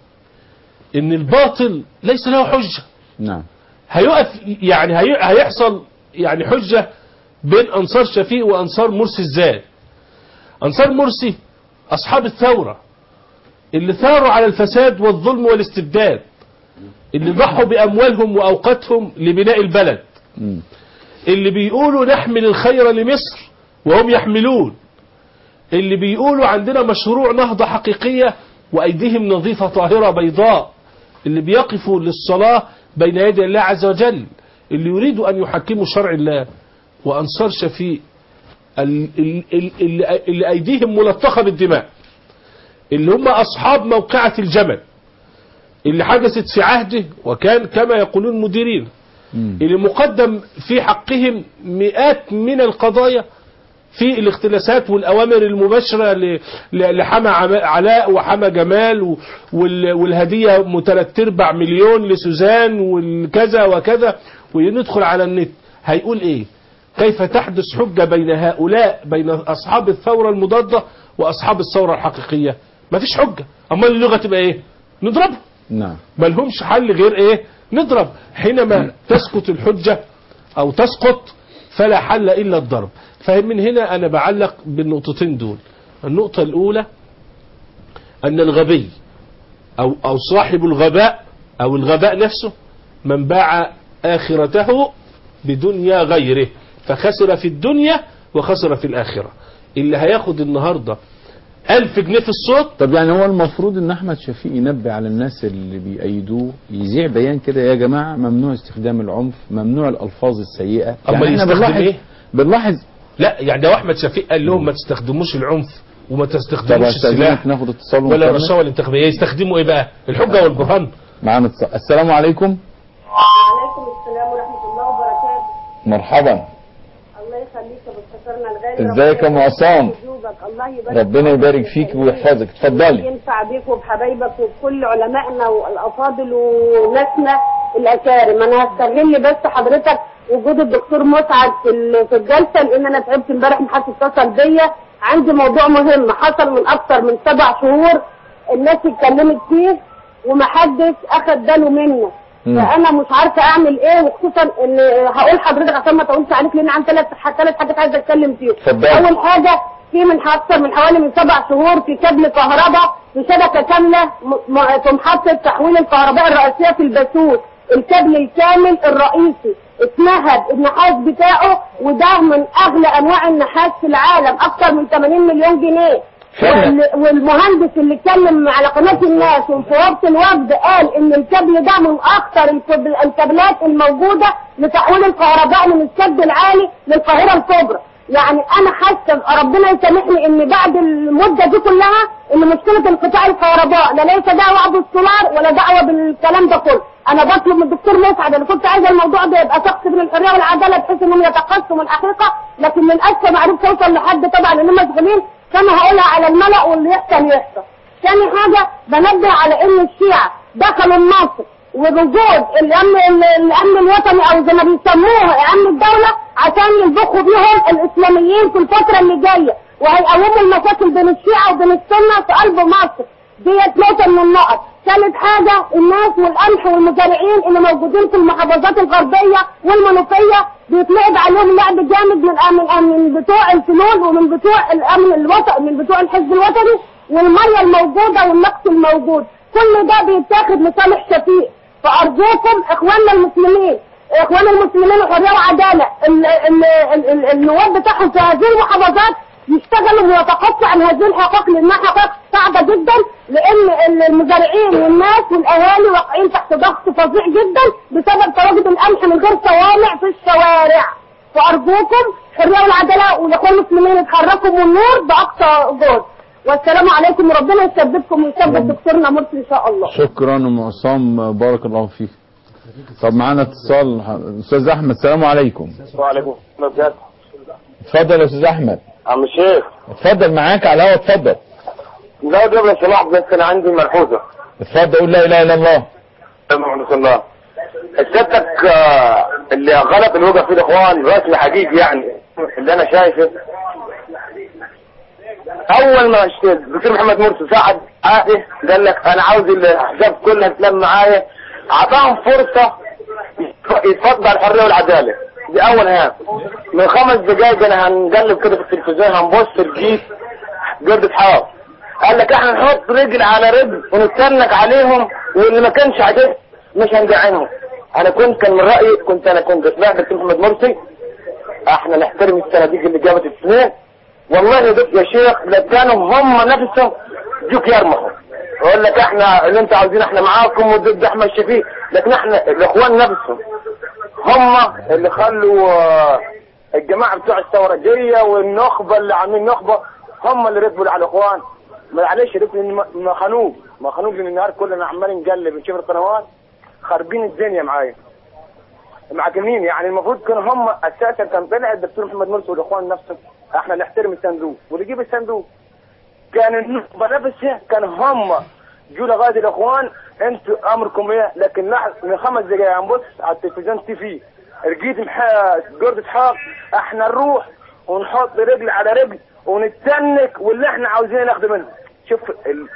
ان الباطل ليس له حجة. نعم. هيقف يعني هي هيحصل يعني حجة بين انصار شفيق وانصار مرسي. ازاي؟ انصار مرسي اصحاب الثورة اللي ثاروا على الفساد والظلم والاستبداد، اللي ضحوا باموالهم واوقاتهم لبناء البلد، م. اللي بيقولوا نحمل الخير لمصر وهم يحملون، اللي بيقولوا عندنا مشروع نهضة حقيقية وأيديهم نظيفة طاهرة بيضاء، اللي بيقفوا للصلاة بين يدي الله عز وجل، اللي يريدوا أن يحكموا شرع الله. وأنصار شفيق اللي, اللي, اللي أيديهم ملطخة بالدماء، اللي هم أصحاب موقعة الجمل اللي حدثت في عهده وكان كما يقولون مديرين، اللي مقدم في حقهم مئات من القضايا في الاختلاسات والأوامر المباشرة لحمى علاء وحمى جمال والهدية متلت ارباع مليون لسوزان والكذا وكذا. وندخل على النت هيقول ايه؟ كيف تحدث حجة بين هؤلاء، بين أصحاب الثورة المضادة وأصحاب الثورة الحقيقية؟ ما فيش حجة. أما اللغة تبقى ايه؟ نضربها. نعم. ما لهمش حل غير ايه؟ نضرب. حينما تسقط الحجة او تسقط فلا حل الا الضرب. فمن هنا انا بعلق بالنقطتين دول. النقطة الاولى ان الغبي او او صاحب الغباء او الغباء نفسه من باع اخرته بدنيا غيره فخسر في الدنيا وخسر في الاخرة. اللي هياخد النهاردة ألف جنيه في الصوت. طب يعني هو المفروض ان احمد شفيق ينبه على الناس اللي بيأيدوه، يذيع بيان كده: يا جماعة ممنوع استخدام العنف، ممنوع الالفاظ السيئة. اما يعني يستخدم بنلاحظ ايه؟ بنلاحظ لا يعني ده احمد شفيق قال لهم ما تستخدموش العنف وما تستخدموش طب السلاح ناخد اتصال ولا الرشاوى الانتخابية. يستخدموا ايه بقى؟ الحجة والبرهان. معانا اتصال. السلام عليكم. وعليكم السلام ورحمة الله وبركاته. مرحبا. الله يخليك يا مستشارنا الغالي. ازيك يا ام عصام؟ ربنا يبارك فيك ويحفظك. اتفضلي. ينفع بيك وبحبايبك وبكل علمائنا والافاضل وناسنا الاكارم. انا هستغل بس حضرتك وجود الدكتور مسعد في في الجلسه، لان انا تعبت امبارح محدش اتصل بيا. عندي موضوع مهم حصل من اكتر من سبع شهور الناس اتكلمت فيه ومحدش اخد باله منه. فانا مش عارفه اعمل ايه، وخصوصا ان هقول حضرتك عشان ما اطولش عليك لان عندي ثلاث ثلاث حاجات عايزه اتكلم فيهم. اول حاجه، في من اكثر من حوالي من سبع شهور في كابل كهرباء في شبكه كامله في محطه تحويل الكهرباء الرئيسيه في الباسوس، الكابل الكامل الرئيسي اتنهب النحاس بتاعه، وده من اغلى انواع النحاس في العالم، اكثر من ثمانين مليون جنيه. والمهندس اللي اتكلم على قناة الناس وفي وقت الوفد قال ان الكابل ده من اخطر الكابلات الموجودة لتحويل الكهرباء من السد العالي للقاهرة الكبرى. يعني انا حاسه ربنا يسامحني ان بعد المدة دي كلها ان مشكلة انقطاع الكهرباء لا ليس دعوة بالسولار ولا دعوة بالكلام ده كله. انا بطلب من الدكتور مسعد، انا كنت عايزه الموضوع ده يبقى شخص بين الحريه والعداله بحيث انهم يتقصوا من الحقيقه، لكن للاسف ما عرفتش اوصل لحد طبعا لانهم مشغولين. كان هقولها على الملأ واللي يحصل يحصل. ثاني حاجه بنبه على ان الشيعة دخلوا مصر ووجود الامن الامن الوطني او زي ما بيسموه امن الدوله عشان ينبخوا بيهم الاسلاميين في الفتره اللي جايه، وهيقوموا المشاكل بين الشيعة وبين السنه في قلب مصر. ديت نقطه من النقط. ثالث حاجه، الناس والقمح والمزارعين اللي موجودين في المحافظات الغربيه والمنوفيه بيتلعب عليهم لعب جامد من من بتوع الفلول ومن بتوع الامن الوطني من بتوع الحزب الوطني، والميه الموجوده والنقص الموجود كل ده بيتاخد لصالح شفيق. فارجوكم اخواننا المسلمين، اخوان المسلمين وحريه وعداله، النواب بتاعهم في هذه المحافظات يشتغلوا ويتقطعوا عن هذه الحقوق لانها حقوق صعبه جدا، لان المزارعين والناس والاهالي واقعين تحت ضغط فظيع جدا بسبب تواجد القمح من غير صوامع في الشوارع. وارجوكم حريه والعداله والاخوان المسلمين يتحركوا من النور باقصى جهد. والسلام عليكم وربنا يثبتكم ويثبت دكتورنا مرسي ان شاء الله. شكرا ام عصام، بارك الله فيك. طب معانا اتصال استاذ احمد. السلام عليكم. وعليكم السلام. اتفضل يا استاذ احمد. عم الشيخ اتفضل معاك على الهواء. اتفضل. لا ده لو سمحت بس انا عندي ملحوظه. اتفضل قول لا اله الا الله. محمد رسول الله. سيادتك اللي غلط اللي وقع فيه الاخوان رسم حقيقي يعني اللي انا شايفه. اول ما الدكتور محمد مرسي ساعد عائله قال لك انا عاوز الاحزاب كلها تلم معايا، اعطاهم فرصه يتفضل الحريه والعداله. دي اول هام. من خمس دقائق انا هنقلب كده في التلفزيون هنبص لقيت جردة حار قال لك احنا نحط رجل على رجل ونتنك عليهم واللي ما كانش عاجبهم مش هندعمهم. انا كنت كان من رايي كنت انا كنت اسمع دكتور محمد مرسي احنا نحترم الصناديق اللي جابت الاثنين. والله يا دكتور يا شيخ لو كانوا هم نفسهم جوك يرمحوا يقول لك احنا اللي انت عاوزين احنا معاكم وضد احمد شفيق، لكن احنا الاخوان نفسهم هم اللي خلوا الجماعه بتوع الثورجيه والنخبه اللي عاملين نخبه هم اللي رتبوا على الاخوان. معلش يا دكتور ما خانوك ما خانوك لان النهار كلنا عمالين نقلب نشوف القنوات خاربين الدنيا معايا معجمين. يعني المفروض كانوا هم اساسا كان طلع الدكتور محمد مرسي والاخوان نفسهم احنا نحترم الصندوق واللي يجيب الصندوق كان النخبه نفسها كان هم جو لغايه الاخوان انتوا امركم ايه. لكن من خمس دقائق هنبص على التلفزيون تي في رجيت جردة حق احنا نروح ونحط رجل على رجل ونتنك واللي احنا عاوزين ناخده منه. شوف ال...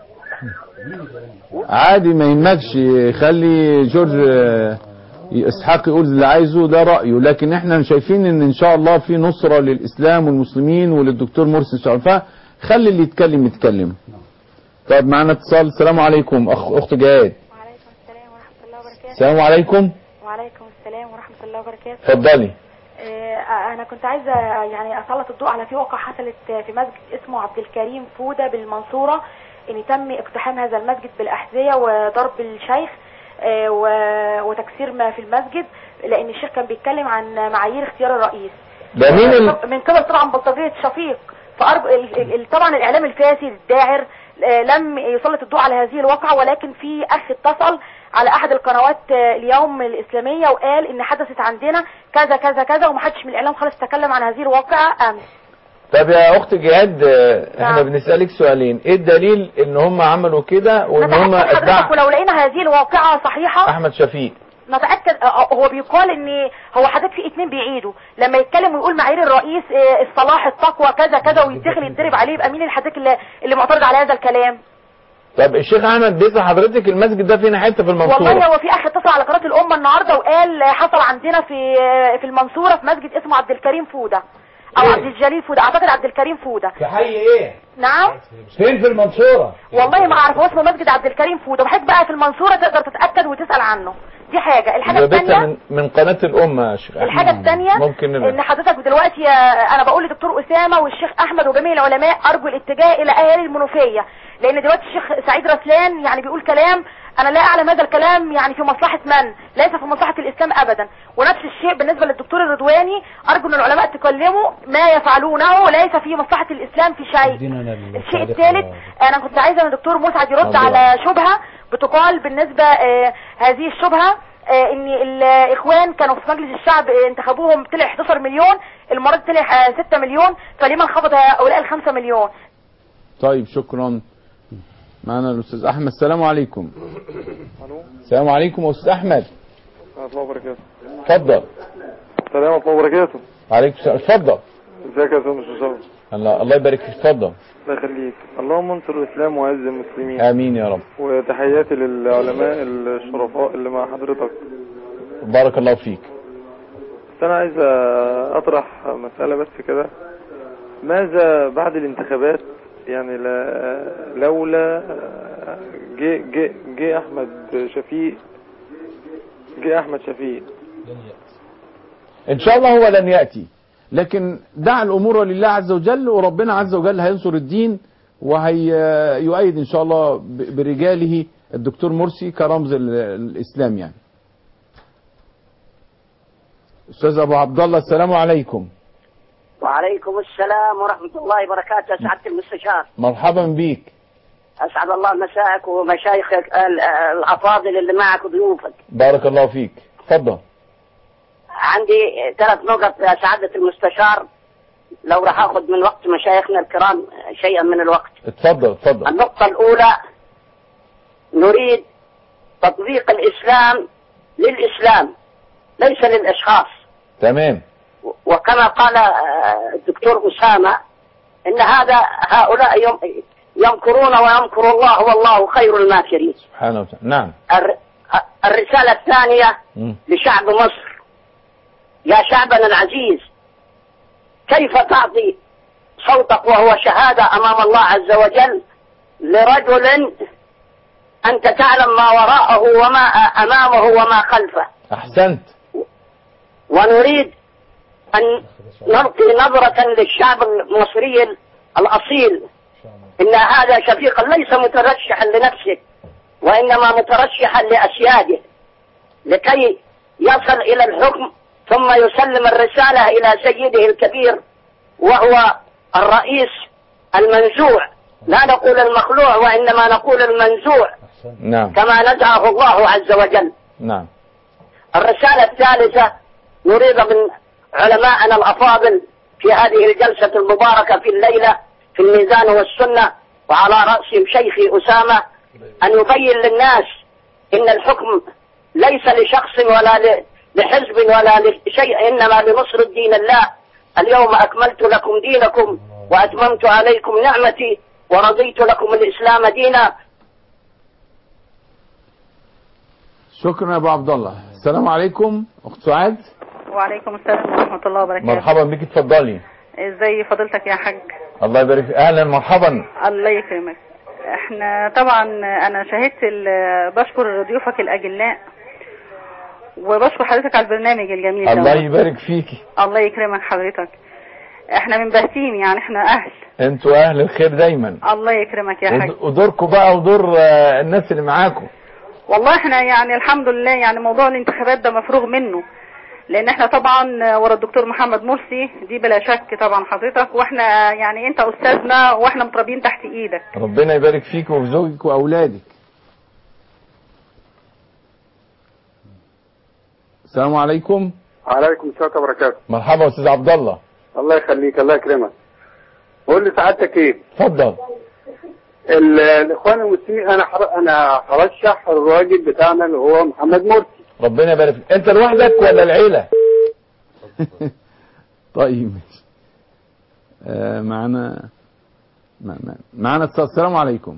عادي ما يهمكش خلي جورج اسحاق يقول اللي عايزه ده رايه، لكن احنا شايفين ان ان شاء الله في نصره للاسلام والمسلمين وللدكتور مرسي ان شاء الله، فخلي اللي يتكلم يتكلم. طيب معنا اتصال. السلام عليكم اخ اخت جهاد. وعليكم السلام ورحمه الله وبركاته. السلام عليكم. وعليكم السلام ورحمه الله وبركاته. اتفضلي. اه انا كنت عايزه يعني اسلط الضوء على في واقعه حصلت في مسجد اسمه عبد الكريم فوده بالمنصوره، ان تم اقتحام هذا المسجد بالاحذيه وضرب الشيخ وتكسير ما في المسجد، لان الشيخ كان بيتكلم عن معايير اختيار الرئيس ده مين ال... من قبل طبعا بلطجيه شفيق. فأرب... طبعا الاعلام الفاسد الداعر لم يسلط الضوء على هذه الواقعه، ولكن في اخ اتصل على احد القنوات اليوم الاسلاميه وقال ان حدثت عندنا كذا كذا كذا، ومحدش من الاعلام خالص تكلم عن هذه الواقعه امس. طب يا اخت جهاد احنا نعم. بنسألك سؤالين، ايه الدليل ان هم عملوا كده وان هم اتباع ولو لقينا هذه الواقعة صحيحة احمد شفيق نتأكد. هو بيقال ان هو حضرتك في اتنين بيعيدوا لما يتكلم ويقول معايير الرئيس الصلاح التقوى كذا كذا ويدخل يتضرب عليه، يبقى مين الحضرتك اللي, اللي معترض على هذا الكلام؟ طب الشيخ احمد بيسأل حضرتك المسجد ده فين حته في المنصورة؟ والله هو في اخ اتصل على قناة الامة النهارده وقال حصل عندنا في في المنصورة في مسجد اسمه عبد الكريم فودة او عبد الجليل فودة، اعتقد عبد الكريم فودة. في حي ايه؟ نعم فين في المنصورة؟ والله ما اعرف، هو اسمه مسجد عبد الكريم فودة، وحضرتك بقى في المنصورة تقدر تتأكد وتسأل عنه. دي حاجة. الحاجة الثانية من, من قناة الأمة يا شيخ. الحاجة الثانية ممكن ان حضرتك دلوقتي انا بقول لدكتور أسامة والشيخ احمد وجميع العلماء ارجو الاتجاه الى اهالي المنوفية، لان دلوقتي الشيخ سعيد رسلان يعني بيقول كلام انا لا اعلم هذا الكلام يعني في مصلحة من، ليس في مصلحة الاسلام ابدا. ونفس الشيء بالنسبة للدكتور الرضواني، ارجو ان العلماء تكلموا ما يفعلونه ليس في مصلحة الاسلام في شيء. الشيء الثالث انا كنت عايزة ان الدكتور مسعد يرد على شبهة بتقال بالنسبة آه هذه الشبهة آه ان الاخوان كانوا في مجلس الشعب آه انتخبوهم طلع احداشر مليون، المرة دي طلع آه ستة مليون، فلما انخفض هؤلاء الخمسة مليون؟ طيب شكرا. معنا الاستاذ احمد. السلام عليكم. السلام عليكم يا استاذ احمد. ورحمة الله وبركاته. اتفضل. السلام ورحمة الله وبركاته. عليكم السلام. اتفضل. ازيك يا استاذ مصطفى؟ الله الله يبارك فيك. اتفضل. الله يخليك. اللهم انصر الاسلام واعز المسلمين. امين يا رب. وتحياتي للعلماء الشرفاء اللي مع حضرتك. بارك الله فيك. بس انا عايز اطرح مسألة بس كده، ماذا بعد الانتخابات؟ يعني لولا جه جه جه احمد شفيق جه احمد شفيق ان شاء الله هو لن ياتي، لكن دع الامور لله عز وجل، وربنا عز وجل هينصر الدين وهيؤيد ان شاء الله برجاله الدكتور مرسي كرمز الاسلام يعني. استاذ ابو عبد الله السلام عليكم. وعليكم السلام ورحمة الله وبركاته. سعادة المستشار مرحبا بيك. أسعد الله مساءك ومشايخك الأفاضل اللي معك وضيوفك. بارك الله فيك. اتفضل. عندي ثلاث نقط يا سعادة المستشار، لو راح أخذ من وقت مشايخنا الكرام شيئا من الوقت. اتفضل اتفضل. النقطة الأولى، نريد تطبيق الإسلام للإسلام ليس للأشخاص. تمام. وكما قال الدكتور أسامة إن هذا هؤلاء يمكرون ويمكر الله والله خير الماكرين. سبحانه وتعالى. نعم. الرسالة الثانية م. لشعب مصر، يا شعبنا العزيز، كيف تعطي صوتك وهو شهادة أمام الله عز وجل لرجل أنت تعلم ما وراءه وما أمامه وما خلفه. أحسنت. ونريد أن نلقي نظرة للشعب المصري الأصيل، إن هذا شفيقا ليس مترشحا لنفسه وإنما مترشحا لأسياده لكي يصل إلى الحكم ثم يسلم الرسالة إلى سيده الكبير وهو الرئيس المنزوع، لا نقول المخلوع وإنما نقول المنزوع. نعم. كما نزعه الله عز وجل. نعم. الرسالة الثالثة، نريد من علماءنا الأفاضل في هذه الجلسة المباركة في الليلة في الميزان والسنة وعلى رأسهم شيخي أسامة أن يبين للناس إن الحكم ليس لشخص ولا لحزب ولا لشيء، إنما لنصر الدين الله. اليوم أكملت لكم دينكم وأتممت عليكم نعمتي ورضيت لكم الإسلام دينا. شكرا يا أبو عبد الله. السلام عليكم أخت سعاد. وعليكم السلام ورحمة الله وبركاته. مرحبا بك، اتفضلي. ازي فضيلتك يا حاج؟ الله يبارك فيك. اهلا مرحبا. الله يكرمك. احنا طبعا انا شهدت بشكر ضيوفك الاجلاء وبشكر حضرتك على البرنامج الجميل ده. الله يبارك فيكي. الله يكرمك حضرتك. احنا من بهتيم يعني، احنا اهل. انتوا اهل الخير دايما. الله يكرمك يا حاج. ودوركم بقى ودور الناس اللي معاكم. والله احنا يعني الحمد لله، يعني موضوع الانتخابات ده مفروغ منه، لان احنا طبعا ورا الدكتور محمد مرسي دي بلا شك طبعا حضرتك، واحنا يعني انت استاذنا واحنا متربيين تحت ايدك. ربنا يبارك فيك وفي زوجك واولادك. السلام عليكم. وعليكم السلام وبركاته. مرحبا استاذ عبد الله. الله يخليك، الله يكرمك. قول لي سعادتك ايه؟ اتفضل. الاخوان المسلمين، انا حر... انا هرشح الراجل بتاعنا اللي هو محمد مرسي. ربنا يبارك فيك. انت لوحدك ولا العيله؟ طيب آه معنا معنا السلام عليكم.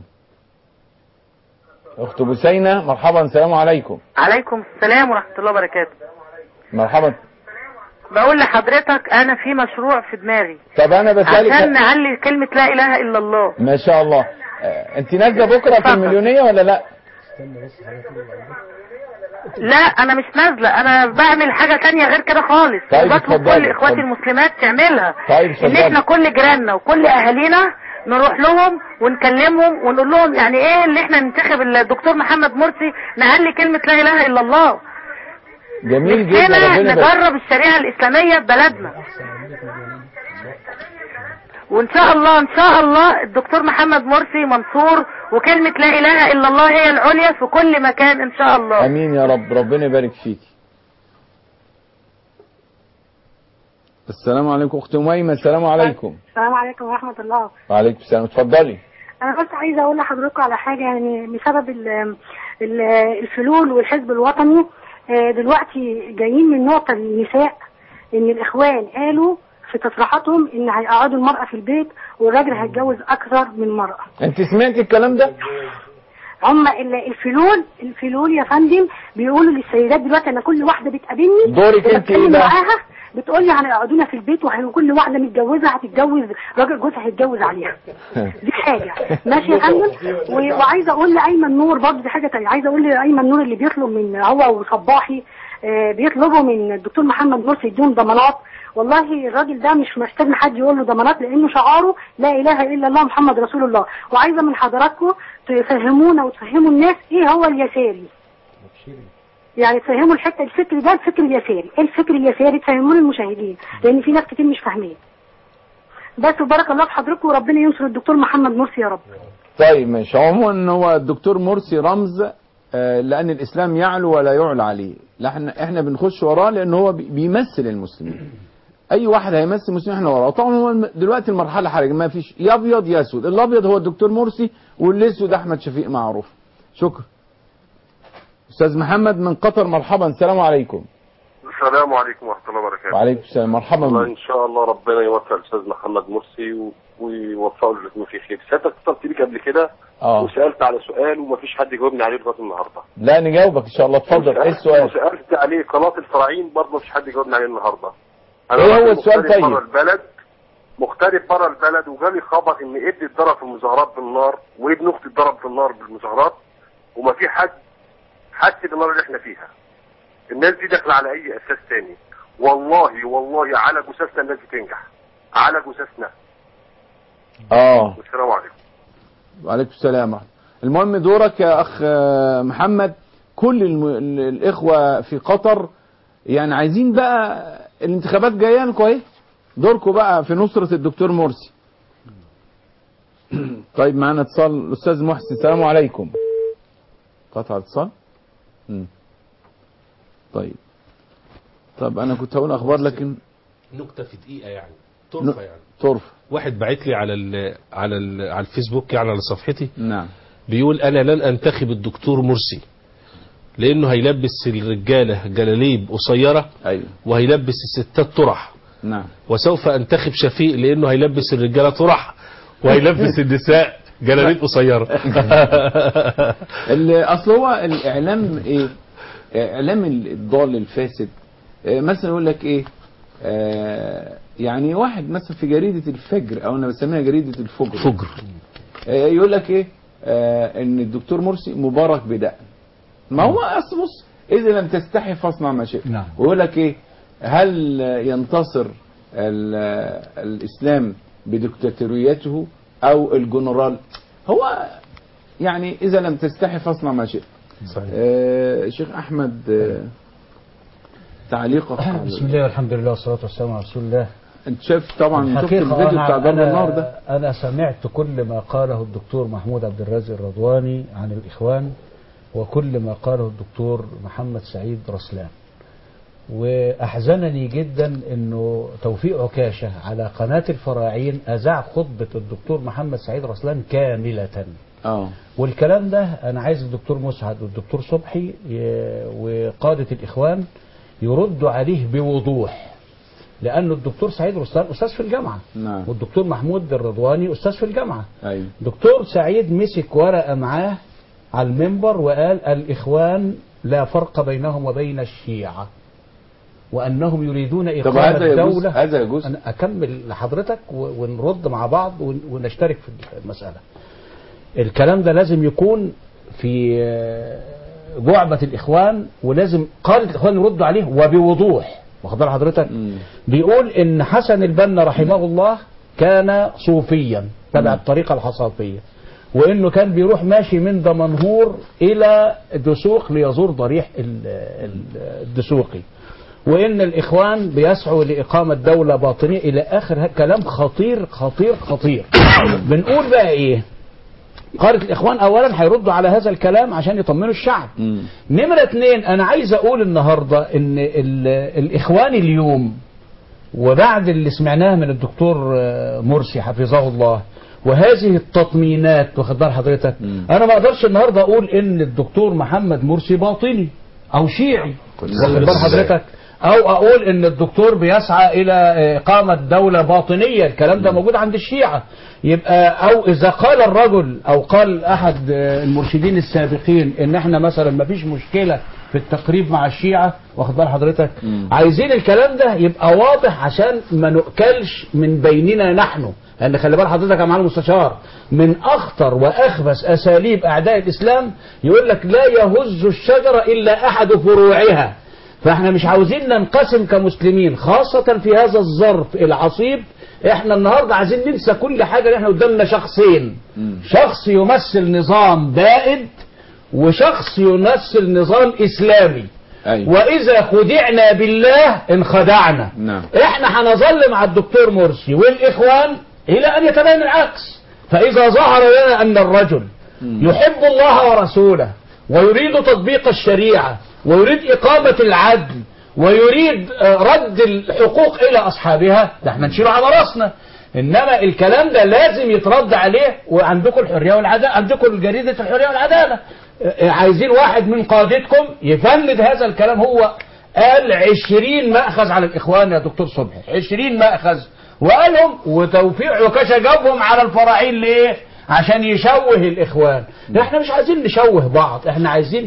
اخت بسينة مرحبا. السلام عليكم. عليكم السلام ورحمة الله وبركاته. مرحبا. بقول لحضرتك انا في مشروع في دماغي. طب انا بسألك عشان نعلي كلمة لا اله الا الله. ما شاء الله. آه انت نازله بكره في المليونية ولا لا؟ لا انا مش نازله، انا بعمل حاجه تانية غير كده خالص. طيب وبطلب كل اخواتي المسلمات تعملها. طيب ان احنا كل جيراننا وكل اهالينا نروح لهم ونكلمهم ونقول لهم يعني ايه اللي احنا ننتخب الدكتور محمد مرسي، نعلي كلمه لا اله الا الله. جميل جدا. ربنا نجرب الشريعه الاسلاميه في بلدنا، وان شاء الله ان شاء الله الدكتور محمد مرسي منصور، وكلمة لا اله الا الله هي العليا في كل مكان ان شاء الله. امين يا رب. ربنا يبارك فيك. السلام عليكم اخت اميمه. السلام عليكم. السلام عليكم ورحمة الله. وعليكم السلام. اتفضلي. انا بس عايزه اقول لحضراتكم على حاجه، يعني بسبب ال ال الفلول والحزب الوطني دلوقتي جايين من نقطه النساء، ان الاخوان قالوا في تصريحاتهم ان هيقعدوا المرأة في البيت والراجل هيتجوز اكثر من مرأة. انت سمعتي الكلام ده؟ هم الفلول الفلول يا فندم بيقولوا للسيدات دلوقتي، انا كل واحدة بتقابلني دورك انت ايه بقى؟ معاها بتقول لي هنقعدونا في البيت وكل واحدة متجوزة هتتجوز راجل جوزها هيتجوز عليها. دي حاجة ماشي يا فندم. وعايزة اقول لايمن نور برضه دي حاجة تانية، عايزة اقول لايمن نور اللي بيطلب من هو وصباحي بيطلبوا من الدكتور محمد مرسي يديهم ضمانات. والله الراجل ده مش محتاج حد يقول له ضمانات، لانه شعاره لا اله الا الله محمد رسول الله. وعايزه من حضراتكم تفهمونا وتفهموا الناس ايه هو اليساري. يعني تفهموا الحته الفكر ده الفكر اليساري، ايه الفكر اليساري تفهموه للمشاهدين لان في ناس كتير مش فاهمين. بس وبارك الله في حضرتك وربنا ينصر الدكتور محمد مرسي يا رب. طيب ماشي. عموما هو الدكتور مرسي رمز آه، لان الاسلام يعلو ولا يعلى عليه، لا احنا احنا بنخش وراه لان هو بي- بيمثل المسلمين. اي واحد هيمثل المسلمين احنا وراه. طبعا هو الم- دلوقتي المرحله حرجه، ما فيش يا ابيض يا اسود، الابيض هو الدكتور مرسي والاسود احمد شفيق معروف. شكرا. استاذ محمد من قطر، مرحبا. السلام عليكم. السلام عليكم ورحمة الله وبركاته. وعليكم السلام، مرحبا الله بك. إن شاء الله ربنا يوفق الأستاذ محمد مرسي و- ويوفقه لكم في خير. سألتك اتصلت بيك قبل كده اه وسألت على سؤال ومفيش حد جاوبني عليه لغاية النهاردة. لا نجاوبك ان شاء الله. اتفضل، ايه السؤال؟ وسألت عليه قناة الفراعين برضه مفيش حد جاوبني عليه النهاردة. ايه هو السؤال؟ مغترب طيب بره البلد مغترب بره البلد وجالي خبر إن ابني اتضرب في المظاهرات بالنار وابن أختي اتضرب في النار بالمظاهرات وما في حد حس بالنار اللي احنا فيها. الناس دي داخله على اي اساس تاني؟ والله والله على جثثنا الناس دي تنجح، على جثثنا. اه والسلام عليكم. وعليكم السلام. المهم دورك يا اخ آه، محمد. كل الم... ال- الاخوه في قطر يعني عايزين بقى، الانتخابات جايه لكم اهي، دوركم بقى في نصره الدكتور مرسي. طيب معانا اتصال الاستاذ محسن. السلام عليكم. قطع اتصال. مم. طيب طب انا كنت هقول اخبار لكن نكته في دقيقه يعني طرفه يعني طرف. واحد باعت لي على ال على ال على الفيسبوك يعني على صفحتي، نعم، بيقول انا لن انتخب الدكتور مرسي لانه هيلبس الرجاله جلاليب قصيره ايوه وهيلبس الستات طرح، نعم، وسوف انتخب شفيق لانه هيلبس الرجاله طرح وهيلبس النساء جلاليب قصيره. اللي اصل هو الاعلام ايه، اعلام الضال الفاسد. آه، مثلا يقول لك ايه، آه يعني واحد مثلا في جريدة الفجر او انا بسميها جريدة الفجر فجر آه يقول لك ايه، آه ان الدكتور مرسي مبارك بدقن. ما هو اصل بص، اذا لم تستحي فاصنع ما شئت. نعم. ويقول لك ايه، هل ينتصر الاسلام بدكتاتوريته او الجنرال؟ هو يعني اذا لم تستحي فاصنع ما شئت. صحيح. آه شيخ احمد، آه تعليقك على بسم الله والحمد لله والصلاة والسلام على رسول الله. انت شايف طبعا، شفت الحقيقة الفيديو أنا بتاع ضرب أنا النار ده؟ أنا سمعت كل ما قاله الدكتور محمود عبد الرازق الرضواني عن الإخوان وكل ما قاله الدكتور محمد سعيد رسلان، وأحزنني جدا أنه توفيق عكاشة على قناة الفراعين أذاع خطبة الدكتور محمد سعيد رسلان كاملة. اه والكلام ده أنا عايز الدكتور مسعد والدكتور صبحي ي- وقادة الإخوان يردوا عليه بوضوح، لأنه الدكتور سعيد رسلان أستاذ في الجامعة، نعم، والدكتور محمود الرضواني أستاذ في الجامعة. ايوه دكتور سعيد مسك ورقة معاه على المنبر وقال الإخوان لا فرق بينهم وبين الشيعة وأنهم يريدون طب إقامة هذا يجوز؟ دولة. هذا يجوز؟ أنا أكمل لحضرتك و- ونرد مع بعض ون- ونشترك في المسألة. الكلام ده لازم يكون في جعبة الإخوان، ولازم قادة الإخوان يردوا عليه وبوضوح. واخد بال حضرتك؟ بيقول إن حسن البنا رحمه الله كان صوفيا تبع الطريقة الحصافية، وإنه كان بيروح ماشي من دمنهور إلى دسوق ليزور ضريح ال- ال- الدسوقي، وإن الإخوان بيسعوا لإقامة دولة باطنية إلى آخر. كلام خطير خطير خطير. بنقول بقى إيه؟ قادة الإخوان أولا هيردوا على هذا الكلام عشان يطمنوا الشعب. نمرة اتنين، أنا عايز أقول النهاردة إن ال- الإخوان اليوم وبعد اللي سمعناه من الدكتور آه، مرسي حفظه الله وهذه التطمينات، واخد بال حضرتك، أنا ما أقدرش النهاردة أقول إن الدكتور محمد مرسي باطني أو شيعي، واخد بال حضرتك، أو أقول إن الدكتور بيسعى إلى إقامة دولة باطنية. الكلام ده موجود عند الشيعة. يبقى أو إذا قال الرجل أو قال أحد المرشدين السابقين إن إحنا مثلا ما فيش مشكلة في التقريب مع الشيعة، واخد بال حضرتك، عايزين الكلام ده يبقى واضح عشان ما نؤكلش من بيننا نحن. لأن خلي بال حضرتك يا معالي المستشار، من أخطر وأخبث أساليب أعداء الإسلام يقول لك لا يهز الشجرة إلا أحد فروعها. فاحنا مش عاوزين ننقسم كمسلمين، خاصة في هذا الظرف العصيب. احنا النهاردة عايزين ننسى كل حاجة، لان احنا قدامنا شخصين، شخص يمثل نظام بائد وشخص يمثل نظام اسلامي. أيوة. واذا خدعنا بالله انخدعنا. نعم. احنا هنظل مع الدكتور مرسي والاخوان الى ان يتبين العكس. فاذا ظهر لنا ان الرجل يحب الله ورسوله ويريد تطبيق الشريعة ويريد إقامة العدل ويريد رد الحقوق إلى أصحابها، ده احنا نشيله على راسنا. إنما الكلام ده لازم يترد عليه. وعندكم الحرية والعدالة، عندكم جريدة الحرية والعدالة، عايزين واحد من قادتكم يفند هذا الكلام. هو قال عشرين مأخذ على الإخوان يا دكتور صبحي، عشرين مأخذ، وقالهم وتوفيق عكاشة جابهم على الفراعين ليه؟ عشان يشوه الإخوان. احنا مش عايزين نشوه بعض، احنا عايزين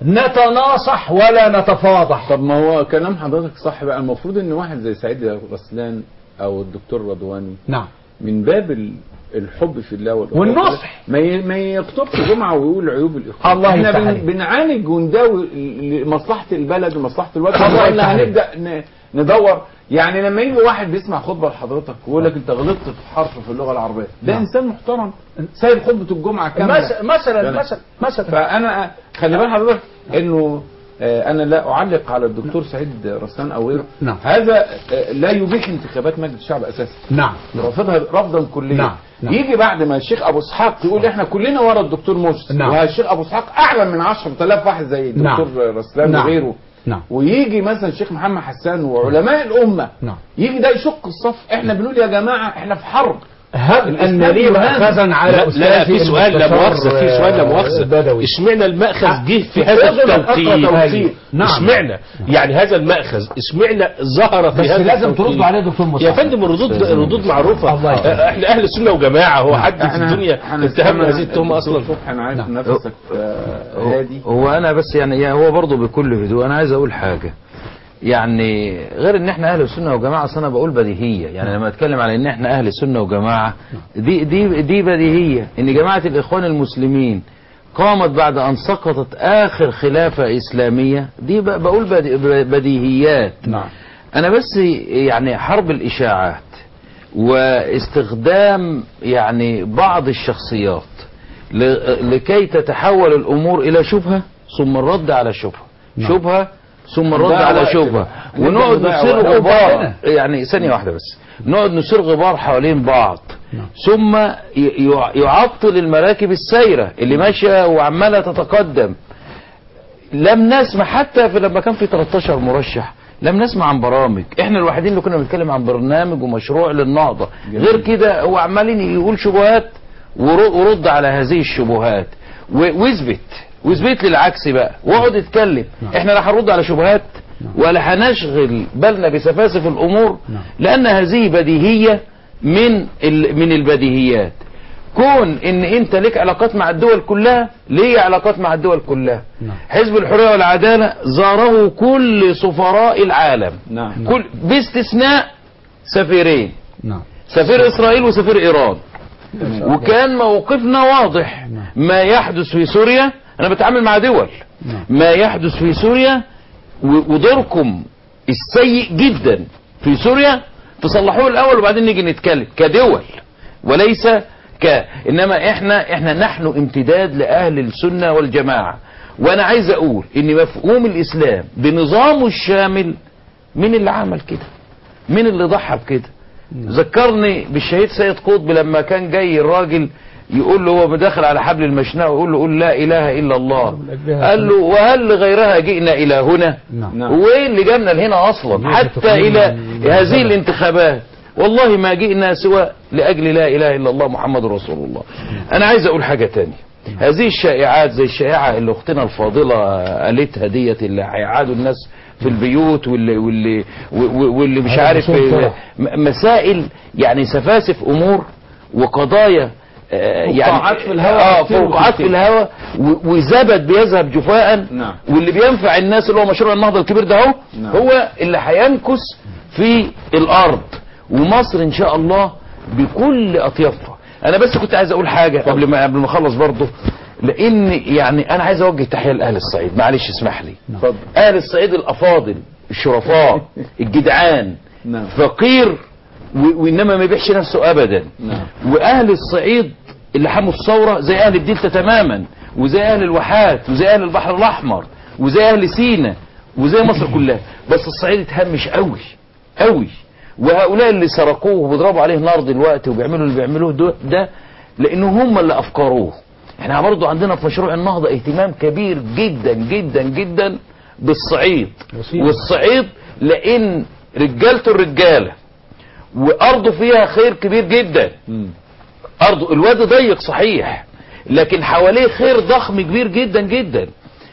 نتناصح ولا نتفاضح. طب ما هو كلام حضرتك صح بقى. المفروض ان واحد زي سعيد رسلان او الدكتور رضواني نعم من باب الحب في الله والنصح ما ما يخطبش جمعه ويقول عيوب الاخوان. الله احنا بن بنعالج ونداوي لمصلحه البلد ومصلحه الوطن، ولا هنبدا ندور. يعني لما يجي واحد بيسمع خطبه لحضرتك ويقول لك انت غلطت في حرف في اللغه العربيه، ده نعم. انسان محترم سايب خطبه الجمعه كامله مثلا مثلا مثلا. فانا خلي بال حضرتك انه انا لا اعلق على الدكتور سعيد رسلان او غيره. نعم. هذا لا يبيح انتخابات مجلس الشعب اساسا. نعم. رافضها رفضا كليا. نعم. نعم. يجي بعد ما الشيخ ابو اسحاق يقول احنا كلنا ورا الدكتور مرسي. نعم. والشيخ ابو اسحاق اعلى من عشرة آلاف واحد زي الدكتور نعم. رسلان نعم. وغيره. نعم. ويجي مثلا الشيخ محمد حسان وعلماء الامه. نعم. يجي ده يشق الصف. احنا بنقول يا جماعه احنا في حرب. هب ان لي مأخذا على لا, لا في سؤال لا مؤاخذه في سؤال لا مؤاخذه اشمعنى المأخذ جه في هذا التوقيت؟ نعم. اشمعنى يعني هذا المأخذ اشمعنى ظهر في هذا؟ بس لازم تردوا عليه دكتور مصطفى يا فندم. الردود الردود معروفه. احنا اهل السنه وجماعه. هو حد في الدنيا اتهمنا هذه التهمه اصلا؟ انا عارف نفسك هادي. هو انا بس يعني هو برضه بكل هدوء انا عايز اقول حاجه. يعني غير ان احنا اهل السنه وجماعه، اصل انا بقول بديهيه. يعني لما اتكلم على ان احنا اهل السنه وجماعه دي دي دي بديهيه. ان جماعه الاخوان المسلمين قامت بعد ان سقطت اخر خلافه اسلاميه، دي بقول بديهيات. نعم. انا بس يعني حرب الاشاعات واستخدام يعني بعض الشخصيات لكي تتحول الامور الى شبهه ثم الرد على شبهه. نعم. شبهه ثم الرد على شبهه، ونقعد نثير غبار. يعني ثانية واحدة بس، نقعد نثير غبار حوالين بعض. ثم يعطل المراكب السايرة اللي ماشية وعمالة تتقدم. لم نسمع حتى في لما كان في ثلاثة عشر مرشح لم نسمع عن برامج. احنا الوحيدين اللي كنا بنتكلم عن برنامج ومشروع للنهضة. غير كده هو عمالين يقول شبهات ورد على هذه الشبهات واثبت واثبت للعكس بقى واقعد اتكلم. احنا لا هنرد على شبهات ولا هنشغل بالنا بسفاسف الامور، لان هذه بديهيه من من البديهيات. كون ان انت لك علاقات مع الدول كلها، ليه علاقات مع الدول كلها. حزب الحريه والعداله زاره كل سفراء العالم كل باستثناء سفيرين، سفير اسرائيل وسفير ايران. وكان موقفنا واضح. ما يحدث في سوريا، انا بتعامل مع دول، ما يحدث في سوريا ودوركم السيء جدا في سوريا تصلحوه الاول وبعدين نيجي نتكلم كدول، وليس ك انما احنا احنا نحن امتداد لاهل السنه والجماعه. وانا عايز اقول ان مفهوم الاسلام بنظامه الشامل، مين اللي عمل كده؟ مين اللي ضحى بكده؟ ذكرني بالشهيد سيد قطب لما كان جاي الراجل يقول له هو مداخل على حبل المشنقه ويقول له قول لا اله الا الله. قال له وهل لغيرها جئنا الى هنا؟ وايه اللي جابنا لهنا اصلا حتى الى هذه الانتخابات؟ والله ما جئنا سوى لاجل لا اله الا الله محمد رسول الله. انا عايز اقول حاجه تانية. هذه الشائعات زي الشائعه اللي اختنا الفاضله قالتها ديت، اللي هيقعدوا الناس في البيوت واللي واللي واللي مش عارف مسائل، يعني سفاسف امور وقضايا يعني في الهواء اه فوقعات في الهواء وزبد بيذهب جفاء. نعم. واللي بينفع الناس اللي هو مشروع النهضه الكبير ده اهو. نعم. هو اللي هينكس في الارض، ومصر ان شاء الله بكل اطيافها. انا بس كنت عايز اقول حاجه قبل ما قبل ما اخلص برضه، لان يعني انا عايز اوجه تحيه لاهل الصعيد. معلش اسمح لي. اتفضل. اهل الصعيد الافاضل الشرفاء الجدعان. نعم. فقير وانما ما يبيعش نفسه ابدا. نعم. واهل الصعيد اللي حموا الثوره زي اهل الدلتا تماما، وزي اهل الواحات، وزي اهل البحر الاحمر، وزي اهل سينا، وزي مصر كلها، بس الصعيد اتهمش قوي قوي. وهؤلاء اللي سرقوه وبيضربوا عليه نار دلوقتي وبيعملوا اللي بيعملوه ده, ده لانه هم اللي افكروه. احنا برضو عندنا في مشروع النهضة اهتمام كبير جدا جدا جدا بالصعيد، والصعيد لان رجالته الرجالة وارضه فيها خير كبير جدا. ارضه الواد ضيق صحيح، لكن حواليه خير ضخم كبير جدا جدا،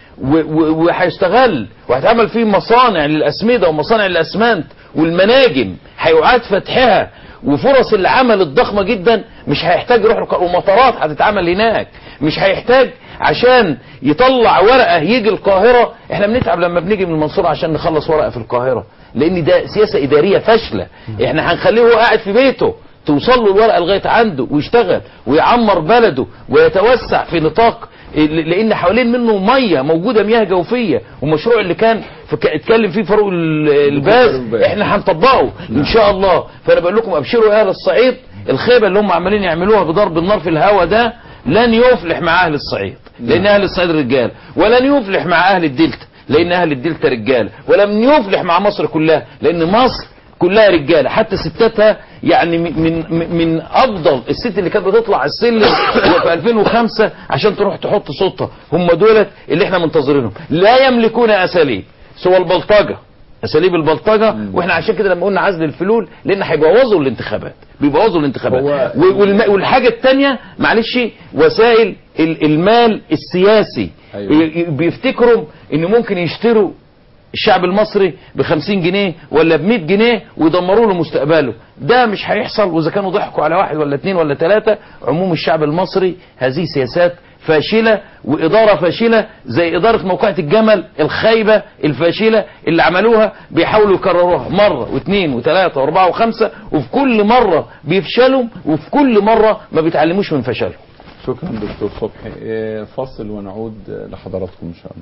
وهيشتغل وهتعمل فيه مصانع للاسمده ومصانع للاسمنت، والمناجم هيعاد فتحها، وفرص العمل الضخمه جدا. مش هيحتاج يروح، ومطارات هتتعمل هناك، مش هيحتاج عشان يطلع ورقه يجي القاهره. احنا بنتعب لما بنيجي من المنصوره عشان نخلص ورقه في القاهره، لان ده سياسه اداريه فاشله. احنا هنخليه هو قاعد في بيته توصل له الورقه لغايه عنده ويشتغل ويعمر بلده ويتوسع في نطاق، لان حوالين منه ميه موجوده، مياه جوفيه. ومشروع اللي كان اتكلم فيه فاروق الباز احنا هنطبقه ان شاء الله. فانا بقول لكم ابشروا يا اهل الصعيد، الخيبه اللي هم عمالين يعملوها بضرب النار في الهواء ده لن يفلح مع اهل الصعيد، لان اهل الصعيد رجال، ولن يفلح مع اهل الدلتا لان اهل الدلتا رجال، ولن يفلح مع مصر كلها لان مصر كلها رجاله، حتى ستاتها. يعني من من افضل الست اللي كانت بتطلع السلم في ألفين وخمسة عشان تروح تحط صوتها، هم دولت اللي احنا منتظرينهم. لا يملكون اساليب سوى البلطجه، اساليب البلطجه. واحنا عشان كده لما قلنا عزل الفلول، لان هيبوظوا الانتخابات، بيبوظوا الانتخابات. والحاجه الثانيه معلش، وسائل المال السياسي. أيوة. بيفتكروا ان ممكن يشتروا الشعب المصري بخمسين جنيه ولا بمئة جنيه ويدمروا له مستقبله. ده مش هيحصل، واذا كانوا ضحكوا على واحد ولا اثنين ولا ثلاثة عموم الشعب المصري. هذه سياسات فاشلة وإدارة فاشلة، زي إدارة موقعة الجمل الخايبة الفاشلة اللي عملوها. بيحاولوا يكرروها مرة واثنين وثلاثة واربعة وخمسة، وفي كل مرة بيفشلوا، وفي كل مرة ما بيتعلموش من فشلهم. شكرا دكتور صبحي. فاصل ونعود لحضراتكم إن شاء الله.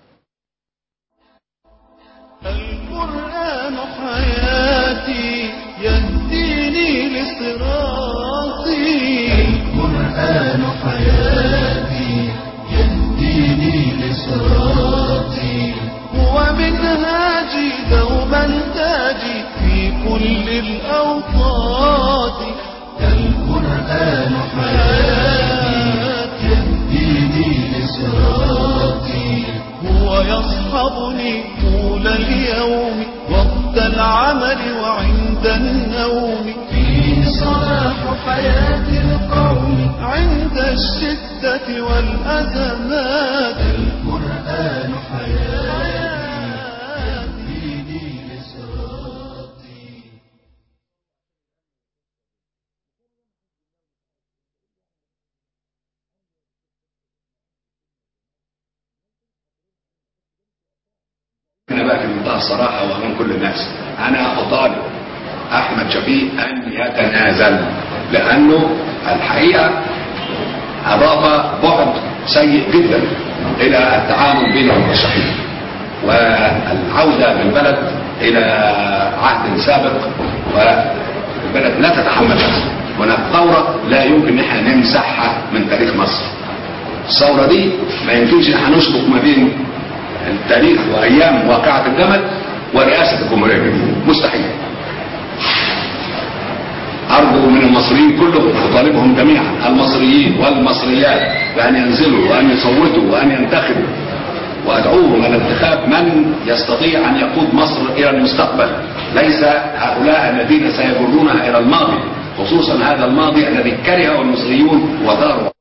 القرآن حياتي يهديني لصراطي، القرآن حياتي يهديني لصراطي، هو منهاجي دوما تاجي في كل الأوقات، القرآن حياتي يهديني لصراطي، هو يصحبني طول اليوم وقت العمل وعند النوم، فيه صلاح حياة القوم عند الشدة والأزمات، القرآن حياتي يهديني لصراطي. أنا بقى في منتهى الصراحة وأمام كل الناس، أنا أطالب أحمد شفيق أن يتنازل، لأنه الحقيقة أضاف بعد سيء جدا إلى التعامل بين المرشحين، والعودة بالبلد إلى عهد سابق، والبلد لا تتحمل هذا. هناك ثورة لا يمكن ان احنا نمسحها من تاريخ مصر. الثورة دي ما يمكنش ان احنا نشبك ما بين التاريخ وايام واقعة الجمل ورئاسة الجمهورية الجديدة، مستحيل. ارجو من المصريين كلهم، اطالبهم جميعا المصريين والمصريات بان ينزلوا وان يصوتوا وان ينتخبوا، وادعوهم الى انتخاب من يستطيع ان يقود مصر الى المستقبل، ليس هؤلاء الذين سيجرونها الى الماضي، خصوصا هذا الماضي الذي كرهه المصريون وثاروا.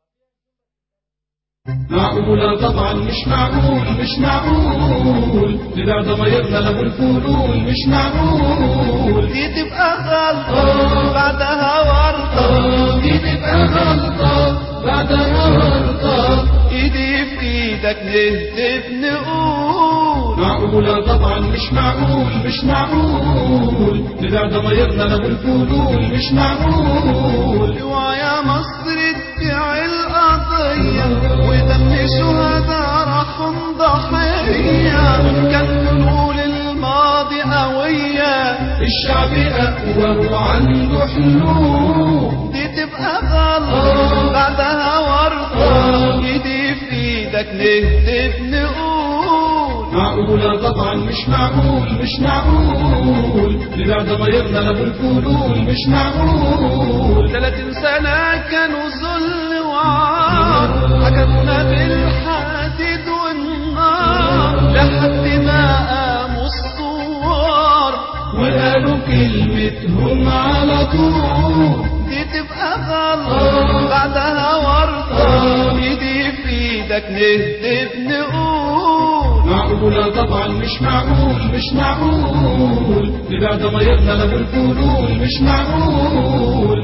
معقولة طبعا مش معقول، مش معقول لبعد غيرنا له الفضول، مش معقول دي تبقى غلطة بعدها ورطة، دي تبقى غلطة بعدها ورطة، ايدي في ايدك نهتف نقول معقولة طبعا مش معقول، مش معقول لبعد غيرنا له الفضول، مش معقول. اوعى يا مصر تبيع القضية ودم شهداء راحوا ضحية، كان نقول الماضي قوية، الشعب أقوى وعنده حلول، دي تبقى غلطة بعدها ورطة، ايدي في ايدك نهتف نقول معقولة طبعا مش معقول مش معقول لبعد ضميرنا لابو الفضول مش معقول. ثلاثين سنة كانوا ذل وعار حكمونا بالحديد والنار لحد ما قاموا الثوار وقالوا كلمتهم على طول دي تبقى غلط بعدها ورطة ايدي في ايدك نهتف نقول معقولة طبعا مش معقول مش معقول لبعد ضميرنا لابو الفضول مش معقول.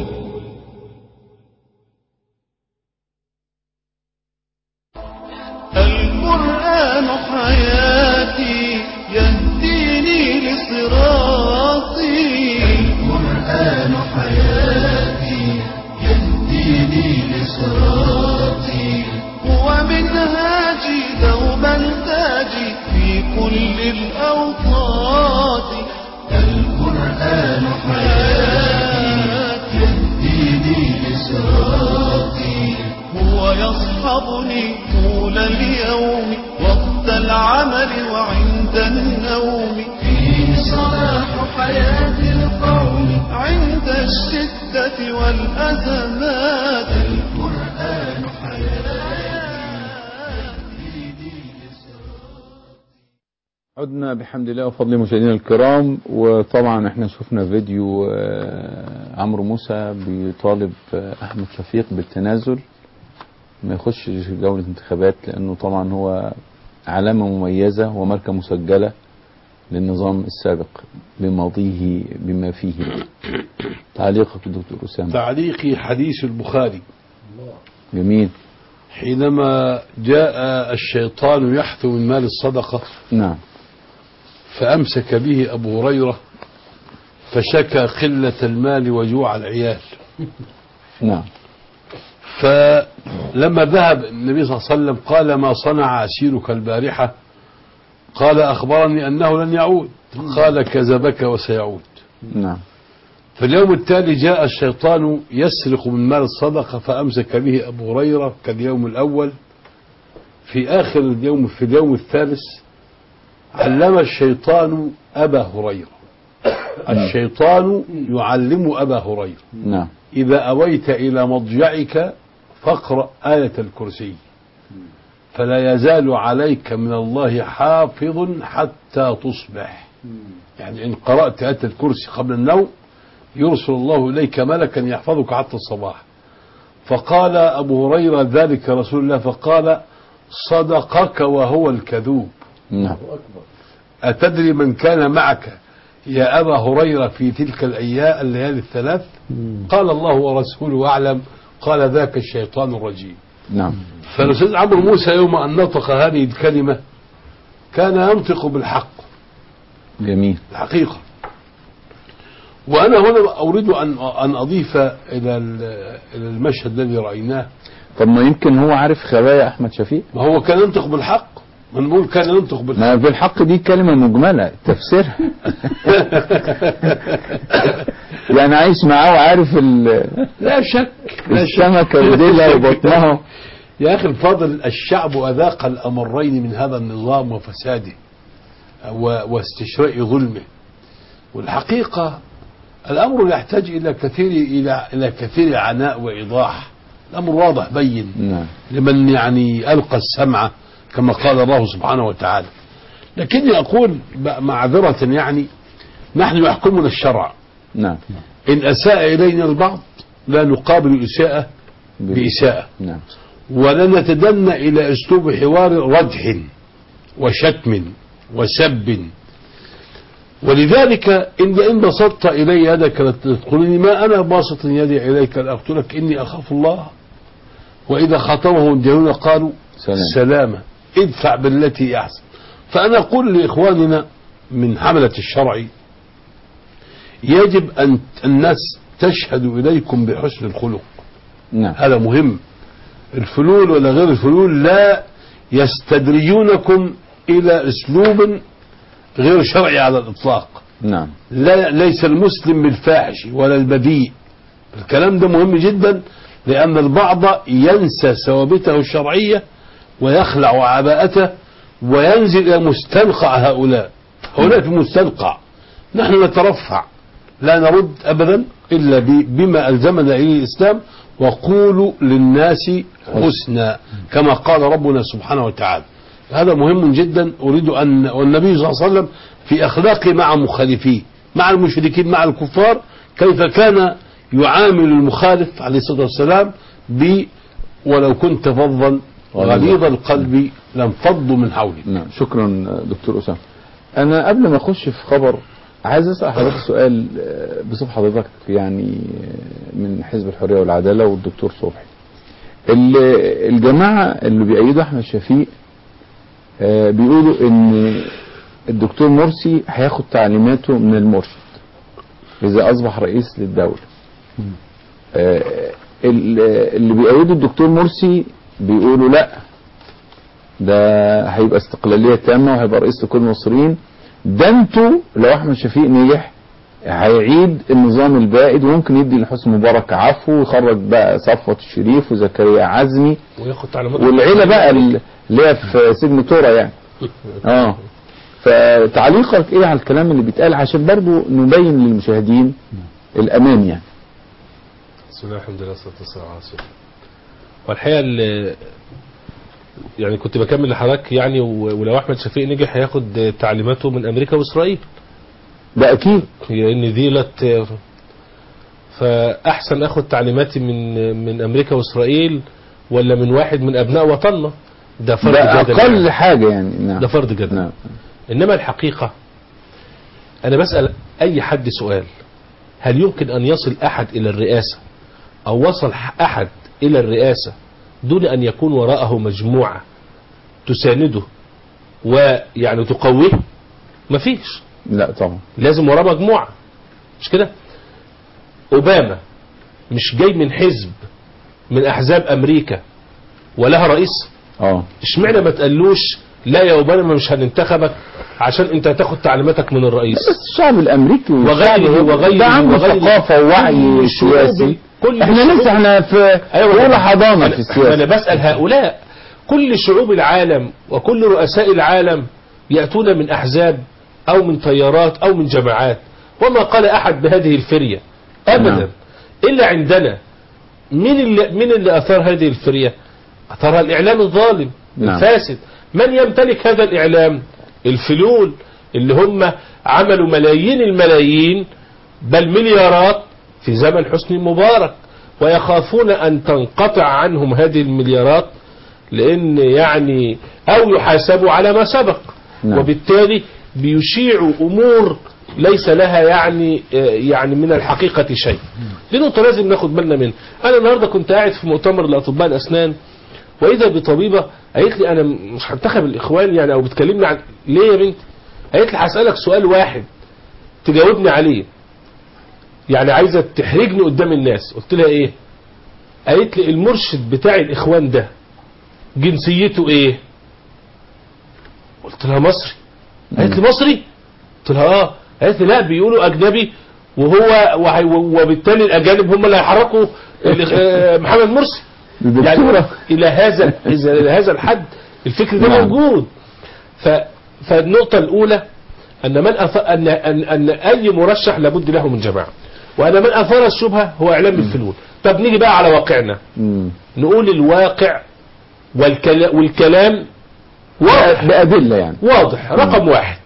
القرآن حياتي يهديني لصراطي القرآن حياتي يهديني لصراطي هو منهاجي دوما تاجي في كل الأوقات القرآن حياتي يهديني لصراطي هو يصحبني طول اليوم وقت العمل وعند النوم فيه صلاح حياة القوم عند الشدة والأزمات القرآن حياتي. عدنا بحمد الله وفضل مشاهدينا الكرام. وطبعا احنا شفنا فيديو عمرو موسى بيطالب احمد شفيق بالتنازل ما يخش جولة انتخابات لانه طبعا هو علامة مميزة وماركة مسجلة للنظام السابق بماضيه بما فيه. تعليقك دكتور أسامة؟ تعليقي حديث البخاري. جميل. حينما جاء الشيطان يحثو من مال الصدقة نعم فأمسك به أبو هريرة فشكى قلة المال وجوع العيال. نعم. فلما ذهب النبي صلى الله عليه وسلم قال ما صنع عسيرك البارحة؟ قال أخبرني أنه لن يعود. قال كذبك وسيعود. نعم. في اليوم التالي جاء الشيطان يسرق من مال الصدقة فأمسك به أبو هريرة كاليوم الأول. في آخر اليوم في اليوم الثالث علم الشيطان أبا هريرة. الشيطان يعلم أبا هريرة نعم إذا أويت إلى مضجعك فاقرأ آية الكرسي فلا يزال عليك من الله حافظ حتى تصبح. يعني إن قرأت آية الكرسي قبل النوم يرسل الله إليك ملكا يحفظك حتى الصباح. فقال أبو هريرة ذلك رسول الله فقال صدقك وهو الكذوب. نعم. أتدري من كان معك يا أبا هريرة في تلك الأيام الليالي الثلاث؟ قال الله ورسوله أعلم. قال ذاك الشيطان الرجيم. نعم. فالأستاذ عمرو موسى يوم أن نطق هذه الكلمة كان ينطق بالحق. جميل. الحقيقة. وأنا هنا أريد أن أن أضيف إلى إلى المشهد الذي رأيناه. طب ما يمكن هو عارف خبايا أحمد شفيق؟ ما هو كان ينطق بالحق. ما نقول كان ينطق بالحق. ما بالحق دي كلمة مجملة تفسيرها. يعني عايش معاه وعارف ال لا شك السمكة وديلها وبطنها. يا أخي الفاضل الشعب أذاق الأمرين من هذا النظام وفساده واستشراء ظلمه. والحقيقة الأمر يحتاج إلى كثير إلى إلى كثير عناء وإيضاح. الأمر واضح بين نعم. لمن يعني ألقى السمع كما قال الله سبحانه وتعالى. لكني أقول معذرة يعني نحن يحكمنا الشرع. نعم. إن أساء إلينا البعض لا نقابل الإساءة بإساءة. نعم. ولا نتدنى إلى أسلوب حوار ردح وشتم وسب. ولذلك إن إن بسطت إلي يدك لتدخلني ما أنا باسط يدي إليك لأقتلك إني أخاف الله. وإذا خاطبهم الجاهلون قالوا سلام. سلامة ادفع بالتي أحسن. فأنا أقول لإخواننا من حملة الشرع يجب أن الناس تشهد إليكم بحسن الخلق. نعم. هذا مهم. الفلول ولا غير الفلول لا يستدرجونكم إلى أسلوب غير شرعي على الإطلاق. نعم. لا ليس المسلم بالفاحش ولا البذيء. الكلام ده مهم جدا لأن البعض ينسى ثوابته الشرعية ويخلع عباءته وينزل إلى مستنقع هؤلاء. هؤلاء في مستنقع، نحن نترفع لا نرد أبدا إلا بما ألزمنا إليه الإسلام، وقولوا للناس حسنا كما قال ربنا سبحانه وتعالى. هذا مهم جدا. أريد أن والنبي صلى الله عليه وسلم في أخلاقه مع مخالفيه، مع المشركين، مع الكفار، كيف كان يعامل المخالف عليه الصلاة والسلام ب ولو كنت فظا غليظ القلب لانفضوا من حولي. نعم، شكرا دكتور أسامة. أنا قبل ما أخش في خبر عايز أسأل حضرتك سؤال بصفة حضرتك يعني من حزب الحرية والعدالة والدكتور صبحي. الجماعة اللي بيأيدوا أحمد شفيق بيقولوا إن الدكتور مرسي هياخد تعليماته من المرشد إذا أصبح رئيس للدولة. اللي بيأيدوا الدكتور مرسي بيقولوا لا، ده هيبقى استقلالية تامة وهيبقى رئيس لكل المصريين. ده انتوا لو احمد شفيق نجح هيعيد النظام البائد وممكن يدي لحسني مبارك عفو ويخرج بقى صفوت الشريف وزكريا عزمي وياخد تعليمات والعيلة بقى اللي هي في سجن تورا يعني. اه فتعليقك ايه على الكلام اللي بيتقال عشان برضو نبين للمشاهدين الامان يعني؟ بسم الله الحمد لله والصلاه والسلام على رسول الله. والحقيقه يعني كنت بكمل لحضرتك يعني ولو احمد شفيق نجح هياخد تعليماته من امريكا واسرائيل. ده اكيد. لان دي لت فاحسن اخد تعليماتي من من امريكا واسرائيل ولا من واحد من ابناء وطننا؟ ده فرض ده جدل اقل يعني. حاجه يعني. نعم. ده فرض جدل. نعم. انما الحقيقه انا بسال اي حد سؤال: هل يمكن ان يصل احد الى الرئاسه او وصل احد الى الرئاسه دون ان يكون وراءه مجموعه تسانده ويعني تقويه؟ مفيش. لا طبعا لازم وراه مجموعه، مش كده؟ اوباما مش جاي من حزب من احزاب امريكا ولها رئيس؟ اه اشمعنى ما تقالوش لا يا اوباما مش هننتخبك عشان انت هتاخد تعليماتك من الرئيس؟ بس الشعب الامريكي وغيره وغيره ده عنده ثقافه ووعي سياسي. احنا لسه احنا في اولى حضانه في السياسه. انا بسال هؤلاء كل شعوب العالم وكل رؤساء العالم ياتون من احزاب او من تيارات او من جماعات، وما قال احد بهذه الفريه ابدا. نعم. الا عندنا من اللي من اللي اثار هذه الفريه؟ اثرها الاعلام الظالم. نعم. الفاسد. من يمتلك هذا الاعلام؟ الفلول اللي هم عملوا ملايين الملايين بل مليارات في زمن حسني مبارك، ويخافون ان تنقطع عنهم هذه المليارات لان يعني او يحاسبوا على ما سبق. نعم. وبالتالي بيشيعوا امور ليس لها يعني يعني من الحقيقة شيء. دي نقطة لازم ناخد بالنا منها. انا النهاردة كنت قاعد في مؤتمر لاطباء الاسنان واذا بطبيبة قالت لي انا مش هنتخب الاخوان يعني او بتكلمني عن ليه يا بنتي؟ قالت لي هسألك سؤال واحد تجاوبني عليه، يعني عايزة تحرجني قدام الناس. قلت لها ايه؟ قالت لي المرشد بتاع الاخوان ده جنسيته ايه؟ قلت لها مصري. قالت لي مصري؟ قلت لها اه. قالت لي لا بيقولوا اجنبي وهو وبالتالي الاجانب هم اللي هيحركوا محمد مرسي. يعني الى هذا الى هذا الحد الفكر ده موجود. ف فالنقطة الاولى ان من أف... ان ان ان اي مرشح لابد له من جماعة، وان من اثار الشبهة هو اعلام الفلول. طب نيجي بقى على واقعنا. مم. نقول الواقع والكلا... والكلام واضح بأدلة يعني واضح. رقم مم. واحد،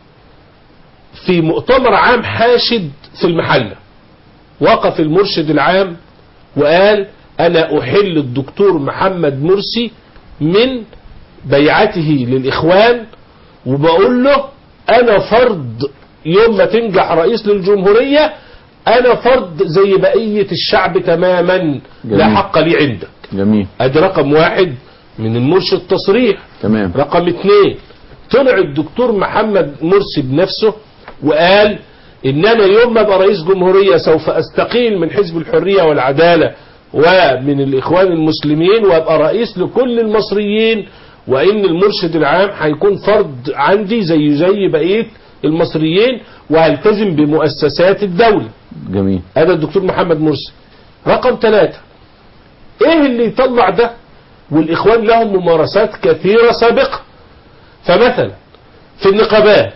في مؤتمر عام حاشد في المحلة وقف المرشد العام وقال انا احل الدكتور محمد مرسي من بيعته للاخوان، وبقول له انا فرد يوم ما تنجح رئيس للجمهورية انا فرد زي بقية الشعب تماما. جميل. لا حق لي عندك. جميل. ادي رقم واحد من المرشد تصريح. تمام. رقم اثنين، طلع الدكتور محمد مرسي بنفسه وقال ان انا يوم ما ابقى رئيس جمهورية سوف استقيل من حزب الحرية والعدالة ومن الاخوان المسلمين وابقى رئيس لكل المصريين، وان المرشد العام هيكون فرد عندي زي زي بقية المصريين وهلتزم بمؤسسات الدولة. جميل. هذا الدكتور محمد مرسي. رقم ثلاثة، ايه اللي يطلع ده والاخوان لهم ممارسات كثيرة سابقة؟ فمثلا في النقابات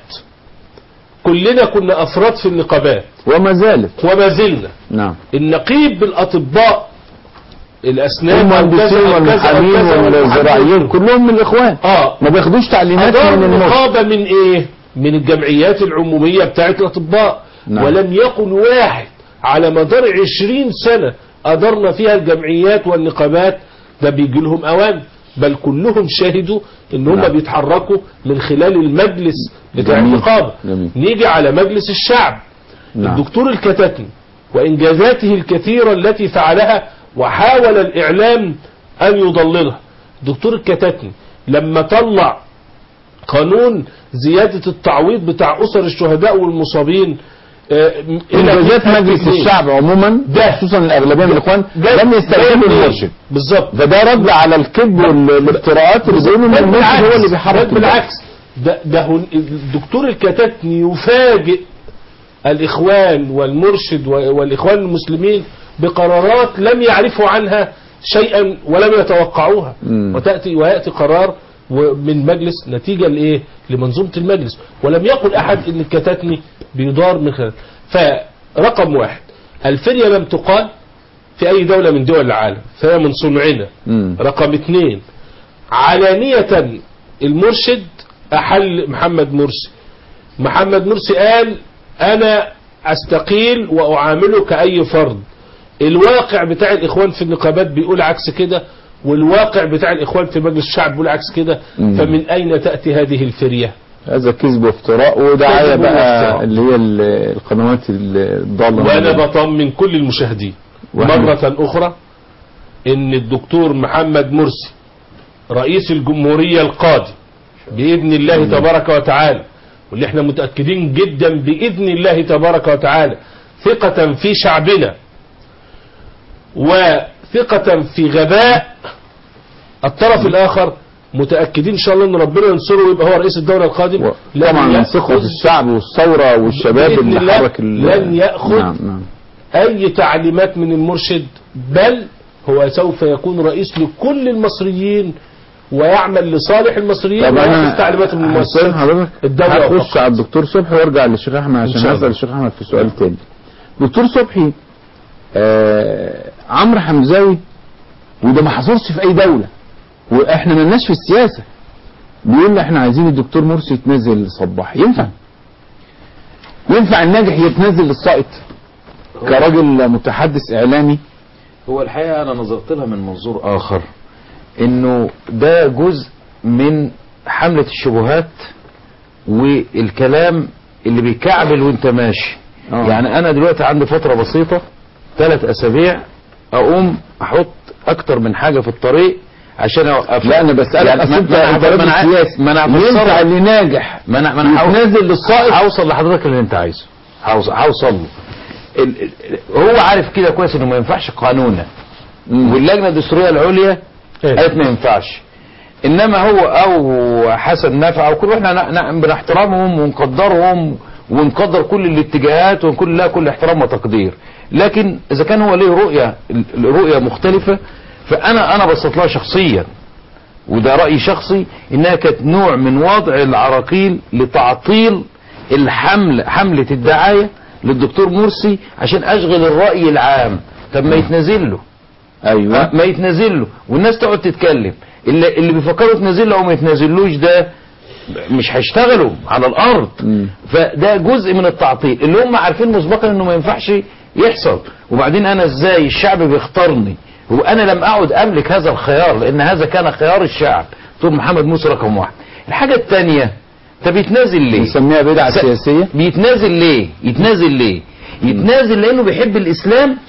كلنا كنا افراد في النقابات وما زالت وما زلنا. نعم. النقيب بالاطباء الاسنان والمهندسين والمحامين والزراعيين كلهم من الاخوان. اه ما بياخدوش تعليمات من النقابه من ايه؟ من الجمعيات العموميه بتاعه الاطباء. نعم. ولم يكن واحد على مدار عشرين سنه ادرنا فيها الجمعيات والنقابات ده بيجي لهم اوان، بل كلهم شاهدوا ان هم نعم. بيتحركوا من خلال المجلس بتاع النقابه. نيجي على مجلس الشعب. نعم. الدكتور الكتاتني وانجازاته الكثيره التي فعلها وحاول الاعلام ان يضللها. الدكتور الكتاتني لما طلع قانون زياده التعويض بتاع اسر الشهداء والمصابين، انجازات مجلس الشعب عموما ده خصوصا الاغلبيه من الاخوان لم يستخدموا المرشد. بالظبط. ده ده رد على الكذب والافتراءات اللي بيقولوا ان المرشد هو اللي بيحرك. بالعكس ده ده الدكتور الكتاتني يفاجئ الاخوان والمرشد والاخوان المسلمين بقرارات لم يعرفوا عنها شيئا ولم يتوقعوها. م. وتاتي وياتي قرار من مجلس نتيجة لإيه؟ لمنظومة المجلس. ولم يقل أحد إن الكتاتني بيدار من خلال. فرقم واحد الفرية لم تقال في أي دولة من دول العالم فهي من صنعنا. رقم اثنين علانية المرشد أحل محمد مرسي. محمد مرسي قال أنا أستقيل وأعامله كأي فرد. الواقع بتاع الإخوان في النقابات بيقول عكس كده، والواقع بتاع الإخوان في مجلس الشعب بيقول عكس كده. فمن أين تأتي هذه الفرية؟ هذا كذب وافتراء ودعاية بقى اللي هي القنوات الضالة. وأنا بطمن كل المشاهدين مرة أخرى إن الدكتور محمد مرسي رئيس الجمهورية القادم بإذن الله مم. تبارك وتعالى، واللي احنا متأكدين جدا بإذن الله تبارك وتعالى ثقة في شعبنا وثقة في غباء الطرف الآخر، متأكدين إن شاء الله أن ربنا ينصره ويبقى هو رئيس الدولة القادم. طبعا ثقة في الشعب والثورة والشباب اللي حرك لن يأخذ نعم نعم. أي تعليمات من المرشد، بل هو سوف يكون رئيس لكل المصريين ويعمل لصالح المصريين ويأخذ تعليمات من المؤسسات الدولة. هخش على الدكتور صبحي وارجع للشيخ أحمد عشان هسأل الشيخ أحمد في سؤال تاني. دكتور صبحي آه عمرو حمزاوي وده ما حصلش في أي دولة واحنا مالناش في السياسة، بيقول لي احنا عايزين الدكتور مرسي يتنزل صباح. ينفع ينفع الناجح يتنزل للسائط كراجل متحدث اعلامي؟ هو الحقيقة انا نظرت لها من منظور اخر، انه ده جزء من حملة الشبهات والكلام اللي بيكعبل وانت ماشي. أوه. يعني انا دلوقتي عندي فترة بسيطة ثلاث اسابيع اقوم احط اكتر من حاجة في الطريق عشان اوقف. لا انا بسألك يعني ما انا ما انا ينفع اللي ناجح ما انا ما انا يتنازل للسائق؟ هوصل لحضرتك اللي انت عايزه، هوصل له. هو عارف كده كويس انه ما ينفعش قانونا، واللجنه الدستوريه العليا قالت ما ينفعش، انما هو او حسن نفع وكل احنا بنحترمهم ونقدرهم ونقدر كل الاتجاهات ونكون لها كل احترام وتقدير، لكن اذا كان هو ليه رؤيه رؤيه مختلفه فانا انا بصيت لها شخصيا، وده رايي شخصي، انها كانت نوع من وضع العراقيل لتعطيل الحمل حمله الدعايه للدكتور مرسي عشان اشغل الراي العام. طب ما يتنازل له. ايوه ما يتنازل له والناس تقعد تتكلم. اللي, اللي بيفكروا يتنازل له وما يتنازلوش ده مش هيشتغلوا على الارض. م. فده جزء من التعطيل اللي هم عارفين مسبقا انه ما ينفعش يحصل. وبعدين انا ازاي الشعب بيختارني وانا لم اعد املك هذا الخيار، لان هذا كان خيار الشعب. دكتور محمد مرسي رقم واحد. الحاجة الثانية طب يتنازل ليه؟ نسميها بدعة س... سياسية. بيتنازل ليه؟ يتنازل ليه؟ يتنازل لانه بيحب الاسلام،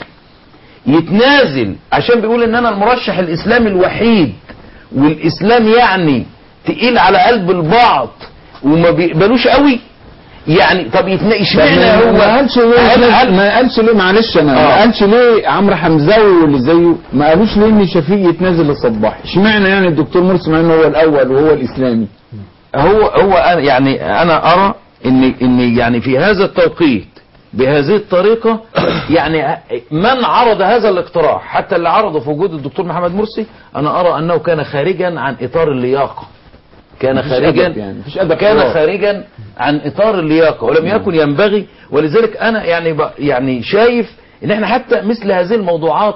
يتنازل عشان بيقول ان انا المرشح الاسلامي الوحيد، والاسلام يعني تقيل على قلب البعض وما بيقبلوش قوي. يعني طب اشمعنى هو ما قالش ليه؟ ما قالش ليه معلش انا آه. ما قالش ليه عمرو حمزاوي واللي زيه ما قالوش ليه ان شفيق يتنازل للصباح؟ اشمعنى يعني الدكتور مرسي مع انه هو الاول وهو الاسلامي؟ هو هو يعني انا ارى ان ان يعني في هذا التوقيت بهذه الطريقة يعني من عرض هذا الاقتراح حتى اللي عرضه في وجود الدكتور محمد مرسي انا ارى انه كان خارجا عن اطار اللياقة. كان مفيش خارجا أدب يعني، مفيش أدب كان خلاص. خارجا عن اطار اللياقه ولم يكن ينبغي. ولذلك انا يعني ب- يعني شايف ان احنا حتى مثل هذه الموضوعات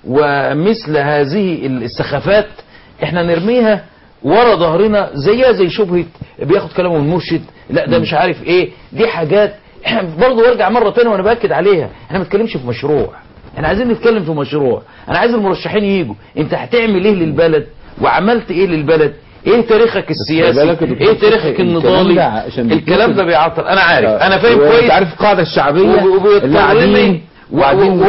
ومثل هذه السخافات احنا نرميها ورا ظهرنا زيها زي شبهه بياخد كلامه من مرشد، لا ده مش عارف ايه. دي حاجات احنا برضه وارجع مره ثانيه وانا باكد عليها، احنا ما بنتكلمش في مشروع، احنا عايزين نتكلم في مشروع. انا عايز المرشحين يجوا، انت هتعمل ايه للبلد وعملت ايه للبلد؟ ايه تاريخك السياسي؟ ايه تاريخك النضالي؟ الكلام ده بيعطل. انا عارف، انا فاهم كويس، انت عارف القاعده الشعبيه اللي قاعدين وهم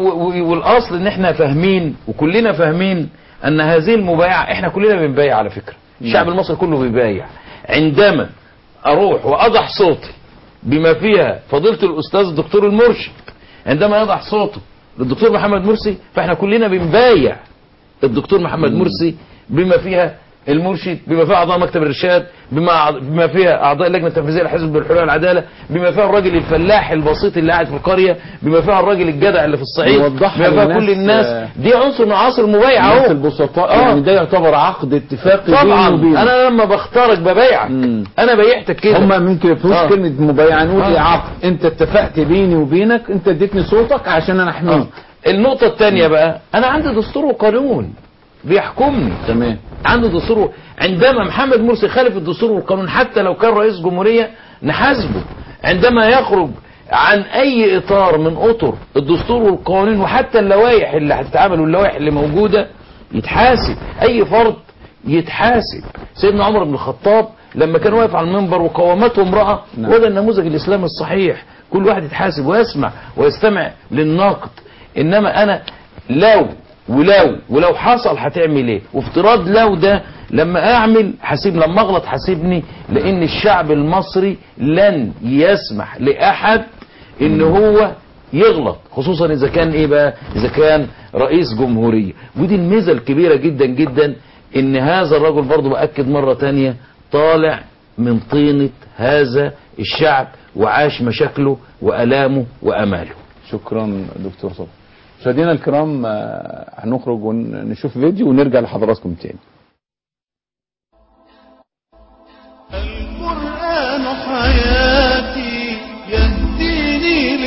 والاصل ان احنا فاهمين وكلنا فاهمين ان هذه المبايعه احنا كلنا بنبايع على فكره. الشعب المصري كله بيبايع. عندما اروح واضح صوتي بما فيها فضيله الاستاذ الدكتور المرشد، عندما يضع صوته للدكتور محمد مرسي، فاحنا كلنا بنبايع الدكتور محمد مرسي بما فيها المرشد، بما فيها اعضاء مكتب الارشاد، بما بما فيها اعضاء اللجنه التنفيذيه لحزب بالحريه والعداله، بما فيها الراجل الفلاح البسيط اللي قاعد في القريه، بما فيها الراجل الجدع اللي في الصعيد، بما فيها كل الناس. دي عنصر من عناصر المبايعه اهو. الناس البسطاء آه. يعني ده يعتبر عقد اتفاقي طبعا. بيني وبينك. انا لما بختارك ببايعك، انا بايعتك كده. هم ممكن فيهوش آه. كلمه مبايعه، نقول آه. ايه عقد. انت اتفقت بيني وبينك، انت اديتني صوتك عشان انا احميك. آه. النقطه الثانيه بقى، انا عندي دستور وقانون بيحكمني. تمام. عنده دستور. عندما محمد مرسي خالف الدستور والقانون حتى لو كان رئيس جمهورية نحاسبه. عندما يخرج عن اي اطار من اطر الدستور والقوانين وحتى اللوائح اللي هتتعمل واللوائح اللي موجودة يتحاسب. اي فرد يتحاسب. سيدنا عمر بن الخطاب لما كان واقف على المنبر وقومته امرأة، نعم. وده النموذج الاسلامي الصحيح. كل واحد يتحاسب ويسمع ويستمع للناقد. انما انا لو ولو ولو حصل هتعمل ايه؟ وافتراض لو ده لما اعمل حاسب، لما اغلط حاسبني، لان الشعب المصري لن يسمح لاحد ان هو يغلط، خصوصا اذا كان ايه بقى؟ اذا كان رئيس جمهورية. ودي الميزة الكبيرة جدا جدا، ان هذا الرجل برضو باكد مرة تانية طالع من طينة هذا الشعب وعاش مشاكله والامه واماله. شكرا دكتور صبحي. مشاهدينا الكرام آه، هنخرج ونشوف فيديو ونرجع لحضراتكم تاني. القرآن حياتي يهديني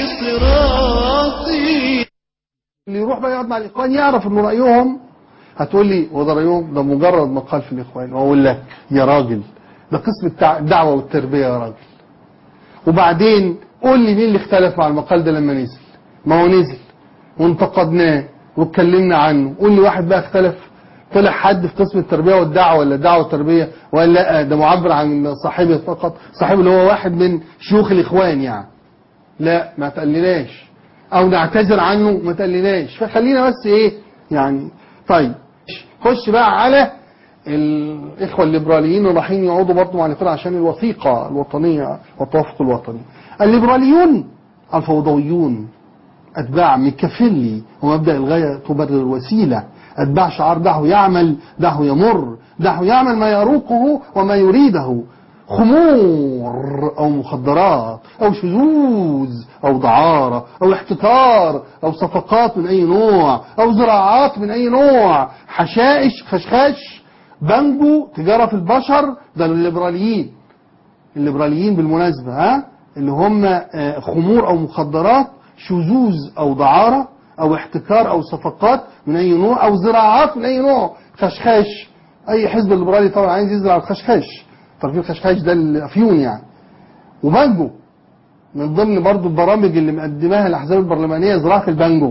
لصراطي. اللي يروح بقى يقعد مع الاخوان يعرف ان رايهم، هتقول لي هو ده رايهم؟ ده مجرد مقال في الاخوان. واقول لك يا راجل ده قسم التع- الدعوه والتربيه يا راجل. وبعدين قول لي مين اللي اختلف مع المقال ده لما نزل؟ ما هو نزل وانتقدناه واتكلمنا عنه. قول لي واحد بقى اختلف، طلع حد في قسم التربيه والدعوه ولا الدعوه والتربيه وقال لا ده معبر عن صاحبه فقط، صاحبه اللي هو واحد من شيوخ الاخوان يعني. لا ما تقلناش، او نعتذر عنه ما تقلناش. فخلينا بس ايه يعني. طيب خش بقى على الاخوه الليبراليين رايحين يقعدوا برضه مع الاخوان عشان الوثيقه الوطنيه والتوافق الوطني. الليبراليون الفوضويون اتباع ميكافيلي ومبدا الغايه تبرر الوسيله، اتباع شعار دعه يعمل دعه يمر، دعه يعمل ما يروقه وما يريده، خمور او مخدرات او شذوذ او دعارة او احتكار او صفقات من اي نوع او زراعات من اي نوع، حشائش خشخاش بانجو تجارة في البشر. ده الليبراليين. الليبراليين بالمناسبة ها اللي هم خمور او مخدرات، شذوذ او دعارة او احتكار او صفقات من اي نوع او زراعات من اي نوع، خشخاش. اي حزب الليبرالي طبعا عايز يزرع الخشخاش، طرفين الخشخاش ده الافيون يعني. وبانجو من ضمن برضو البرامج اللي مقدماها الاحزاب البرلمانيه زراعه البانجو،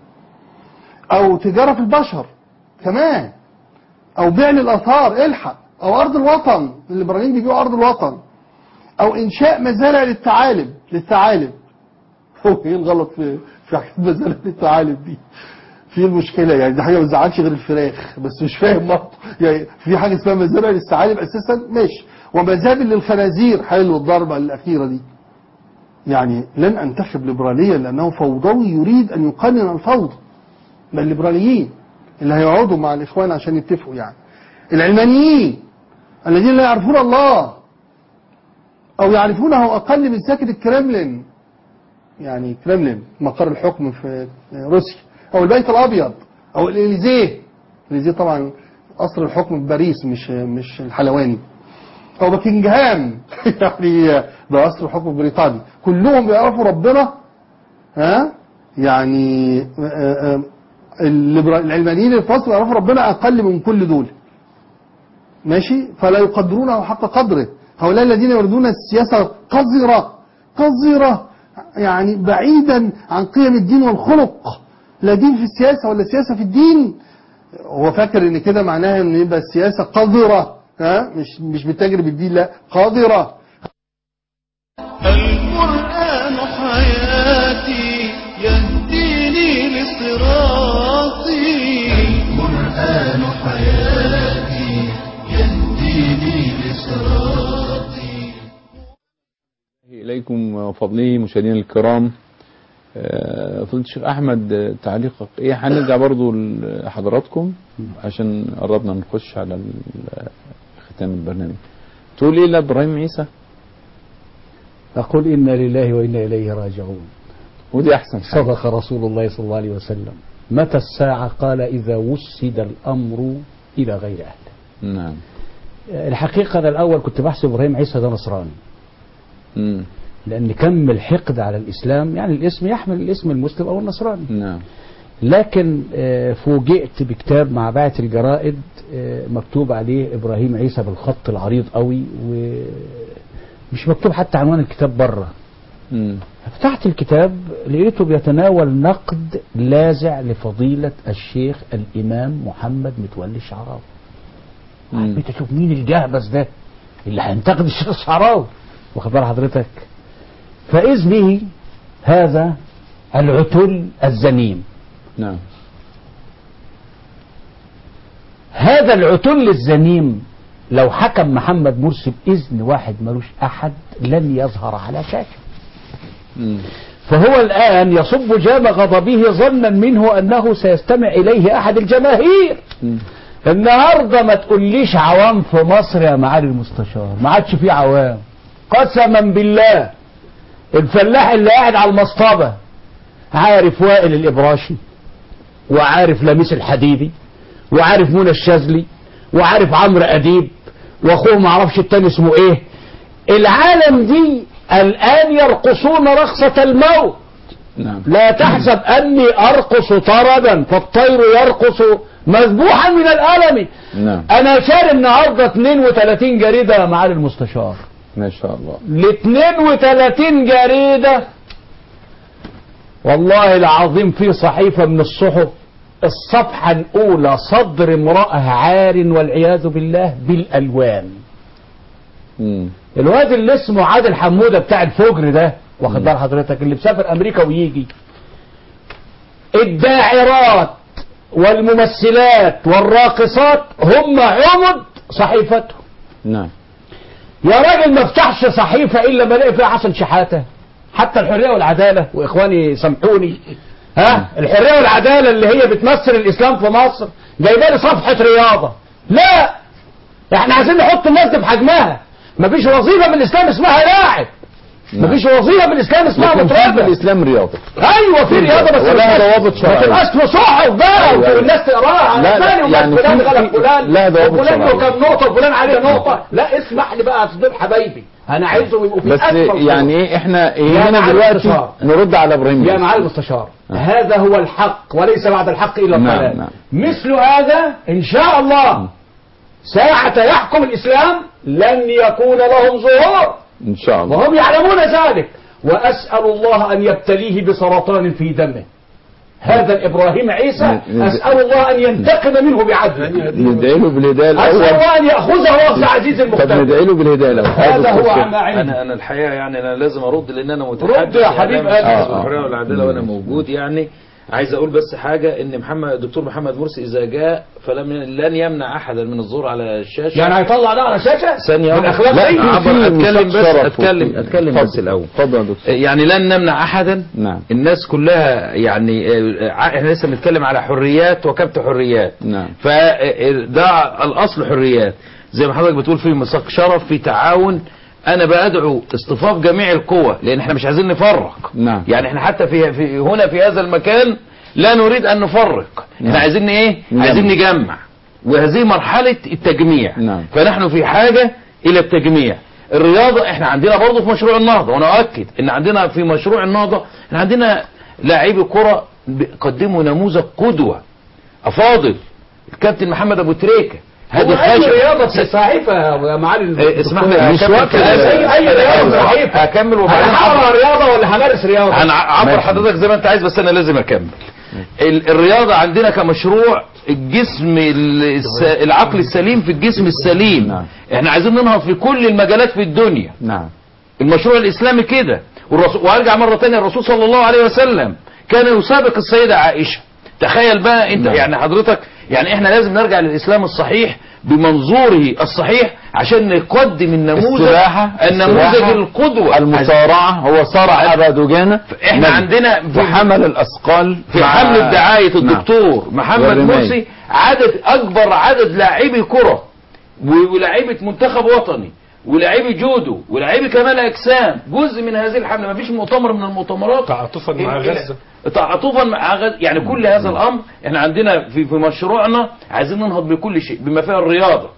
او تجاره في البشر كمان، او بيع للاثار الحق، او ارض الوطن. الليبراليين بيبيعوا ارض الوطن، او انشاء مزارع للثعالب للثعالب. هو ايه الغلط في في حكايه مزارع للثعالب دي؟ في المشكله يعني دي حاجه ما تزعلش غير الفراخ، بس مش فاهم برضه يعني في حاجه اسمها مزارع للثعالب اساسا ماشي، ومزابل للخنازير. حلو الضربه الاخيره دي. يعني لن انتخب ليبراليا لانه فوضوي يريد ان يقنن الفوضى. ده الليبراليين اللي هيقعدوا مع الاخوان عشان يتفقوا يعني. العلمانيين الذين لا يعرفون الله او يعرفونه اقل من ساكن الكرملين، يعني كرملين مقر الحكم في روسيا، او البيت الابيض، او الاليزيه. الاليزيه طبعا قصر الحكم في باريس مش مش الحلواني. او باكنجهام يعني ده اصل الحكم البريطاني، كلهم بيعرفوا ربنا. ها يعني آه، آه، الليبرا- العلمانيين اللي في مصر بيعرفوا ربنا اقل من كل دول، ماشي، فلا يقدرونه حق قدره. هؤلاء الذين يريدون السياسة قذرة قذرة يعني بعيدا عن قيم الدين والخلق، لا دين في السياسة ولا سياسة في الدين. هو فاكر ان كده معناها ان يبقى السياسة قذرة، ها مش مش بتجري بالدين، لا قذرة. القرآن حياتي يهديني لصراطي، القرآن حياتي يهديني لصراطي. إليكم وفضله مشاهدينا الكرام. آه، فضيلة الشيخ أحمد، آه، تعليقك إيه؟ هنرجع برضو لحضراتكم عشان قربنا نخش على ال- ختام البرنامج. تقول إيه لإبراهيم عيسى؟ أقول إنا لله وإنا إليه راجعون، ودي أحسن حاجة. صدق رسول الله صلى الله عليه وسلم. متى الساعة؟ قال إذا وسد الأمر إلى غير أهله. نعم. الحقيقة أنا الأول كنت بحسب إبراهيم عيسى ده نصراني، مم. لأن كم الحقد على الإسلام، يعني الاسم يحمل الاسم المسلم أو النصراني. نعم. لكن آه، فوجئت بكتاب مع باعة الجرائد آه، مكتوب عليه إبراهيم عيسى بالخط العريض قوي، ومش مكتوب حتى عنوان الكتاب بره. مم. فتحت الكتاب لقيته بيتناول نقد لاذع لفضيلة الشيخ الإمام محمد متولي الشعراوي. حبيت أشوف مين الجهبذ ده اللي هينتقد الشيخ الشعراوي، واخد بال حضرتك؟ فإذ به هذا العتل الذميم. نعم. هذا العتل الذميم لو حكم محمد مرسي بإذن واحد ملوش أحد لن يظهر على شاشة. مم. فهو الآن يصب جام غضبه ظنا منه أنه سيستمع إليه أحد الجماهير. مم. النهاردة ما تقوليش عوام في مصر يا معالي المستشار، ما عادش فيه عوام قسما بالله. الفلاح اللي قاعد على المصطبة عارف وائل الإبراشي، وعارف لميس الحديدي، وعارف منى الشاذلي، وعارف عمرو أديب، واخوه ما عرفش التاني اسمه ايه. العالم دي الآن يرقصون رقصة الموت. نعم. لا تحسب أني أرقص طربا فالطير يرقص مذبوحا من الألم. نعم. أنا شاري النهاردة اثنين وثلاثين جريدة يا معالي المستشار، ما شاء الله. ل اثنين وثلاثين جريدة والله العظيم. في صحيفة من الصحف الصفحة الأولى صدر امرأة عار والعياذ بالله بالألوان. مم. الواد اللي اسمه عادل حمودة بتاع الفجر ده، واخد بال حضرتك، اللي مسافر أمريكا ويجي، الداعرات والممثلات والراقصات هم عمد صحيفته. نعم. يا راجل ما افتحش صحيفة إلا ما الاقي فيها حسن شحاتة. حتى الحرية والعدالة، وإخواني سامحوني، ها الحرية والعدالة اللي هي بتمثل الإسلام في مصر جايبه لي صفحة رياضة. لا، احنا عايزين نحط الناس دي في حجمها. مفيش وظيفة من الإسلام اسمها لاعب، مفيش وظيفة من الإسلام اسمها متربع. الإسلام رياضة. ايوه في رياضة بس ولها ضوابط شرعية. ما تبقاش في صحف بقى أيوة. والناس تقراها على ثاني وقال فلان غلب فلان لا ضوابط وفلان له شرعية. كام نقطة وفلان عليه نقطة. لا اسمح لي بقى اصدق حبايبي، انا عايزهم يبقوا في بس أكمل يعني ايه احنا ايه يا هنا معالي دلوقتي المستشار. نرد على ابراهيم يا عيسى. معالي المستشار، هذا هو الحق وليس بعد الحق الا نعم، الضلال. نعم. مثل هذا ان شاء الله ساعة يحكم الاسلام لن يكون لهم ظهور، ان شاء الله. وهم يعلمون ذلك. واسال الله ان يبتليه بسرطان في دمه. هذا إبراهيم عيسى أسأل الله أن ينتقم منه بعدله. ندعي له بالهداية الأول. أسأل الله أن يأخذه أخذ عزيز طب المختار. ندعي له بالهداية الأول. هذا هو عم عندي. أنا أنا الحقيقة يعني أنا لازم أرد لأن أنا رد متحدث يا حبيب قلبي. آه الحرية والعدالة وأنا موجود. يعني عايز أقول بس حاجة، إن محمد الدكتور محمد مرسي إذا جاء فلم لن يمنع أحدا من الظهور على الشاشة. يعني هيطلع ده على الشاشة؟ ثانية من أخلاق لا إيه؟ عبر أتكلم بس أتكلم أتكلم بس الأول. اتفضل يا دكتور. يعني لن نمنع أحدا. نعم. الناس كلها يعني احنا لسه بنتكلم على حريات وكبت حريات. نعم. فده الأصل حريات زي ما حضرتك بتقول، في مساق شرف، في تعاون. انا بدعو اصطفاف جميع القوى لان احنا مش عايزين نفرق. نعم. يعني احنا حتى في, في هنا في هذا المكان لا نريد ان نفرق. نعم. احنا عايزين ايه؟ نعم. عايزين نجمع، وهذه مرحلة التجميع. نعم. فنحن في حاجة الى التجميع. الرياضة احنا عندنا برضه في مشروع النهضة، وانا اؤكد ان عندنا في مشروع النهضة احنا عندنا لاعبي كرة قدموا نموذج قدوة افاضل. الكابتن محمد ابو تريكة هذه خاشة رياضة صحيفة يا معلم. ايه اسمعني مش وقت اي اي رياضة صحيفة. هكمل وبعدين هحضر رياضة ولا همارس رياضة؟ انا عبر حضرتك زي ما انت عايز، بس انا لازم اكمل. الرياضة عندنا كمشروع الجسم العقل السليم في الجسم السليم. نعم. احنا عايزين ننهض في كل المجالات في الدنيا. نعم. المشروع الاسلامي كده. والرسول، وارجع مرة تانية، الرسول صلى الله عليه وسلم كان يسابق السيدة عائشة. تخيل بقى انت. نعم. يعني حضرتك، يعني احنا لازم نرجع للاسلام الصحيح بمنظوره الصحيح عشان نقدم النموذج النموذج القدوة. المصارعة هو صارع أبا دجانة. احنا عندنا في حمل الأثقال في حملة دعاية الدكتور نعم. محمد مرسي عدد أكبر عدد لاعبي كرة ولاعيبة منتخب وطني ولاعيبي جودو ولاعيبي كمال أجسام جزء من هذه الحملة. ما فيش مؤتمر من المؤتمرات تعاطفا مع غزة تعاطفا مع غزة. يعني كل هذا الأمر احنا عندنا في في مشروعنا عايزين ننهض بكل شيء بما فيها الرياضة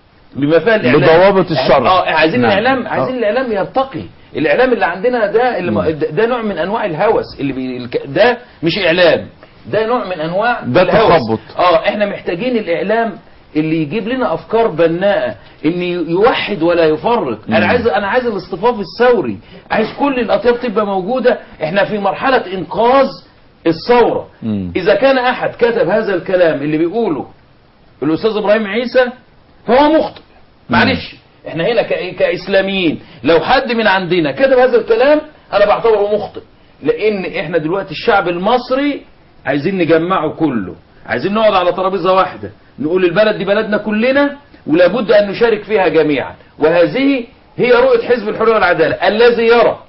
بما فيها الإعلام بضوابط الشرع. اه عايزين نعم. الإعلام عايزين أوه. الإعلام يرتقي. الإعلام اللي عندنا ده اللي ده نوع من أنواع الهوس اللي بي ده مش إعلام، ده نوع من أنواع ده تخبط. اه احنا محتاجين الإعلام اللي يجيب لنا افكار بناءه، ان يوحد ولا يفرق. انا عايز انا عايز الاصطفاف الثوري، عايز كل الاطياف تبقى موجوده. احنا في مرحله انقاذ الثوره. مم. اذا كان احد كتب هذا الكلام اللي بيقوله الاستاذ ابراهيم عيسى فهو مخطئ. معلش احنا هنا كاسلاميين لو حد من عندنا كتب هذا الكلام انا بعتبره مخطئ، لان احنا دلوقتي الشعب المصري عايزين نجمعه كله، عايزين نقعد على ترابيزه واحده نقول البلد دي بلدنا كلنا ولا بد أن نشارك فيها جميعا. وهذه هي رؤية حزب الحرية والعدالة الذي يرى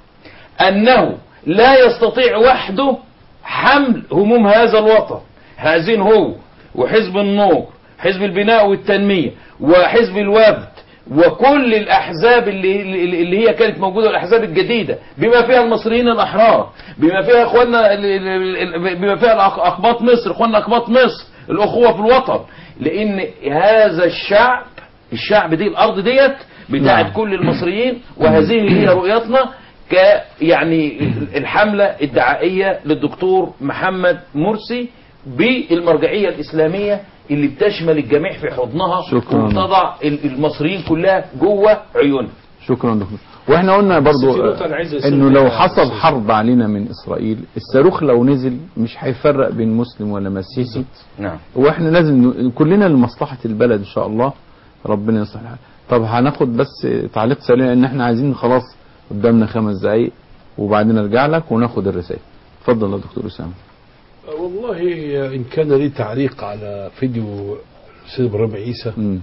أنه لا يستطيع وحده حمل هموم هذا الوطن. عايزين هو وحزب النور، حزب البناء والتنمية، وحزب الوفد، وكل الأحزاب اللي, اللي هي كانت موجودة، الأحزاب الجديدة بما فيها المصريين الأحرار، بما فيها إخواننا، بما فيها أقباط مصر، إخواننا أقباط مصر، الأخوة في الوطن. لأن هذا الشعب الشعب دي الأرض ديت بتاعت نعم. كل المصريين. وهذه هي رؤيتنا ك يعني الحملة الدعائية للدكتور محمد مرسي بالمرجعية الإسلامية اللي بتشمل الجميع في حضنها وتضع المصريين كلها جوه عيونها. شكرا دكتور. واحنا قلنا برضو انه لو حصل حرب علينا من اسرائيل، الصاروخ لو نزل مش هيفرق بين مسلم ولا مسيحي. نعم. واحنا لازم كلنا لمصلحة البلد ان شاء الله، ربنا يصلح الحال. طب هناخد بس تعليق سريع ان احنا عايزين خلاص قدامنا خمس دقايق وبعدين نرجع لك وناخد الرسائل. اتفضل يا دكتور اسامه. والله ان كان لي تعليق على فيديو الاستاذ ابراهيم عيسى م.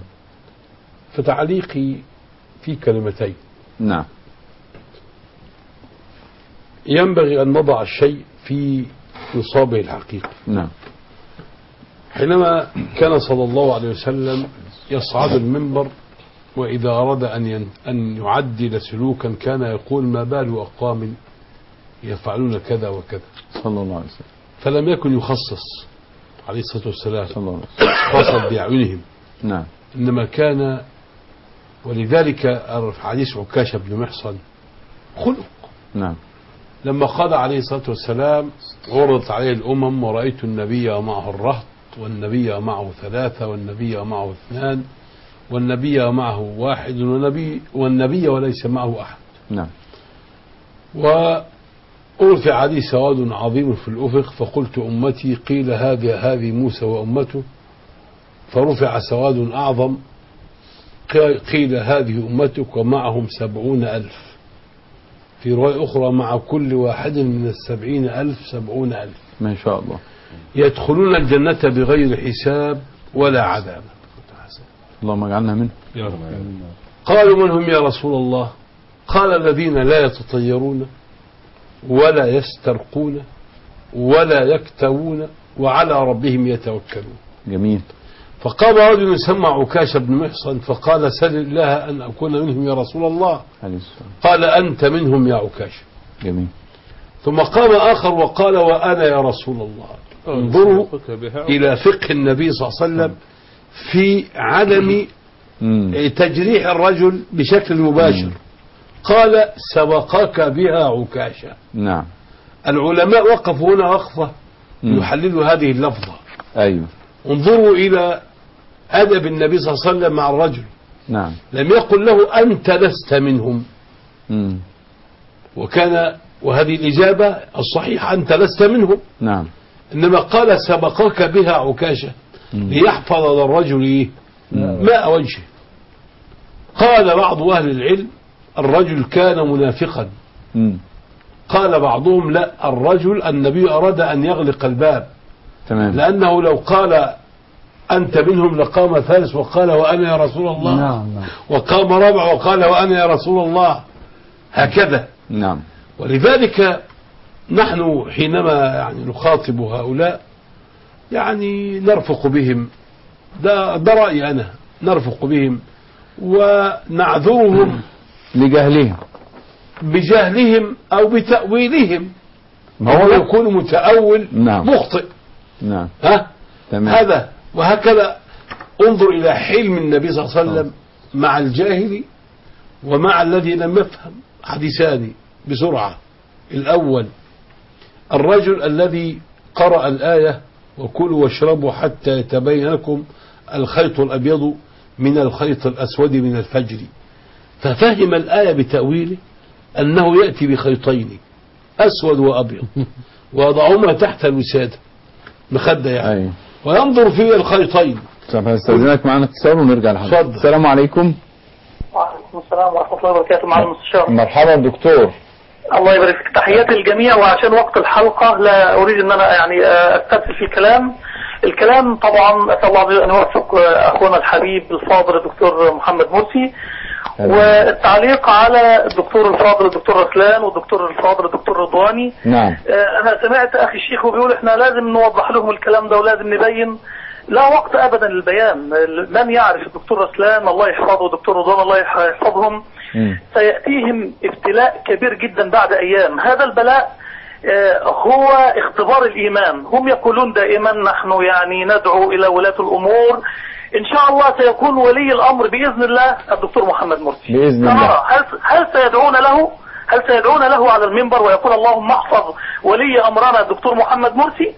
فتعليقي في كلمتين. نعم. ينبغي أن نضع الشيء في نصابه الحقيقي. نعم. حينما كان صلى الله عليه وسلم يصعد المنبر وإذا أراد أن أن يعدل سلوكا كان يقول ما بال أقوام يفعلون كذا وكذا صلى الله عليه وسلم. فلم يكن يخصص عليه الصلاة والسلام صلى الله عليه وسلم خاصة بأعينهم. نعم. إنما كان، ولذلك حديث عكاشة بن محصن خلق. نعم. لما قال عليه الصلاة والسلام عرضت عليه الأمم ورأيت النبي ومعه الرهط والنبي ومعه ثلاثة والنبي ومعه اثنان والنبي ومعه واحد والنبي, والنبي وليس معه أحد. نعم. وأرفع عليه سواد عظيم في الأفق فقلت أمتي، قيل هذا هذه موسى وأمته، فرفع سواد أعظم قيل هذه أمتك ومعهم سبعون ألف، في رواية أخرى مع كل واحد من السبعين ألف سبعون ألف. ما شاء الله. يدخلون الجنة بغير حساب ولا عذاب. اللهم اجعلنا منه. يا رب. قالوا من هم يا رسول الله؟ قال الذين لا يتطيرون ولا يسترقون ولا يكتوون وعلى ربهم يتوكلون. جميل. فقام رجل يسمى عكاشة بن محصن فقال سل الله أن أكون منهم يا رسول الله. قال أنت منهم يا عكاشة. جميل. ثم قام آخر وقال وأنا يا رسول الله. انظروا إلى فقه النبي صلى الله عليه وسلم في عدم مم. تجريح الرجل بشكل مباشر. قال سبقك بها عكاشة. نعم. العلماء وقفوا هنا وقفة يحللوا هذه اللفظة. أيوه. انظروا إلى أدب النبي صلى الله عليه وسلم مع الرجل. نعم. لم يقل له أنت لست منهم. مم. وكان وهذه الإجابة الصحيحة أنت لست منهم. نعم. إنما قال سبقك بها عكاشة ليحفظ للرجل إيه؟ ماء وجهه. قال بعض أهل العلم الرجل كان منافقا. مم. قال بعضهم لا، الرجل النبي أراد أن يغلق الباب. تمام. لأنه لو قال أنت منهم لقام ثالث وقال وأنا يا رسول الله. نعم نعم. وقام رابع وقال وأنا يا رسول الله. هكذا. نعم. ولذلك نحن حينما يعني نخاطب هؤلاء يعني نرفق بهم، ده, ده رأيي أنا، نرفق بهم ونعذرهم لجهلهم بجهلهم أو بتأويلهم. ما هو يكون متأول نعم. مخطئ. نعم. ها؟ تمام. هذا وهكذا. انظر إلى حلم النبي صلى الله عليه وسلم مع الجاهل ومع الذي لم يفهم. حديثان بسرعة. الأول الرجل الذي قرأ الآية وكلوا واشربوا حتى يتبين لكم الخيط الأبيض من الخيط الأسود من الفجر، ففهم الآية بتأويله أنه يأتي بخيطين أسود وأبيض ويضعهما تحت الوسادة مخدة يعني. أيه. وينظر في الخيطين. طب هستأذنك معنا اتصال ونرجع لحضرتك. السلام عليكم. وعليكم السلام ورحمة الله وبركاته مع المستشار. مرحبا دكتور. الله يبارك فيك. تحياتي للجميع. وعشان وقت الحلقة لا أريد أن أنا يعني أستفسر في الكلام. الكلام طبعا أسأل الله أن يوفق أخونا الحبيب الفاضل الدكتور محمد مرسي، والتعليق على الدكتور الفاضل الدكتور رسلان والدكتور الفاضل الدكتور رضواني. نعم. أنا سمعت أخي الشيخ وبيقول إحنا لازم نوضح لهم الكلام ده ولازم نبين. لا وقت أبدا للبيان. من يعرف الدكتور رسلان الله يحفظه والدكتور رضوان الله يحفظهم سيأتيهم ابتلاء كبير جدا بعد أيام. هذا البلاء هو اختبار الإيمان. هم يقولون دائما نحن يعني ندعو إلى ولاة الأمور. إن شاء الله سيكون ولي الأمر بإذن الله الدكتور محمد مرسي بإذن الله. هل, هل سيدعون له هل سيدعون له على المنبر ويقول اللهم احفظ ولي أمرنا الدكتور محمد مرسي؟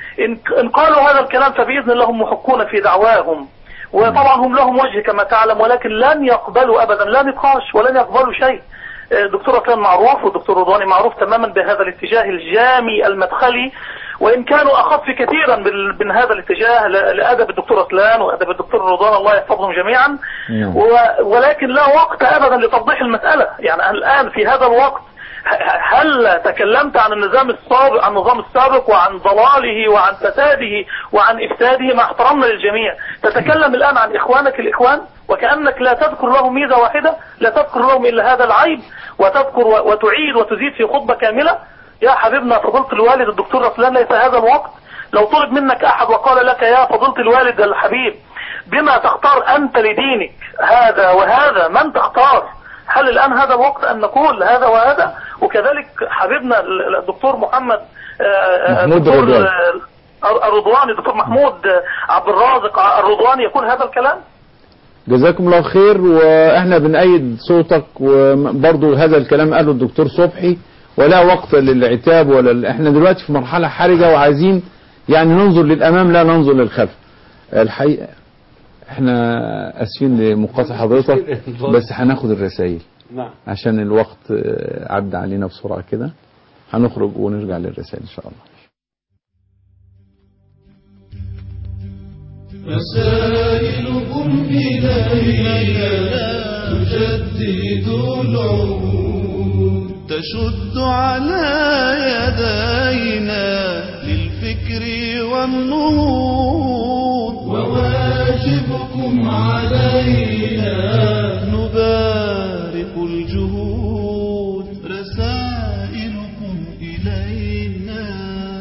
إن قالوا هذا الكلام فبإذن الله هم محقون في دعواهم. وطبعا هم لهم وجه كما تعلم، ولكن لن يقبلوا أبدا لا نقاش ولن يقبلوا شيء. الدكتور كان معروف والدكتور رضواني معروف تماما بهذا الاتجاه الجامي المدخلي، وإن كانوا أخف كثيرا من هذا الاتجاه لأدب الدكتور رسلان وأدب الدكتور رضوان الله يحفظهم جميعا. ولكن لا وقت أبدا لتوضيح المسألة. يعني الآن في هذا الوقت هل تكلمت عن النظام السابق عن النظام السابق وعن ضلاله وعن فساده وعن إفساده مع احترامنا للجميع، تتكلم الآن عن إخوانك الإخوان وكأنك لا تذكر لهم ميزة واحدة، لا تذكر لهم إلا هذا العيب، وتذكر وتعيد وتزيد في خطبة كاملة. يا حبيبنا فضيلة الوالد الدكتور رسلان ليس هذا الوقت. لو طلب منك أحد وقال لك يا فضيلة الوالد الحبيب بما تختار أنت لدينك هذا وهذا، من تختار؟ هل الآن هذا الوقت أن نقول هذا وهذا؟ وكذلك حبيبنا الدكتور محمد الدكتور الرضواني الدكتور محمود عبد الرازق الرضواني يقول هذا الكلام. جزاكم الله خير. واحنا بنأيد صوتك، وبرضو هذا الكلام قاله الدكتور صبحي، ولا وقت للعتاب ولا. احنا دلوقتي في مرحلة حرجة وعايزين يعني ننظر للأمام لا ننظر للخلف. الحقيقة احنا اسفين لمقاطعة حضرتك، بس هناخد الرسائل نعم عشان الوقت عدى علينا بسرعة كده. هنخرج ونرجع للرسائل ان شاء الله. رسائلكم إلينا تجدد العهود، تشد على يدينا للفكر والنهوض، وواجبكم علينا نبارك الجهود. رسائلكم إلينا.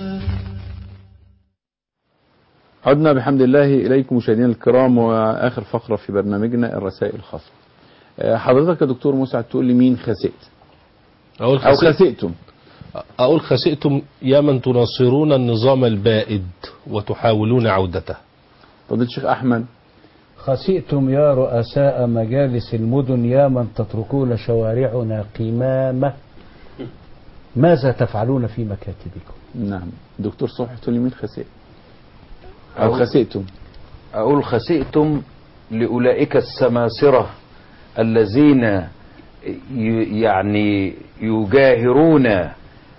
عدنا بحمد الله إليكم مشاهدينا الكرام، وآخر فقرة في برنامجنا الرسائل الخاصة. حضرتك يا دكتور مسعد تقول لي مين خسئت أقول أو خسئتم؟ أقول خسئتم يا من تناصرون النظام البائد وتحاولون عودته. فضيلة الشيخ أحمد. خسئتم يا رؤساء مجالس المدن يا من تتركون شوارعنا قمامة، ماذا تفعلون في مكاتبكم؟ نعم. دكتور صبحي تقول لي مين خسئ أو خسئتم؟ أقول خسئتم لأولئك السماسرة الذين ي- يعني يجاهرون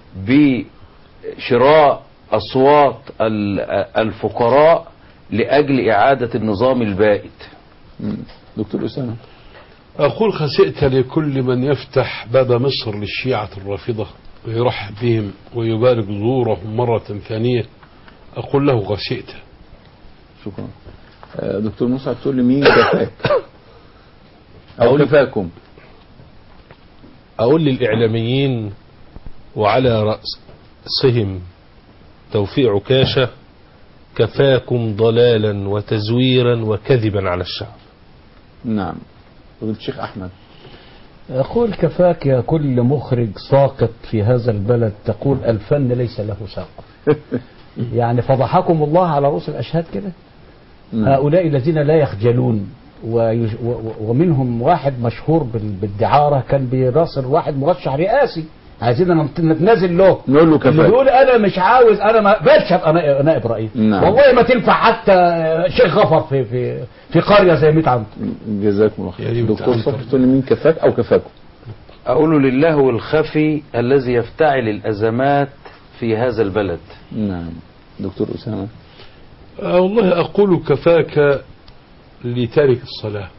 بشراء أصوات ال- الفقراء لأجل إعادة النظام البائد. دكتور أسامة. أقول خسئت لكل من يفتح باب مصر للشيعة الرافضة ويرحب بهم ويبارك ظهورهم مرة ثانية، أقول له خسئت. شكرا. آه، دكتور موسى تقول لي مين كفاك أو كفاكم؟ أقول للإعلاميين وعلى رأسهم توفيق عكاشة: كفاكم ضلالا وتزويرا وكذبا على الشعب. نعم. الشيخ أحمد. أقول كفاك يا كل مخرج ساقط في هذا البلد تقول الفن ليس له ساقط. يعني فضحكم الله على رؤوس الأشهاد كده. هؤلاء الذين لا يخجلون، ويج... و... ومنهم واحد مشهور بال... بالدعارة كان بيراسل واحد مرشح رئاسي، عايزين نتنازل له، نقول له كفاك. بيقول انا مش عاوز، انا ما بقتش ابقى نائب رئيس. نعم. والله ما تنفع حتى شيخ غفر في في في قريه زي ميت عمرو. جزاكم الله خير. دكتور صبحي تقول لي مين كفاك او كفاكم؟ أقول لله الخفي الذي يفتعل الأزمات في هذا البلد. نعم. دكتور أسامة. أه والله أقول كفاك لتارك الصلاة.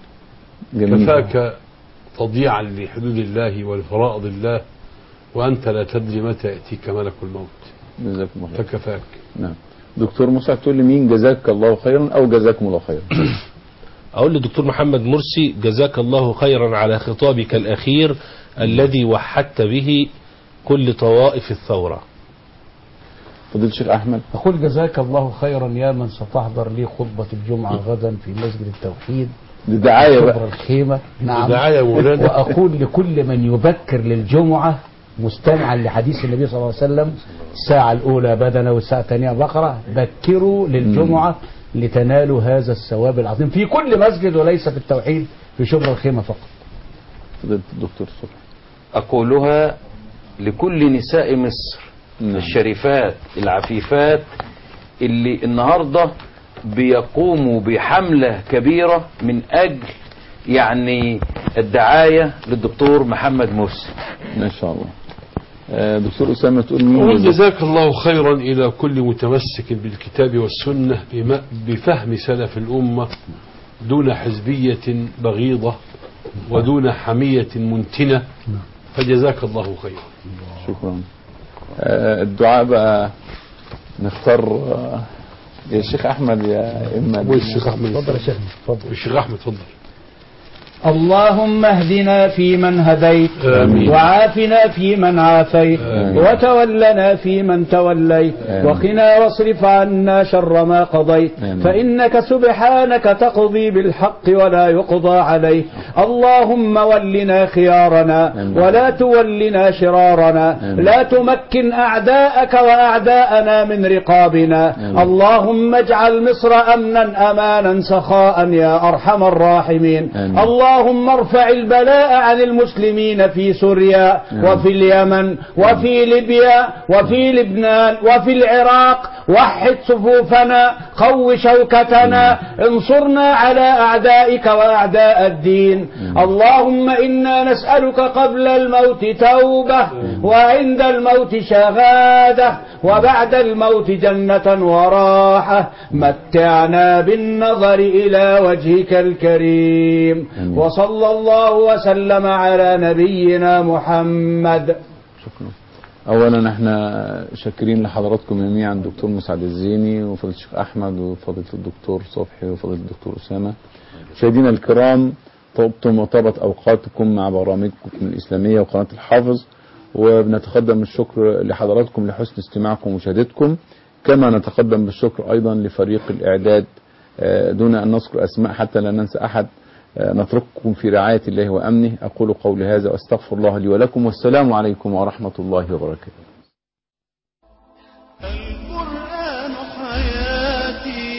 جميل. كفاك تضييعا لحدود الله ولفرائض الله وأنت لا تدري متى يأتيك ملك الموت. جزاكم الله خير. فكفاك. نعم. دكتور موسى تقول لي مين جزاك الله خيرا أو جزاكم الله خيرا؟ أقول للدكتور محمد مرسي: جزاك الله خيرا على خطابك الأخير الذي وحدت به كل طوائف الثورة. فضيلة الشيخ أحمد. أقول جزاك الله خيرا يا من ستحضر لي خطبة الجمعة غدا في مسجد التوحيد. دي دعاية شبر بقى. الخيمة. نعم. دعاية مولانا. وأقول لكل من يبكر للجمعة مستمعا لحديث النبي صلى الله عليه وسلم: الساعة الأولى بدنة والساعة الثانية بقرة، بكروا للجمعة لتنالوا هذا الثواب العظيم في كل مسجد وليس في التوحيد في شبر الخيمة فقط. فضيلة الدكتور صبحي. أقولها لكل نساء مصر الشريفات العفيفات اللي النهاردة بيقوموا بحملة كبيرة من أجل يعني الدعاية للدكتور محمد مرسي. ما شاء الله. آه دكتور أسامة تقول مين؟ أقول جزاك الله خيرا إلى كل متمسك بالكتاب والسنة بما بفهم سلف الأمة دون حزبية بغيضة ودون حمية منتنة، فجزاك الله خيرا. شكرا. آه الدعاء بقى نختار آه يا شيخ أحمد يا إما والشيخ أحمد. تفضل يا شيخ. تفضل. الشيخ أحمد تفضل. اللهم اهدنا فيمن هديت، آمين. وعافنا فيمن عافيت، آمين. وتولنا فيمن توليت، آمين. وقنا واصرف عنا شر ما قضيت، آمين. فإنك سبحانك تقضي بالحق ولا يقضى عليك. اللهم ولنا خيارنا آمين. ولا تولنا شرارنا، آمين. لا تمكن أعداءك وأعداءنا من رقابنا. آمين. اللهم اجعل مصر أمنا أمانا سخاء يا أرحم الراحمين. آمين. اللهم ارفع البلاء عن المسلمين في سوريا وفي اليمن وفي ليبيا وفي لبنان وفي العراق. وحد صفوفنا، قو شوكتنا، انصرنا على أعدائك وأعداء الدين. اللهم إنا نسألك قبل الموت توبة، وعند الموت شهادة، وبعد الموت جنة وراحة. متعنا بالنظر إلى وجهك الكريم. وصلى الله وسلم على نبينا محمد. شكرا. اولا احنا شاكرين لحضراتكم جميعا، دكتور مسعد الزيني وفضيلة الشيخ احمد وفضيلة الدكتور صبحي وفضيلة الدكتور اسامه. مشاهدينا الكرام، طبتم وطابت اوقاتكم مع برامجكم الاسلاميه وقناه الحافظ، وبنتقدم الشكر لحضراتكم لحسن استماعكم ومشاهدتكم، كما نتقدم بالشكر ايضا لفريق الاعداد دون ان نذكر اسماء حتى لا ننسى احد. نترككم في رعاية الله وأمنه. أقول قولي هذا وأستغفر الله لي ولكم، والسلام عليكم ورحمة الله وبركاته. القرآن حياتي